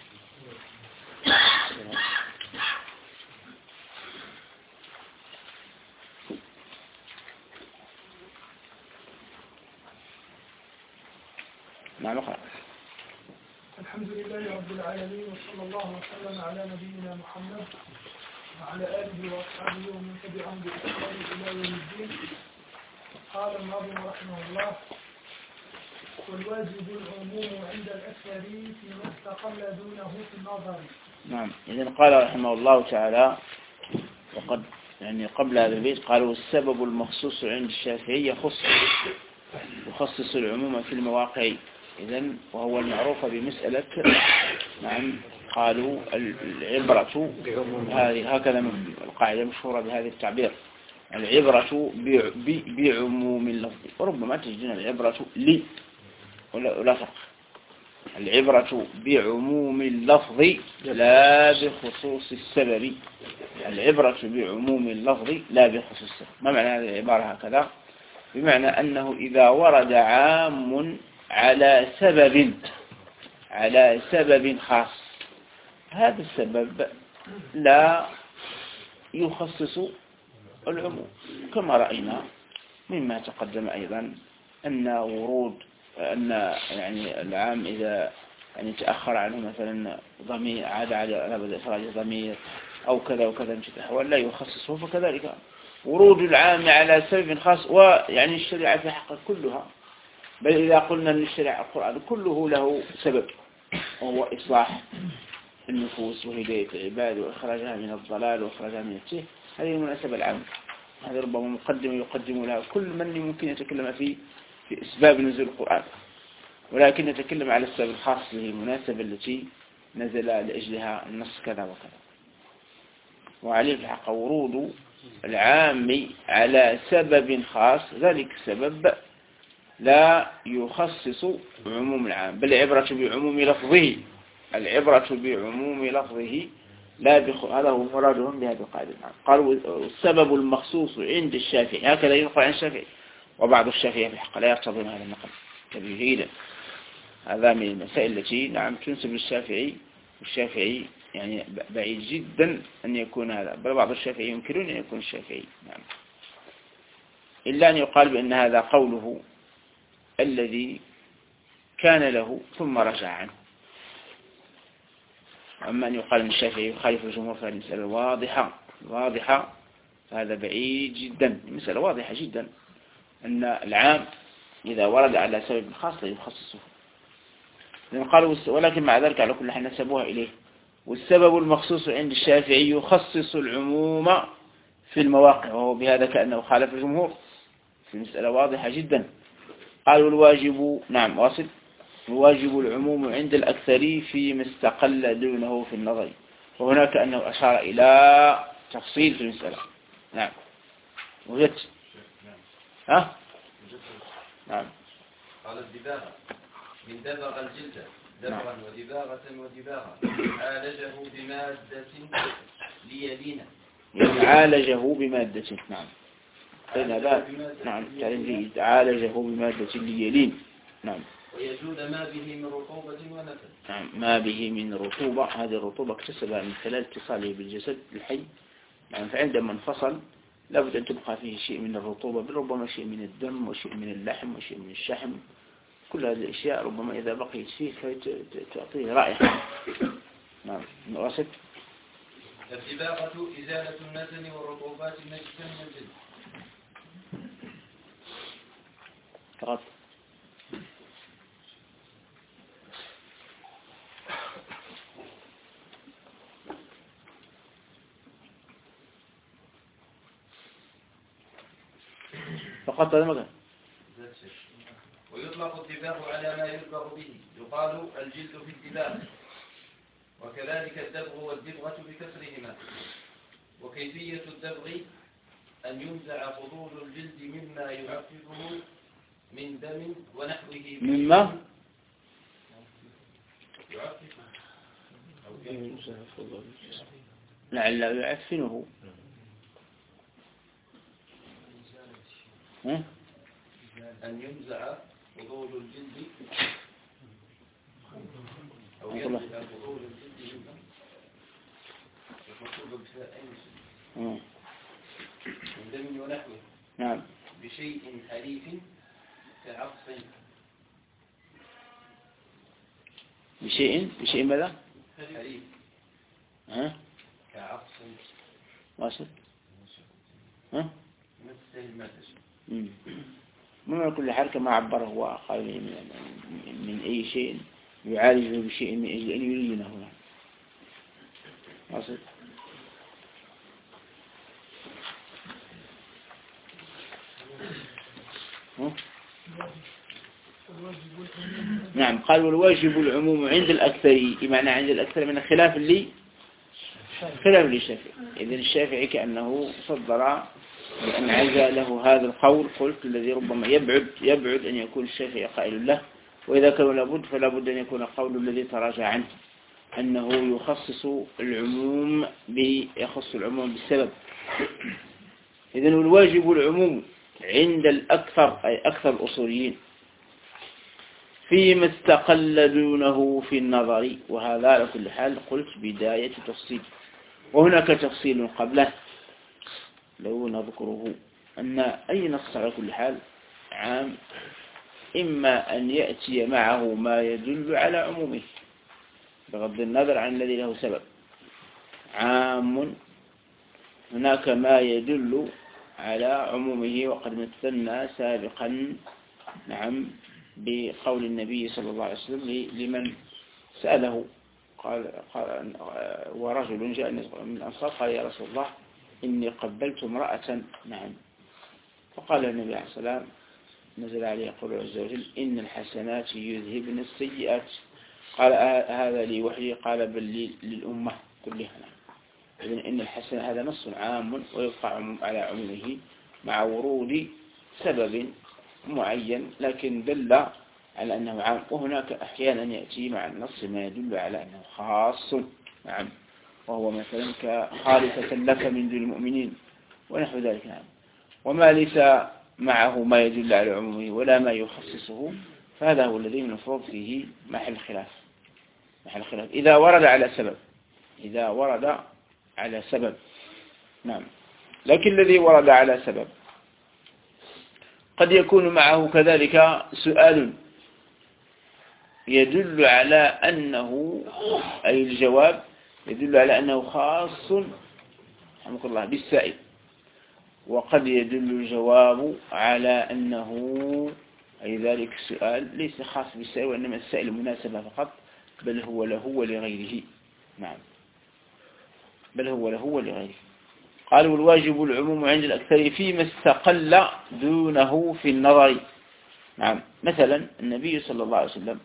نعم اقرأ. الحمد لله رب العالمين وصلى الله وسلم على نبينا محمد وعلى آله وأصحابه ومن تبعهم بإحسان إلى يوم الدين. قال الناظم رحمه الله والواجب العموم عند الأكثر فيما استقل دونه في النظر. نعم إذن قال رحمه الله تعالى وقد يعني قبل هذا البيت قالوا السبب المخصوص عند الشافعي يخصص العموم في المواقع إذن وهو المعروف بمسألة نعم قالوا العبرة هذه هكذا القاعدة مشهورة بهذا التعبير العبرة بعموم اللفظ وربما تجدنا العبرة لي ولا فرق العبرة بعموم اللفظ لا بخصوص السبب العبرة بعموم اللفظ لا بخصوص السبب ما معنى هذه العبارة هكذا بمعنى أنه إذا ورد عام على سبب خاص هذا السبب لا يخصص العموم كما رأينا مما تقدم أيضا أن يعني العام إذا يعني تأخر عنه مثلا ضمير، عاد على بدأ إخراج ضمير أو كذا وكذا من شتى أحوال لا يخصصه. فكذلك ورود العام على سبب خاص، ويعني الشريعة في حقها كلها، بل إذا قلنا أن الشريعة القرآن كله له سبب، وهو إصلاح النفوس وهداية العباد وإخراجها من الضلال وإخراجها من التيه، هذه المناسبة العامة. هذا ربما مقدم يقدم لها كل من ممكن يتكلم في أسباب نزول القرآن، ولكن نتكلم على السبب الخاص به، المناسبة التي نزل لأجلها النص كذا وكذا. وعليه الحق ورود العام على سبب خاص، ذلك السبب لا يخصص عموم العام، بل العبرة بعموم لفظه، العبرة بعموم لفظه لا هذا هو مرادهم بهذا القاعدة. قالوا السبب المخصوص عند الشافعي، هكذا ينقل عن الشافعي، وبعض الشافعية في الحق لا يقتضون هذا النقل تبجيلا. هذا من المسائل التي نعم تنسب للشافعي، والشافعي يعني بعيد جدا أن يكون هذا، بل بعض الشافعي ينكرون أن يكون الشافعي نعم، إلا أن يقال بأن هذا قوله الذي كان له ثم رجع عنه. أما أن يقال أن الشافعي يخالف الجمهور فهذه مسألة واضحة، فهذا بعيد جدا، مسألة واضحة جدا أن العام إذا ورد على سبب خاص لا يخصصه. قالوا ولكن مع ذلك على كل حال نسبوها إليه. والسبب المخصوص عند الشافعي يخصص العموم في المواقع، وهو بهذا كأنه خالف الجمهور في مسألة واضحة جدا. قالوا الواجب نعم واصل، الواجب العموم عند الأكثر فيما استقل دونه في النظر، وهناك أنه أشار إلى تفصيل في المسألة. نعم وجدت ها نعم. قال الدباغة من دبغ الجلد دبغا ودباغة ودباغة عالجه بمادة ليلين، عالجه بمادة نعم نعم تعلم جيد، عالجه بمادة ليلين نعم. ويجود ما به من رطوبة ونفس نعم ما به من رطوبة، هذه الرطوبة اكتسبها من خلال اتصاله بالجسد الحي يعني، فعندما انفصل لابد أن تبقى فيه شيء من الرطوبة، بل ربما شيء من الدم وشيء من اللحم وشيء من الشحم، كل هذه الأشياء ربما إذا بقيت فيه تعطيه رائحة. نعم نواصل. الدباغة إزالة النتن والرطوبات النجسة من الجلد فقط. فقط هذا مكان. ويطلق الدباغ على ما يدبغ به، يقال الجلد في الدباغ، وكذلك الدبغ والدبغة بكسرهما. وكيفية الدبغ أن ينزع فضول الجلد مما يعففه من دم ونحوه مما يعففه لعل يعفنه أن ينزع فضول الجلد أو ينزع فضول الجلد من دم ونحوه نعم بشيء حليف كعصف. بشيء ماذا؟ حليف كعصف واصل مثل المادة. من كل حال كما عبره هو قال من أي شيء يعالجه بشيء من أجل أن يلينه. واصل. نعم قال والواجب العموم عند الأكثر، بمعنى عند الأكثر من خلاف للشافعي. إذن الشافعي كأنه صدر بأن عزله هذا القول، قلت الذي ربما يبعد أن يكون الشافعي قائل له، وإذا كان لابد فلا بد أن يكون القول الذي تراجع عنه أنه يخص العموم بالسبب. إذن الواجب العموم عند الأكثر أي أكثر الأصوليين فيما استقل دونه في النظر، وهذا على كل حال قلت بداية تفصيل، وهناك تفصيل قبله لو نذكره أن أي نص على كل حال عام إما أن يأتي معه ما يدل على عمومه بغض النظر عن الذي له سبب. عام هناك ما يدل على عمومه، وقد مثلنا سابقا نعم بقول النبي صلى الله عليه وسلم لمن سأله قال ورجل جاء من الأنصار قال يا رسول الله إني قبلت امرأة. نعم. فقال النبي عليه السلام نزل عليه قوله عز وجل إن الحسنات يذهبن السيئات. قال هذا لي وحي؟ قال بل للأمة كلها. إذن إن الحسنات هذا نص عام ويبقى على عمومه مع ورود سبب معين لكن دل على أنه عام. وهناك أحيانا يأتي مع النص ما يدل على أنه خاص. نعم. وهو مثلا كخالفة لك من دون المؤمنين ونحو ذلك. نعم. وما ليس معه ما يدل على عمومه ولا ما يخصصه فهذا هو الذي من المفروض فيه محل خلاف. إذا ورد على سبب. نعم. لكن الذي ورد على سبب قد يكون معه كذلك سؤال يدل على أنه أي الجواب يدل على أنه خاص رحمك الله بالسائل، وقد يدل الجواب على أنه أي ذلك السؤال ليس خاص بالسائل وإنما السائل مناسبة فقط بل هو له ولغيره. نعم. بل هو له ولغيره. قال والواجب العموم عند الأكثر فيما استقل دونه في النظر. نعم. مثلا النبي صلى الله عليه وسلم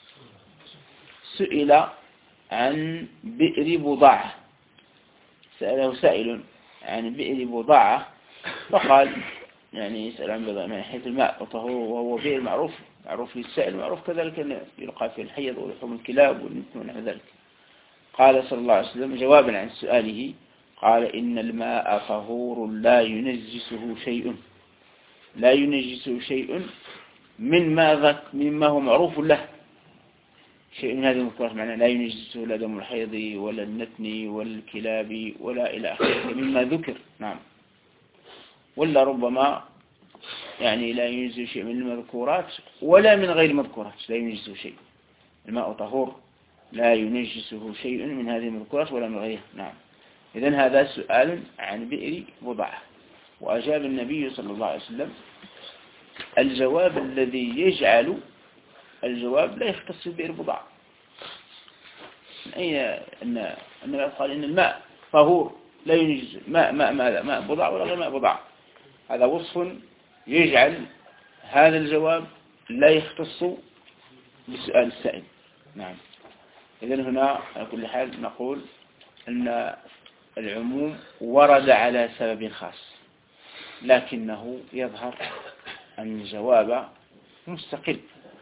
سئل عن بئر بضاعة، سأله سائل عن بئر بضاعة فقال يعني يسأل عن بضاعة من حيث الماء وطهوره وهو بئر معروف للسائل، معروف كذلك أن يلقى في الحيض ولحوم الكلاب والنتن ونحو ذلك. قال صلى الله عليه وسلم جوابا عن سؤاله قال إن الماء طهور لا ينجسه شيء مما هو معروف له. شيء من هذه المذكورات معناه لا ينجسه لا دم الحيض ولا النتن والكلاب ولا إلى آخره مما ذكر. نعم. ولا ربما يعني لا ينجسه شيء من المذكورات ولا من غير المذكورات لا ينجسه شيء. الماء طهور لا ينجسه شيء من هذه المذكورات ولا من غيرها. نعم. إذن هذا سؤال عن بئر بضاعة، وأجاب النبي صلى الله عليه وسلم الجواب الذي يجعل الجواب لا يختص ببئر بضاعة. أن قال إن الماء طهور لا ينجس ماء بضاعة ولا غير ماء بضاعة. هذا وصف يجعل هذا الجواب لا يختص بسؤال السائل. نعم. إذن هنا على كل حال نقول أن العموم ورد على سبب خاص لكنه يظهر أن الجواب مستقل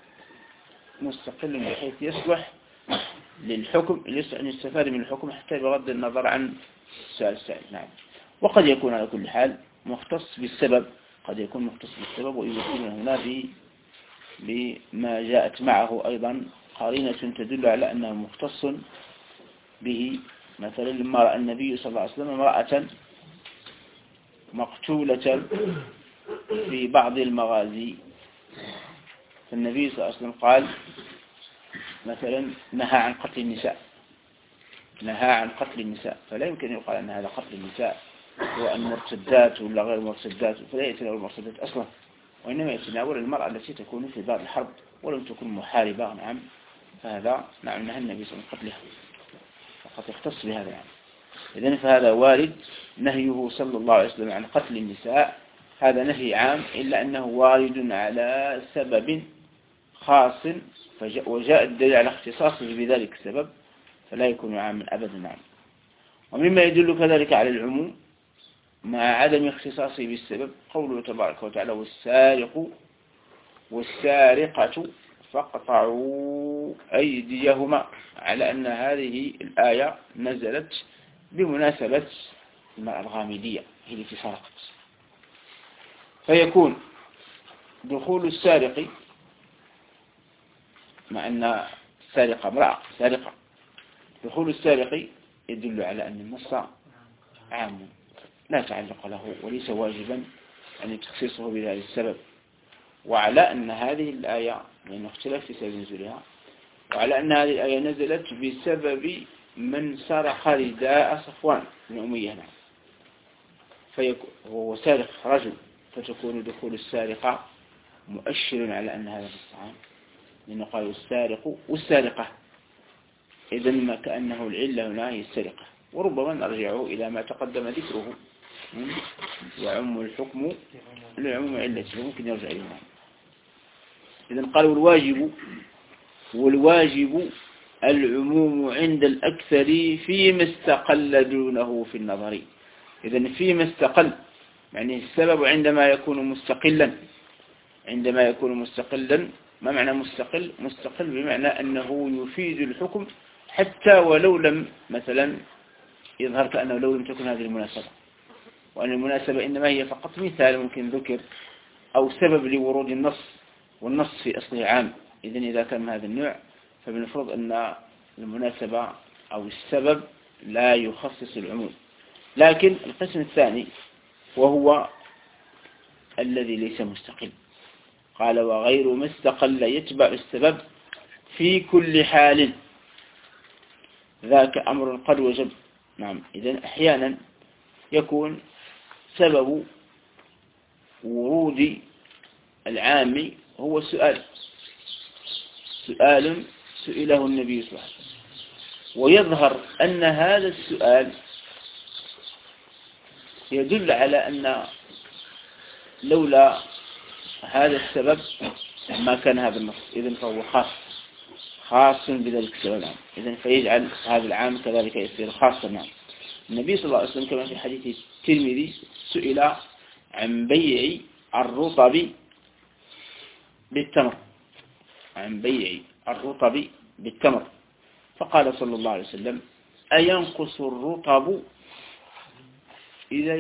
بحيث يصلح للحكم أن يستفاد من الحكم حتى بغض النظر عن سؤال السائل. نعم. وقد يكون على كل حال مختص بالسبب، ويمثلنا هنا بما جاءت معه أيضا قرينة تدل على أنه مختص به. مثلا لما رأى النبي صلى الله عليه وسلم امرأة مقتولة في بعض المغازي فالنبي صلى الله عليه وسلم قال مثلا نهى عن قتل النساء، فلا يمكن أن يقال أن هذا قتل النساء هو المرتدات ولا غير المرتدات، فلا يتناول المرتدات أصلا، وإنما يتناول المرأة التي تكون في دار الحرب ولم تكن محاربة. نعم. فهذا نعم نهى النبي صلى الله عليه وسلم قتلها فقد يختص بهذا. يعني إذن فهذا وارد نهيه صلى الله عليه وسلم عن قتل النساء، هذا نهي عام إلا أنه وارد على سبب خاص وجاء الدليل على اختصاصه بذلك السبب فلا يكون عاما أبدا. نعم. ومما يدل كذلك على العموم مع عدم اختصاصه بالسبب قوله تبارك وتعالى والسارق والسارقة فاقطعوا أيديهما، على أن هذه الآية نزلت بمناسبة المرأة الغامدية هي التي سرقت، فيكون دخول السارق مع أن السارقة امرأة سارقة، دخول السارق يدل على أن النص عام لا تعلق له وليس واجبا أن تخصيصه بهذا السبب. وعلى أن هذه الآية لأنه اختلف في سبب نزولها، وعلى أن هذه الآية نزلت بسبب من سرق رداء صفوان بن أمية، فهو سارق رجل، فتكون دخول السارقة مؤشر على أن هذا الطعام، لأنه قالوا السارق والسارقة، إذن ما كأنه العلة هنا هي السرقة. وربما نرجعه إلى ما تقدم ذكره، يعم الحكم لعموم علته، ممكن يرجع إليه. إذن قالوا والواجب العموم عند الأكثر فيما استقل دونه في النظر. إذن فيما استقل يعني السبب عندما يكون مستقلا. ما معنى مستقل؟ مستقل بمعنى أنه يفيد الحكم حتى ولو لم مثلا يظهر كأنه لو لم تكن هذه المناسبة، وأن المناسبة إنما هي فقط مثال ممكن ذكر أو سبب لورود النص، والنص في أصله عام. إذن إذا كان من هذا النوع فبنفرض أن المناسبة أو السبب لا يخصص العموم. لكن القسم الثاني وهو الذي ليس مستقل، قال وغير ما استقل يتبع السبب في كل حال، ذاك أمر قد وجب. نعم، إذن أحيانا يكون سبب ورود العام هو سؤال سئله النبي صلى الله عليه وسلم، ويظهر أن هذا السؤال يدل على أن لولا هذا السبب ما كان هذا النص، إذن فهو خاص بذلك السبب العام، إذن فيجعل هذا العام كذلك يصير خاصا. نعم. النبي صلى الله عليه وسلم كما في حديث الترمذي سئل عن بيع الرطب بالتمر، فقال صلى الله عليه وسلم أينقص الرطب إذا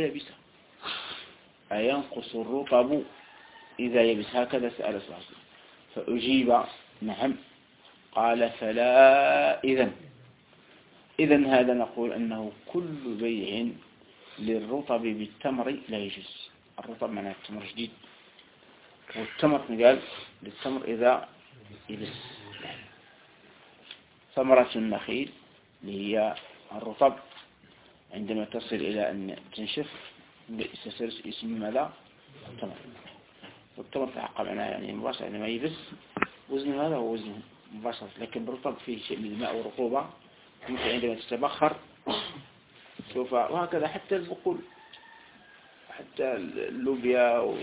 يبس؟ هكذا سأل صلى الله عليه وسلم، فأجيب نعم، قال فلا إذن هذا نقول أنه كل بيع للرطب بالتمر لا يجوز. الرطب معناه التمر جديد، والتمر قال للتمر إذا يبس. ثمرة النخيل اللي هي الرطب عندما تصل إلى أن تنشف يصير اسم ماذا؟ التمر. والتمر تحقق معناه يعني مباشرة عندما يبس وزن هذا هو وزنه مباشرة، لكن الرطب فيه شيء من الماء ورطوبة ممكن عندما تتبخر سوف، وهكذا حتى البقول، حتى اللوبيا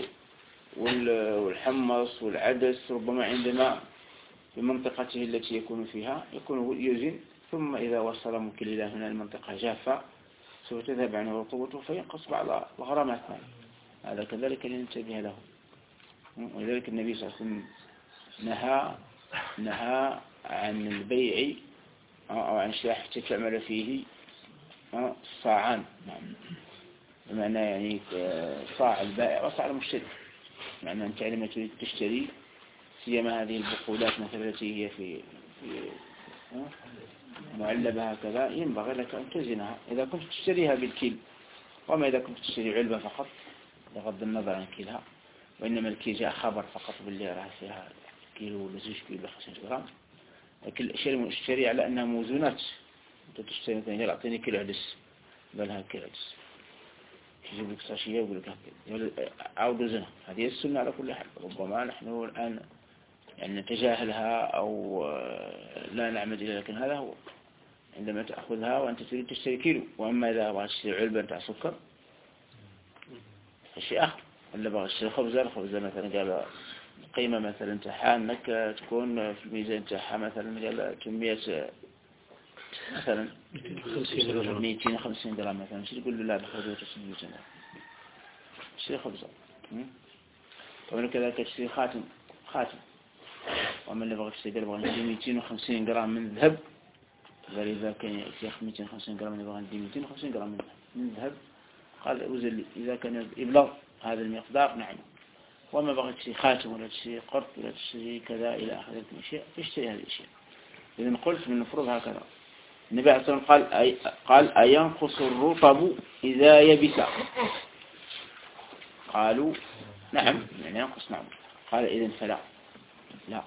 والحمص والعدس ربما عندما في منطقته التي يكون فيها يكون يزن، ثم إذا وصل ممكن إلى هنا المنطقة جافة سوف تذهب عنه رطوبته فينقص بعض الغرامات. هذا كذلك لننتبه له. ولذلك النبي صلى الله عليه وسلم نهى عن البيع أو عن شيء حتى تعمل فيه صاعان. بمعنى يعني صاع البائع وصاع المشتري، معنى أنت عندما تريد تشتري سيما هذه البقولات مثلا التي هي في معلبة هكذا ينبغي لك أن توزنها إذا كنت تشتريها بالكيل، وما إذا كنت تشتري علبة فقط بغض النظر عن كيلها، وإنما الكيل جاء خبر فقط باللي راه فيها كيلو ولا 2 كيلو ولا 5 غرام، لكن الأشياء المشتري على أنها موزونات. أنت تشتري مثلا أعطيني كيلو عدس، بلها كيلو عدس، يجيب لك ساشية ويقول لك عاود وزنها. هذه السنة على كل حال. ربما نحن الآن يعني نتجاهلها أو لا نعمد إليها، لكن هذا هو عندما تأخذها وأنت تريد تشتري كيلو. وأما إذا بغيت تشتري علبة تاع سكر فشيء آخر، ولا بغيت تشتري خبزة مثلا قال قيمة مثلا تاعها أنك تكون في الميزان تاعها مثلا قال كمية مثلا 250 درهم مثلا، شو تقول له لا بخبزة تشتري 200 درهم، تشتري خبزة. طبعا كذلك تشتري خاتم، ومن اللي بغى تشتري قال بغى ندي 250 جرام من الذهب، قال إذا كان ياخذ 250 جرام يبغى ندي 250 جرام من الذهب، قال أوزن لي إذا كان يبلغ هذا المقدار نعم. وما بغى تشتري خاتم ولا تشتري قرط ولا تشتري كذا إلى آخر الأشياء تشتري هذه الأشياء. إذا قلت من المفروض هكذا. النبي عليه الصلاة والسلام قال أينقص الرطب إذا يبس؟ قالوا نعم، يعني ينقص. نعم. قال إذن فلا لا.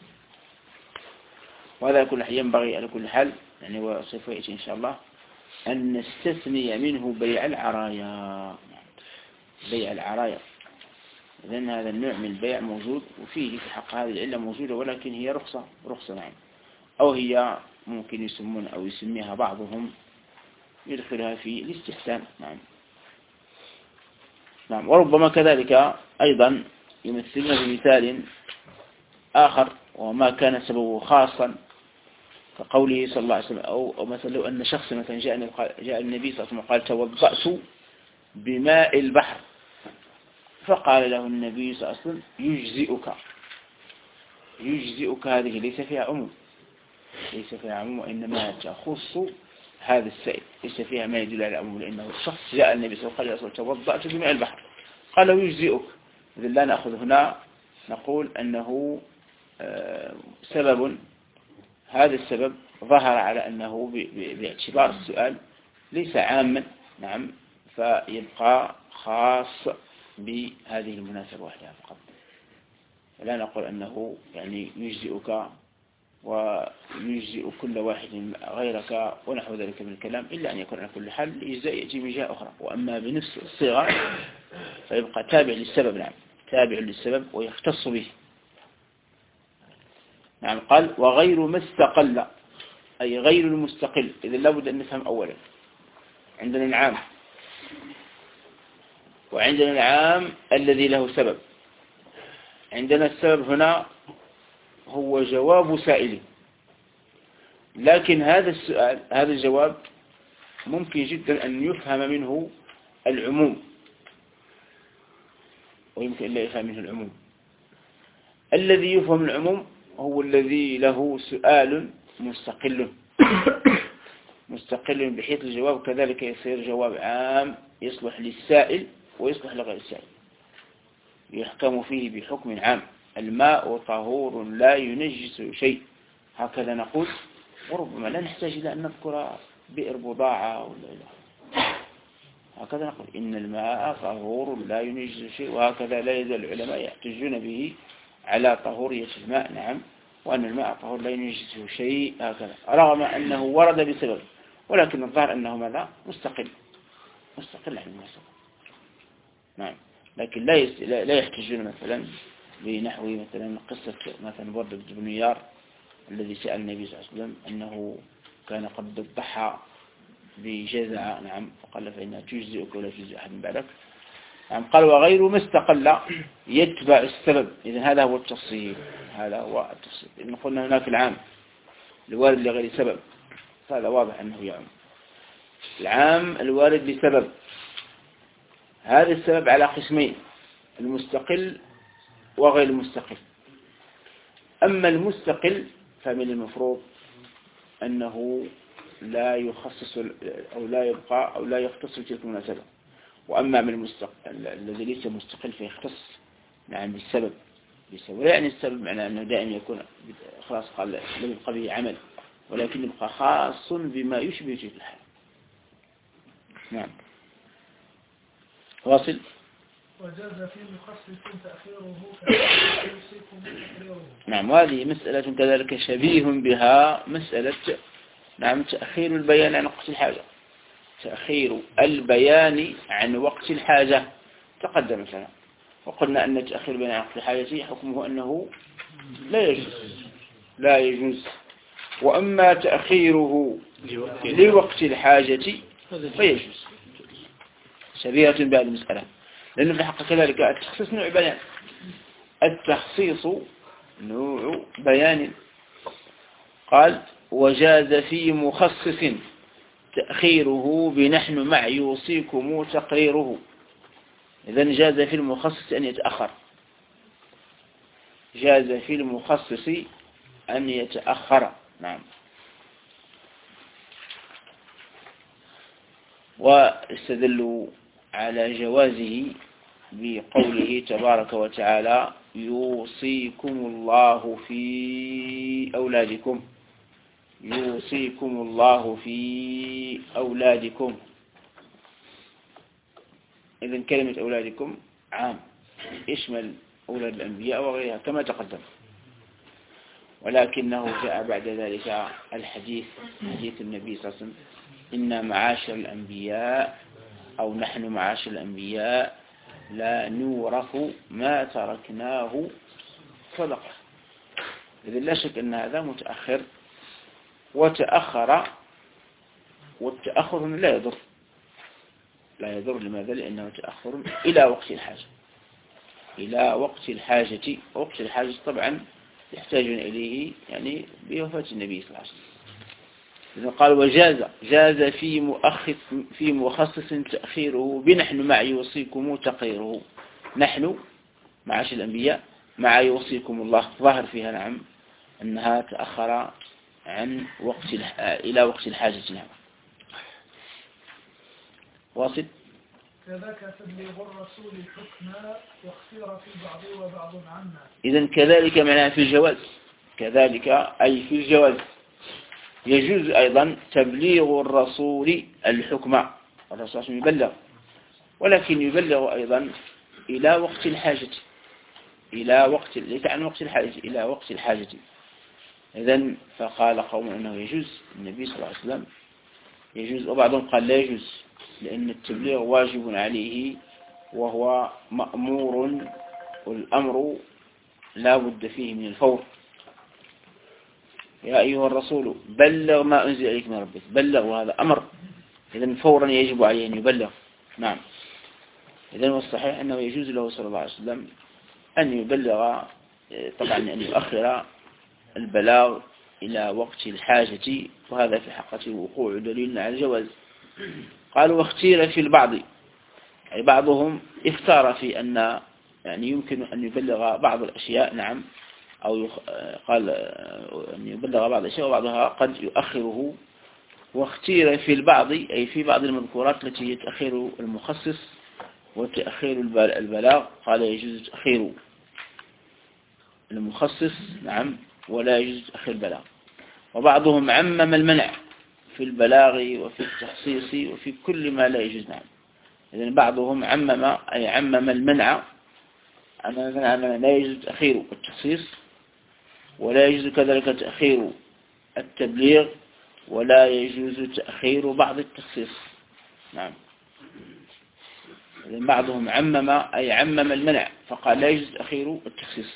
وهذا كل حال ينبغي على كل حال يعني وسوف يأتي إن شاء الله أن نستثني منه بيع العرايا. بيع العرايا لأن هذا النوع من البيع موجود وفيه في حق هذه العلة موجودة، ولكن هي رخصة نعم، أو هي ممكن يسمون أو يسميها بعضهم يدخلها في الاستحسان نعم. نعم. وربما كذلك أيضا يمثلنا بمثال آخر وما كان سببه خاصا كقوله صلى الله عليه وسلم، أو مثلا لو أن شخص مثلا جاء النبي صلى الله عليه وسلم قال توضأت بماء البحر، فقال له النبي صلى الله عليه وسلم يجزئك. هذه ليس فيها عموم وإنما تخص هذا السائل، ليس فيها ما يدل على العموم، لأنه الشخص جاء النبي صلى الله عليه وسلم توضأت بماء البحر قال له يجزئك. إذن لا نأخذ هنا نقول أنه سبب، هذا السبب ظهر على أنه باعتبار السؤال ليس عاما نعم، فيبقى خاص بهذه المناسبة وحدها فقط، ولا نقول أنه يعني يجزئك ويجزئ كل واحد غيرك ونحو ذلك من الكلام، إلا أن يكون على كل حال الإجزاء يأتي من جهة أخرى. وأما بنفس الصيغة فيبقى تابع للسبب نعم، تابع للسبب ويختص به نعم. قال وغير ما استقل أي غير المستقل. إذا لابد أن نفهم أولا عندنا العام وعندنا العام الذي له سبب. عندنا السبب هنا هو جواب سائل، لكن هذا السؤال هذا الجواب ممكن جدا أن يفهم منه العموم ويمكن أن لا يفهم منه العموم. الذي يفهم العموم هو الذي له سؤال مستقل بحيث الجواب كذلك يصير جواب عام يصلح للسائل ويصلح لغير السائل، يحكم فيه بحكم عام. الماء طهور لا ينجس شيء، هكذا نقول، وربما لا نحتاج إلى أن نذكر بئر بضاعة ولا هكذا نقول إن الماء طهور لا ينجس شيء، وهكذا لا يزال العلماء يحتجون به على طهورية الماء نعم، وأن الماء طهور لا ينجسه شيء هكذا، رغم أنه ورد بسبب، ولكن الظاهر أنه ماذا مستقل عن المسألة نعم. لكن لا يحتجون مثلا بنحو مثلا قصة مثلا برد بن نيار الذي سأل النبي صلى الله عليه وسلم أنه كان قد ضحى بجزع نعم، فقال فإنها تجزئك ولا تجزئ أحد من بعدك نعم. قال وغير ما استقل يتبع السبب. إذن هذا هو التفصيل، إذن قلنا هناك العام الوارد لغير سبب، هذا واضح أنه يعم. العام الوارد لسبب، هذا السبب على قسمين، المستقل وغير المستقل. أما المستقل فمن المفروض أنه لا يخصص أو لا يبقى أو لا يختص تلك المناسبة. وأما من المستقل الذي ليس مستقل فيختص نعم بالسبب، ولا يعني السبب معناه أنه دائما يكون خلاص قال لم يبقى به عمل، ولكن يبقى خاص بما يشبه تلك الحال نعم. واصل. وجاز في مخصص تأخيره نعم. وهذه مسألة كذلك شبيه بها مسألة نعم تأخير البيان عن وقت الحاجة. تأخير البيان عن وقت الحاجة تقدم لنا وقلنا أن تأخير البيان عن وقت الحاجة حكمه أنه لا يجوز. وأما تأخيره لوقت الحاجة فيجوز، شبيهة بهذه المسألة، لأنه في الحقيقة كذلك التخصيص نوع بيان، التخصيص نوع بيان. قال وجاز في مخصص تأخيره بنحن مع يوصيكم تقريره. إذن جاز في المخصص أن يتأخر، جاز في المخصص أن يتأخر نعم. واستدلوا على جوازه بقوله تبارك وتعالى يوصيكم الله في أولادكم، يوصيكم الله في أولادكم. إذن كلمة أولادكم عام يشمل أولاد الأنبياء وغيرها كما تقدم. ولكنه جاء بعد ذلك الحديث، حديث النبي صلى الله عليه وسلم: إن معاشر الأنبياء أو نحن معاشر الأنبياء لا نورث ما تركناه صدقة. إذن لا شك أن هذا متأخر وتأخر، والتأخر لا يضر، لا يضر. لماذا؟ لأنه تأخر إلى وقت الحاجة، إلى وقت الحاجة. وقت الحاجة طبعا يحتاجون إليه يعني بوفاة النبي صلى الله عليه وسلم. إذن قال: وجاز في مخصص تأخيره بنحن مع يوصيكم تقيره. نحن معاشر الأنبياء مع يوصيكم الله، ظاهر فيها نعم أنها تأخر عن إلى وقت الحاجة. نعم. واصل. كذاك تبليغ الرسول الحكم واختير في بعض وبعض عنا. إذن كذلك معناها في الجواز، كذلك أي في الجواز يجوز أيضا تبليغ الرسول الحكم. الرسول يبلغ، ولكن يبلغ أيضا إلى وقت الحاجة، إلى وقت ليس عن وقت الحاجة، إلى وقت الحاجة. إذن فقال قوم أنه يجوز، النبي صلى الله عليه وسلم يجوز، وبعضهم قال لا يجوز، لأن التبليغ واجب عليه وهو مأمور، والأمر لا بد فيه من الفور. يا أيها الرسول بلغ ما أنزل إليك من ربك، بلغ، وهذا أمر، إذن فورا يجب عليه أن يبلغ. نعم. إذن والصحيح أنه يجوز له صلى الله عليه وسلم أن يبلغ، طبعا أن يؤخر البلاغ إلى وقت الحاجة، وهذا في حقه وقوع دليل على الجواز. قالوا: واختير في البعض، أي بعضهم اختار في أن يعني يمكن أن يبلغ بعض الأشياء. نعم. أو قال أن يبلغ بعض الأشياء وبعضها قد يؤخره. واختير في البعض أي في بعض المذكورات التي هي تأخير المخصص وتأخير البلاغ، قال يجوز تأخير المخصص نعم، ولا يجوز تأخير البلاغ. وبعضهم عمم المنع في البلاغ وفي التخصيص وفي كل ما لا يجوز. نعم. إذن بعضهم عمم، أي عمم المنع، لا يجوز تأخير التخصيص، ولا يجوز كذلك تأخير التبليغ، ولا يجوز تأخير بعض التخصيص. نعم. إذن بعضهم عمم، أي عمم المنع، فقال لا يجوز تأخير التخصيص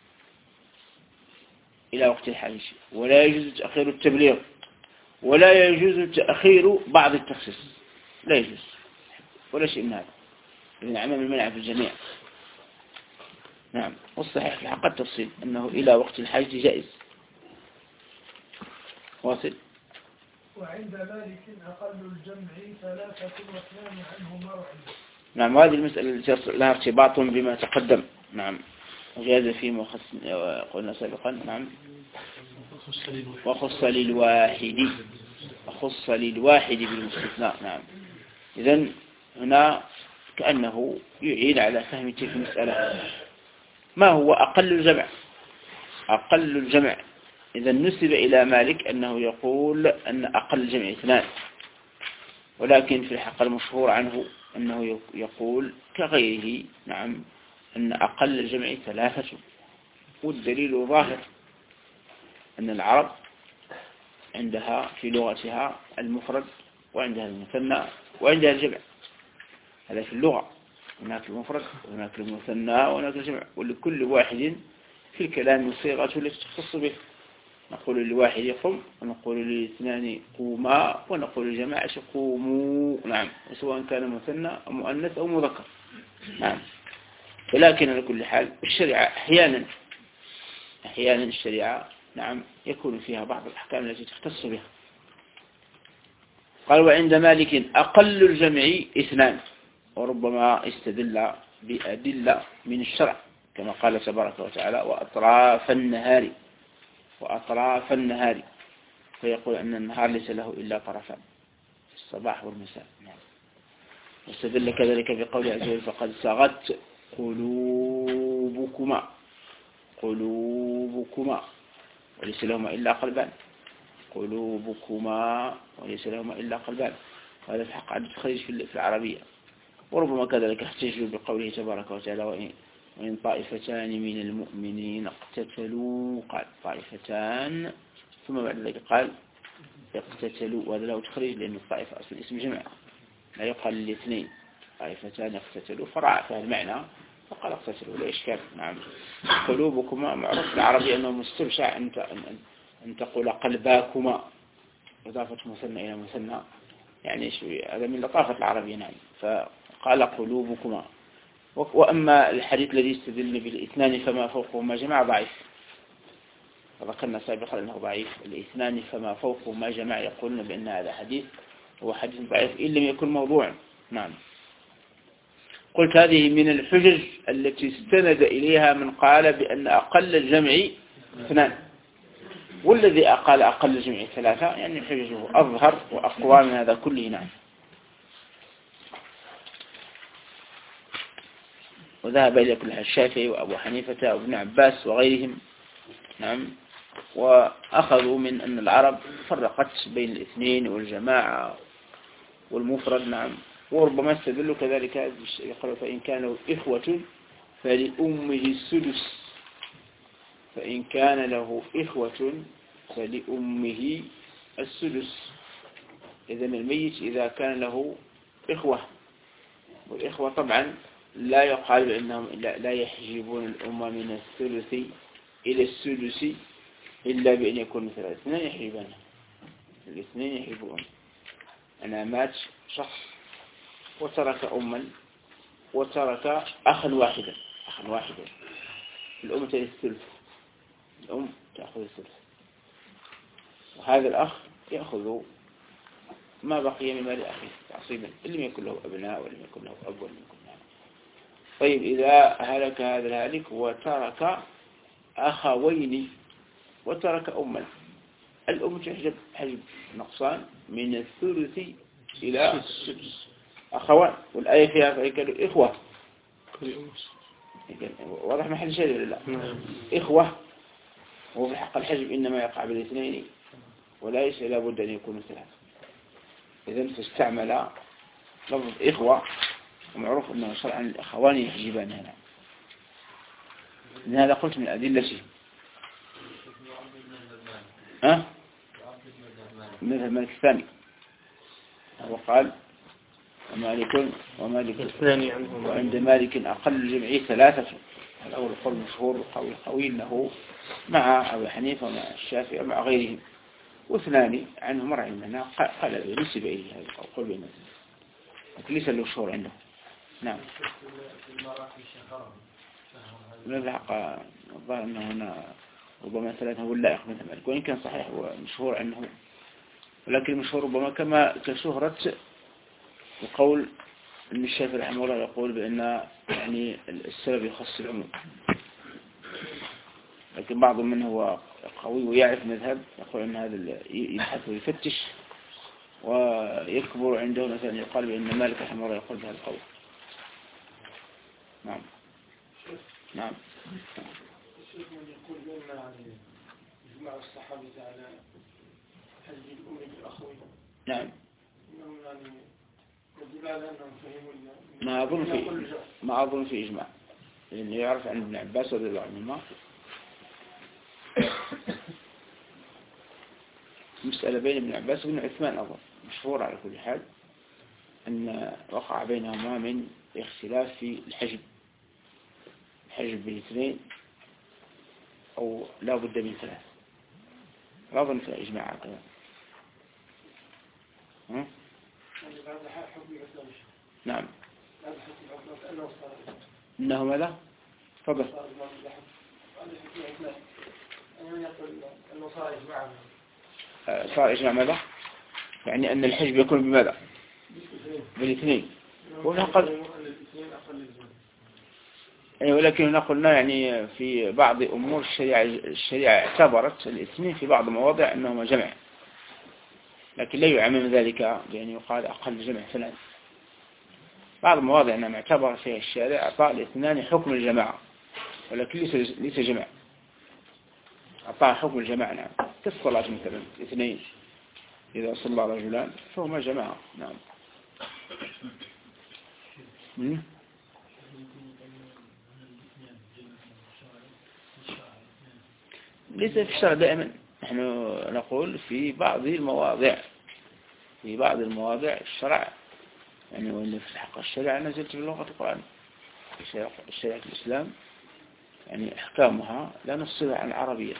إلى وقت الحاجة، ولا يجوز تأخير التبليغ، ولا يجوز تأخير بعض التخصيص، لا يجوز ولا شيء من هذا. إذن عمم المنع في الجميع. نعم. والصحيح في حق التفصيل أنه إلى وقت الحاجة جائز. واصل. وعند مالك أقل الجمع 3 و2 عنه مرعي. نعم. وهذه المسألة التي لها ارتباط بما تقدم. نعم. وجاز في قلنا سابقا. نعم. وخص للواحد بالمستثناء. نعم. إذن هنا كأنه يعين على فهم تلك المسألة. ما هو أقل الجمع؟ أقل الجمع إذا نسب إلى مالك أنه يقول أن أقل الجمع 2، ولكن في الحق المشهور عنه أنه يقول كغيره. نعم. أن أقل الجمع 3، والدليل ظاهر أن العرب عندها في لغتها المفرد، وعندها المثنى، وعندها الجمع. هذا في اللغة، هناك المفرد وهناك المثنى وهناك الجمع، ولكل واحد في الكلام صيغة التي تختص به. نقول للواحد قم، ونقول للاثنان قوما، ونقول للجماعة قوموا. نعم. سواء كان مثنى أو مؤنث أو مذكر. نعم. ولكن على كل حال الشريعة أحيانا الشريعة نعم يكون فيها بعض الأحكام التي تختص بها. قال: وعند مالك أقل الجمع 2، وربما استدل بأدلة من الشرع كما قال تبارك وتعالى: وأطراف النهار، فيقول أن النهار ليس له إلا طرفان، الصباح والمساء. نعم. واستدل كذلك بقوله عز وجل: فقد صغت قلوبكما وليس لهما إلا قلبان، قلوبكما وليس لهما إلا قلبان. وهذا في حق عدد التخريج في العربية. وربما كذلك احتجوا بقوله تبارك وتعالى: وإن طائفتان من المؤمنين اقتتلوا قال طائفتان ثم بعد ذلك قال اقتتلوا، وهذا له تخريج لأن الطائفة أصلا اسم جمع لا يقال الاثنين، طائفتان اقتتلوا فرع فهذا المعنى فقال اقتتلوا لا إشكال. نعم. قلوبكما معروف بالعربي أنه مستبشع أن تقول قلباكما إضافة مثنى إلى مثنى يعني هذا من لطافة العربية. نعم. فقال قلوبكما. وأما الحديث الذي يستدل بالاثنان فما فوقهما جمع ضعيف، فذكرنا سابقا أنه ضعيف. الاثنان فما فوقهما جمع يقولون بأن هذا حديث هو حديث ضعيف إن لم يكن موضوعا. نعم. قلت هذه من الحجج التي استند إليها من قال بأن أقل الجمع اثنان، والذي قال أقل الجمع ثلاثة يعني حججه أظهر وأقوى من هذا كله. نعم. وذهب إلى كل الشافعي وأبو حنيفة وابن عباس وغيرهم. نعم. وأخذوا من أن العرب فرقت بين الاثنين والجماعة والمفرد. نعم. وربما استدلوا كذلك يقول فإن كان له إخوة فلأمه السدس، فإن كان له إخوة فلأمه السدس. إذن الميت إذا كان له إخوة، والإخوة طبعا لا يقال بأنهم لا يحجبون الأمة من الثلث إلى السدس إلا بأن يكون مثل الاثنين يحجبون. الاثنين يحجبون. أنا مات شخص وترك أما وترك أخا واحدا، الأم تأخذ الثلث، الأم تأخذ الثلث، وهذا الأخ يأخذ ما بقي من مال أخيه تعصيبا إن لم يكن له أبناء ولم يكن له أب ولم يكن له. طيب إذا هلك هذا الهالك وترك أخوين وترك أما، الأم تحجب حجب نقصان من الثلث إلى السدس. أخوان والآية فيها فيكلوا إخوة، واضح محل شيء ولا لا؟ إخوة. وفي حق الحجب إنما يقع بالاثنين وليس لابد أن يكونوا ثلاثة. إذن فاستعمل لفظ إخوة، ومعروف أنه شرعا الأخوان يحجبان هنا. من هذا قلت من أدلته مثل مالك الثاني هو قال ومالك الثاني عنه وعند مالك أقل الجمع ثلاثة. الأول القول مشهور قوي له مع أبي حنيفة ومع الشافعي ومع غيرهم، واثنان عنه مرعي منها قال نسب إليه هذا القول بينه لكن ليس له شهور عنده. نعم. من الحق الظاهر أنه هنا ربما ثلاثة هو اللائق مثل مالك، وإن كان صحيح ومشهور عنه، ولكن المشهور ربما كشهرة القول أن الشافعي رحمه الله يقول بأن يعني السبب يخص العموم، لكن بعض من هو قوي ويعرف مذهب يقول أن هذا يبحث ويفتش ويكبر عنده مثلا يقال بأن مالك رحمه الله يقول بهذا القول. نعم. نعم. الشيخ من يقول بأن إجماع الصحابة على حج الأم بالأخوين. نعم. إنهم يعني يدل على أنهم فهموا ما أظن في إجماع، لأنه يعرف عن ابن عباس رضي الله عنهما مسألة بين ابن عباس وابن عثمان أظن مشهور على كل حال أن وقع بينهما من اختلاف في الحجب بالاثنين أو لا بد من ثلاث. لا أظن في إجماع على كذا. نعم. إنه ماذا؟ فضل. صار إجماع ماذا؟ يعني أن الحجب يكون بماذا؟ بالاثنين. ونقل. ولكن نقولنا يعني في بعض أمور الشريعة اعتبرت الاثنين في بعض المواضع أنهما جمع، لكن لا يعمم ذلك بأن يقال أقل جمع ثلاث. بعض المواضع أنها اعتبر فيها الشارع أعطاء الاثنان حكم الجماعة، ولكن ليس جمع، أعطاء حكم الجماعة. نعم. كالصلاة مثلا اثنين إذا صلى رجلان فهما جماعة. نعم. ليس في الشرع دائما، نحن نقول في بعض المواضع الشرع يعني، وإن في حق الشرع نزلت باللغة القرآن في شريعة الإسلام يعني أحكامها لا نفصلها عن العربية،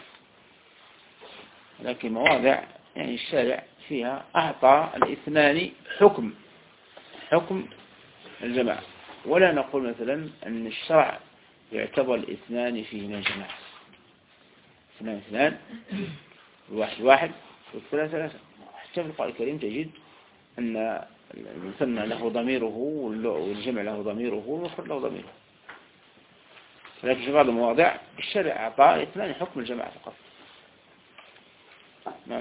لكن مواضع يعني الشارع فيها أعطى الاثنان حكم الجماعة، ولا نقول مثلا أن الشرع يعتبر الاثنان فيهما جماعة، اثنان واحد والثلاثة، حتى في القرآن الكريم تجد أن المثنى له ضميره والجمع له ضميره والمفرد له ضميره، لكن في بعض المواضع الشرع أعطى اثنان حكم الجماعة فقط. نعم.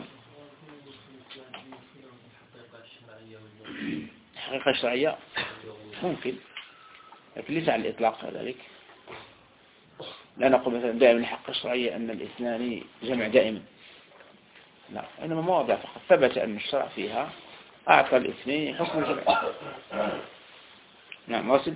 الحقيقة الشرعية ممكن، لكن ليس على الإطلاق كذلك. لا نقول مثلا دائما الحق الشرعية أن الاثنان جمع دائما، لا، إنما مواضع فقط ثبت أن الشرع فيها أعطى الاثنين حكم الجمع. نعم واصل.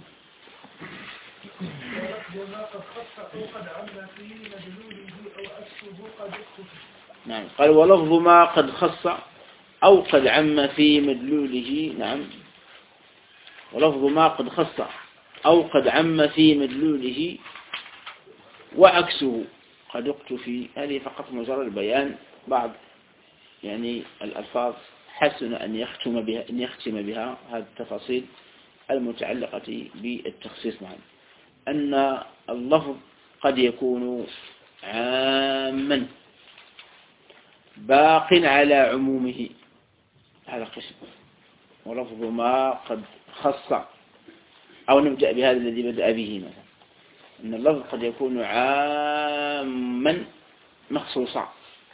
نعم قال ولفظ ما قد خص أو قد عم في مدلوله. نعم ولفظ ما قد خص أو قد عم في مدلوله وعكسه قد اقتفي. هذه فقط مجرد بيان بعض يعني الألفاظ حسن أن يختم بها هذه التفاصيل المتعلقة بالتخصيص. معا أن اللفظ قد يكون عاما باق على عمومه، هذا قسم. ولفظ ما قد خص، أو نبدأ بهذا الذي بدأ به مثلا، أن اللفظ قد يكون عاما مخصوصا،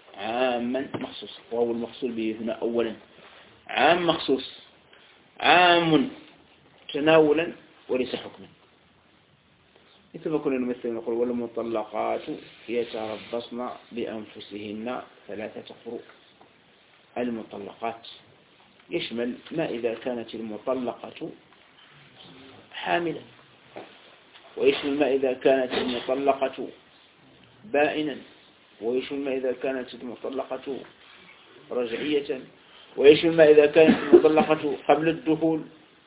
وهو المقصود به هنا أولا عام مخصوص، عام تناولا وليس حكما. مثل كنا نمثل نقول والمطلقات يتربصن بأنفسهن 3 قروء. المطلقات يشمل ما إذا كانت المطلقة حاملا، ويشمل ما إذا كانت المطلقة بائنا، ويشمل ما إذا كانت المطلقة رجعية، ويشمل ما إذا كانت المطلقة قبل الدخول،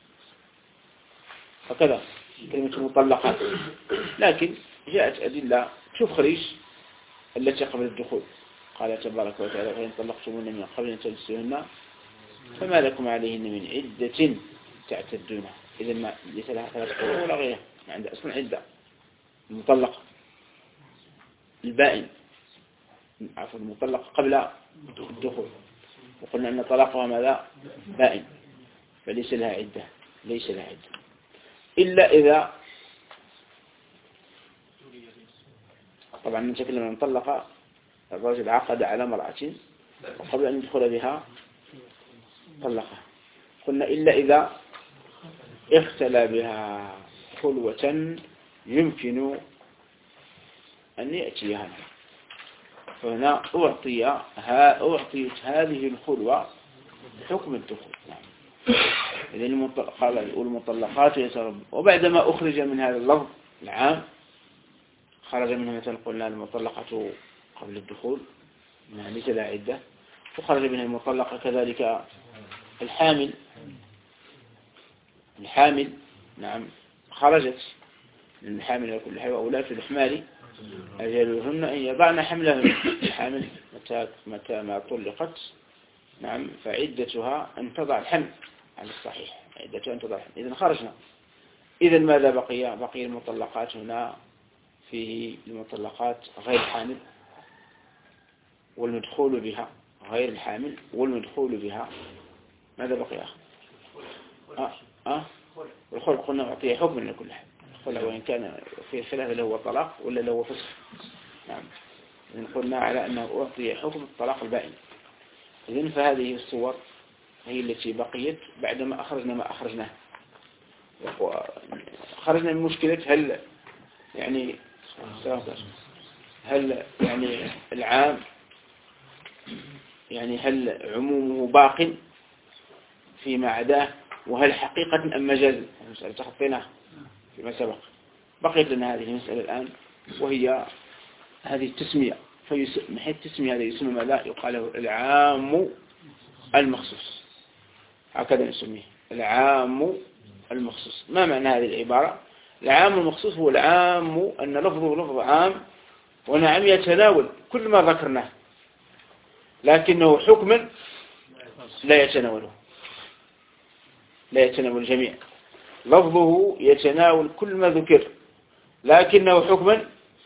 هكذا كلمة مطلقات. لكن جاءت أدلة تخرج التي قبل الدخول. قال تبارك وتعالى فإن طلقتموهن من قبل أن تمسوهن فما لكم عليهن من عدة تعتدونها. إذا ما ليس لها 3 قروء ولا غيرها، ما عندها أصلا عدة. المطلقة البائن، عفوا المطلقة قبل الدخول، وقلنا أن طلاقها ماذا؟ بائن، فليس لها عدة، إلا إذا طبعا نتكلم عن طلق الرجل عقد على امرأة وقبل أن يدخل بها طلقها، قلنا إلا إذا اختلى بها خلوة يمكن أن يأتيها، فهنا أعطيت هذه الخلوة بحكم الدخول. إذن قال المطلقات يتربصن، وبعدما أخرج من هذا اللفظ العام خرج منها مثلا قلنا المطلقة قبل الدخول ما ليس لها عدة، وخرج منها المطلقة كذلك الحامل. نعم خرجت من الحامل كل حي، وأولاة الأحمال أجلهن أن يضعن حملهن. الحامل متى ما طلقت نعم فعدتها أن تضع الحمل، على الصحيح عدتها أن تضع الحمل. إذن خرجنا. إذن ماذا بقي المطلقات هنا؟ فيه المطلقات غير الحامل والمدخول بها، غير الحامل والمدخول بها. ماذا بقي والخلق قلنا أعطيه حكم لكل حال، الخلق وإن كان في خلاف له هو طلاق ولا له فسخ. نعم إذن قلنا على أنه أعطي حكم الطلاق البائن. إذن فهذه الصور هي التي بقيت بعدما أخرجنا ما أخرجناه. خرجنا من مشكلة هل يعني العام يعني هل عمومه باق فيما عداه، وهل حقيقة أم مجاز؟ المسألة تخطيناها فيما سبق. بقيت لنا هذه المسألة الآن، وهي هذه التسمية من حيث اسمه هذا يسمى ماذا؟ يقال له العام المخصوص، هكذا نسميه العام المخصوص. ما معنى هذه العبارة؟ العام المخصوص هو العام أن لفظه لفظ عام ونعم يتناول كل ما ذكرناه، لكنه حكما لا يتناوله، لا يتناول الجميع. لفظه يتناول كل ما ذكر، لكنه حكما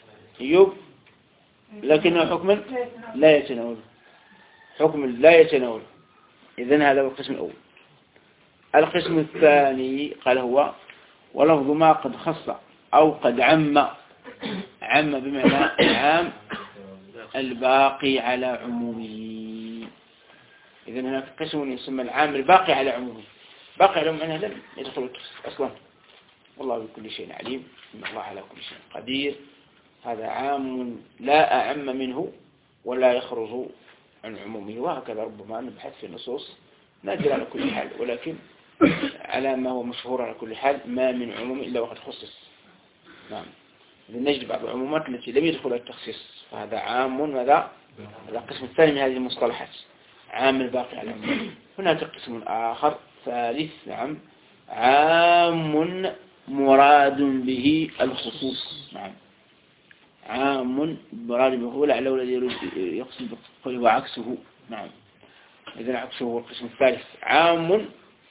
لا يتناوله، حكم لا يتناوله. إذن هذا هو القسم الأول. القسم الثاني قال هو ولفظ ما قد خص أو قد عم بمعنى عام الباقي على عمومه. إذن هناك قسم يسمى العام الباقي على عمومه. باقي على عمومه لم يدخل التخصيص أصلا، والله بكل شيء عليم، إن الله على كل شيء قدير. هذا عام لا أعم منه ولا يخرج عن عمومه. وهكذا ربما نبحث في النصوص نادر على كل حال، ولكن على ما هو مشهور على كل حال ما من عموم إلا وقد خصص. نعم، نجد بعض العمومات التي لم يدخل التخصيص، فهذا عام. ماذا؟ هذا القسم الثاني من هذه المصطلحات، عام الباقي على عمومه. هناك قسم آخر ثالث، نعم، عام مراد به الخصوص. نعم، عام مراد به، هو لعله الذي يقصد بقوله وعكسه. نعم، إذن عكسه هو القسم الثالث، عام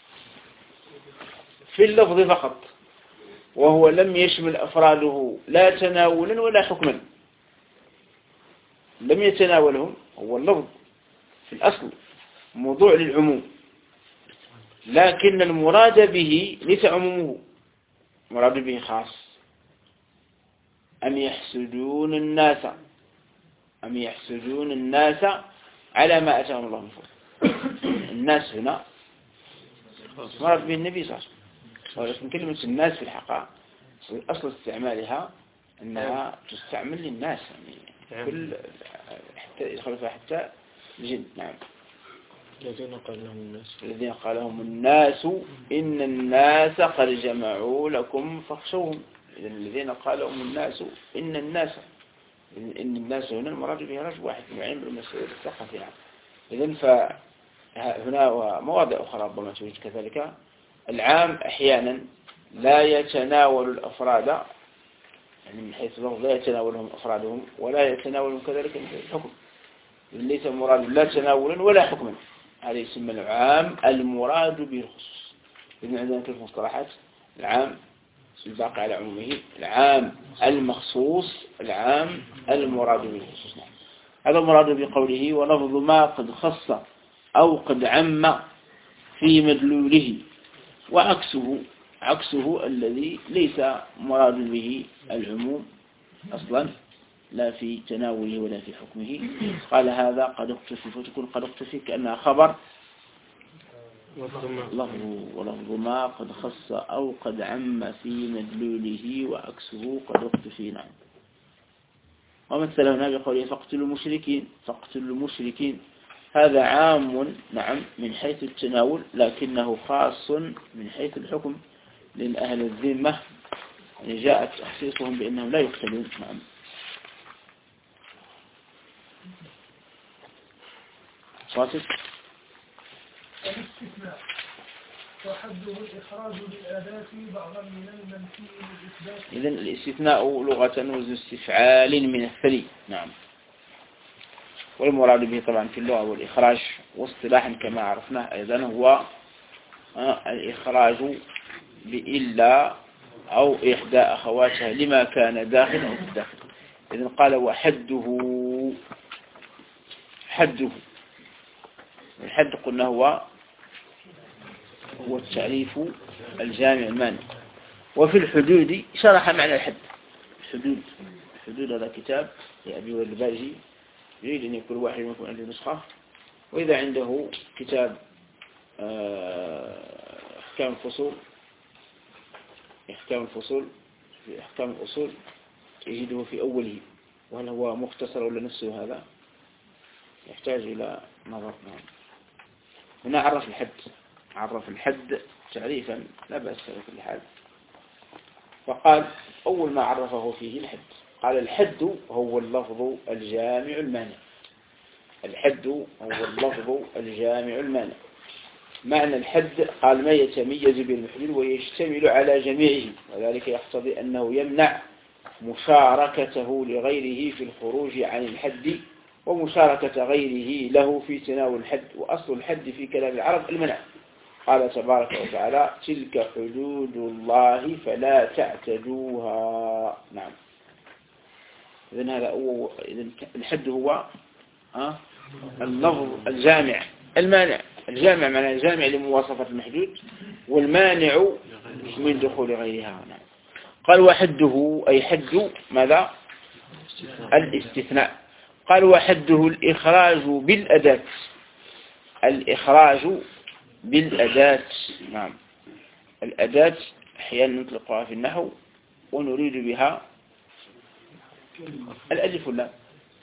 في اللفظ فقط، وهو لم يشمل أفراده لا تناولا ولا حكما. لم يتناولهم، هو اللفظ في الأصل موضوع للعموم، لكن المراد به ليس عمومه، مراد به خاص. أم يحسدون الناس على ما أتاهم الله من فضله. الناس هنا مراد به النبي صلى الله عليه وسلم، ولكن كلمة الناس في الحقيقة أصل استعمالها أنها تستعمل للناس، يعني كل حتى يدخل فيها حتى الجن. نعم، الذين قال لهم الناس إن الناس قد جمعوا لكم فاخشوهم. إذن الذين قال لهم الناس إن الناس هنا المراد بها رجل واحد من علم المسؤول الثقافي. نعم، إذن فهنا ومواضع أخرى ربما توجد كذلك. العام أحيانا لا يتناول الأفراد، يعني من حيث اللفظ لا يتناولهم أفرادهم ولا يتناولهم كذلك الحكم، ليس مراد لا تناولا ولا حكما. هذا يسمى العام المراد به الخصوص. إذن عندنا ثلاث مصطلحات: العام الباقي على عمومه، العام المخصوص، العام المراد به الخصوص. هذا المراد بقوله ولفظ ما قد خص أو قد عم في مدلوله، وعكسه الذي ليس مراد به العموم أصلا، لا في تناوله ولا في حكمه. قال هذا قد اقتفي، فتكون قد اقتفي كأنها خبر ولفظ ما قد خص أو قد عم في مدلوله وعكسه قد اقتفي. نعم، ومثل هنا بقوله فاقتلوا المشركين. هذا عام، نعم، من حيث التناول، لكنه خاص من حيث الحكم، لأن أهل الذمة يعني جاءت تخصيصهم بأنهم لا يقتلون. نعم، صاتف. الاستثناء وحده الإخراج بالآداة بعضا من المنفي للإثبات. إذن الاستثناء لغة وزن استفعال من الثني. نعم، والمراد به طبعا في اللغة والإخراج، واصطلاحا كما عرفنا أيضا هو الإخراج بإلا أو إحدى أخواتها لما كان داخل أو في الداخل. إذن قال وحده، الحد قلنا هو التعريف الجامع المانع. وفي الحدود شرح معنى الحد. الحدود هذا كتاب لأبي والباجي، يريد أن يكون واحد منكم عنده نسخة، وإذا عنده كتاب أحكام الفصول يجده في أوله، وهل هو مختصر ولا نفسه، هذا يحتاج إلى نظر. هنا عرف الحد تعريفا لا بأس في كل حال، فقال أول ما عرفه فيه الحد، قال الحد هو اللفظ الجامع المانع. الحد هو اللفظ الجامع المانع. معنى الحد قال ما يتميز بالمحدود ويشتمل على جميعه، وذلك يقتضي أنه يمنع مشاركته لغيره في الخروج عن الحد ومشاركة غيره له في تناول الحد. وأصل الحد في كلام العرب المنع. قال تبارك وتعالى تلك حدود الله فلا تعتدوها. نعم. إذن هذا هو الحد هو اللفظ الجامع المانع. الجامع معناه الجامع لمواصفة المحدود، والمانع من دخول غيرها. نعم. قال وحده أي حد ماذا؟ الاستثناء. قال وحده الإخراج بالأداة. الإخراج بالأداة. نعم. الأداة أحيانا نطلقها في النحو ونريد بها الألف واللام.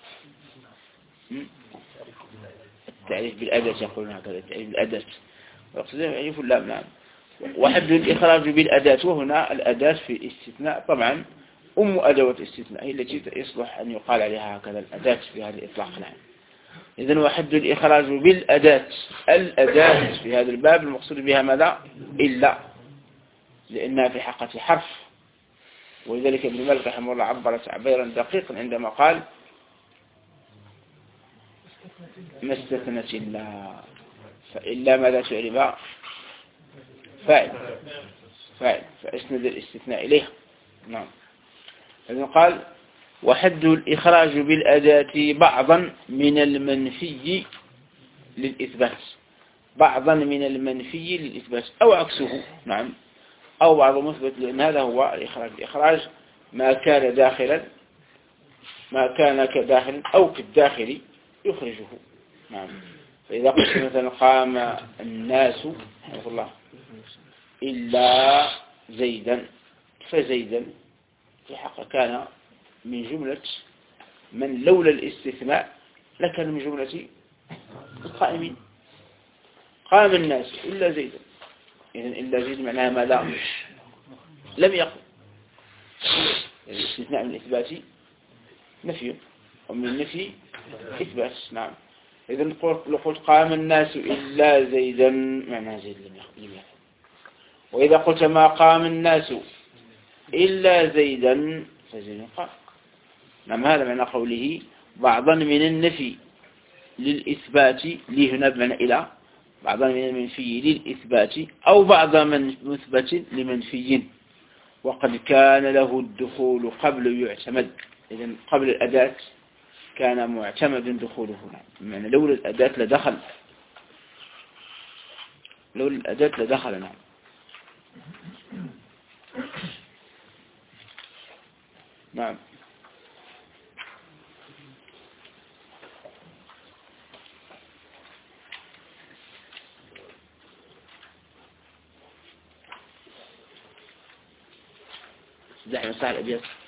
التعريف بالأداة يقولون هكذا، التعريف بالأداة ويقصد الألف واللام. نعم. وحد الإخراج بالأداة، وهنا الأداة في الاستثناء طبعا أدوة الاستثناء هي التي يصلح أن يقال عليها هكذا الأداة في هذا الإطلاق. نعم. إذن وحد الإخراج بالأداة. الأداة في هذا الباب المقصود بها ماذا؟ إلا، لأنها في حقة حرف. ولذلك ابن مالك رحمه الله عبر تعبيرا دقيقا عندما قال ما استثنت إلا، فإلا ماذا تعرب؟ فاعل. فأسند الاستثناء إليها. نعم. إذن قال وحد الإخراج بالأداة بعضا من المنفي للإثبات. بعضا من المنفي للإثبات أو عكسه. نعم. أو بعض مثبت، لأن هذا هو الإخراج. الإخراج ما كان داخلا، ما كان كداخل أو كالداخل يخرجه. نعم. فإذا قلت مثلا قام الناس رحمه الله إلا زيدا، فزيدا في حق كان من جملة من لولا الاستثناء لكان من جملة القائمين. قام الناس إلا زيدا، إذن إلا زيد معناها ماذا؟ لم يقم. الاستثناء من الإثبات نفي، ومن النفي إثبات. نعم. إذن لو قلت قام الناس إلا زيدا معناها زيد لم يقم. وإذا قلت ما قام الناس إلا زيدا فزيد قام. نعم. هذا معنى قوله بعضا من النفي للإثبات، لي هنا بمعنى إلى، بعضا من المنفي للإثبات أو بعض من مثبت لمنفي، وقد كان له الدخول قبل يعتمد. إذن قبل الأداة كان معتمد دخوله. بمعنى لولا الأداة لدخل، لولا الأداة لدخل. نعم. نعم. زحمة صاحب الأبيات.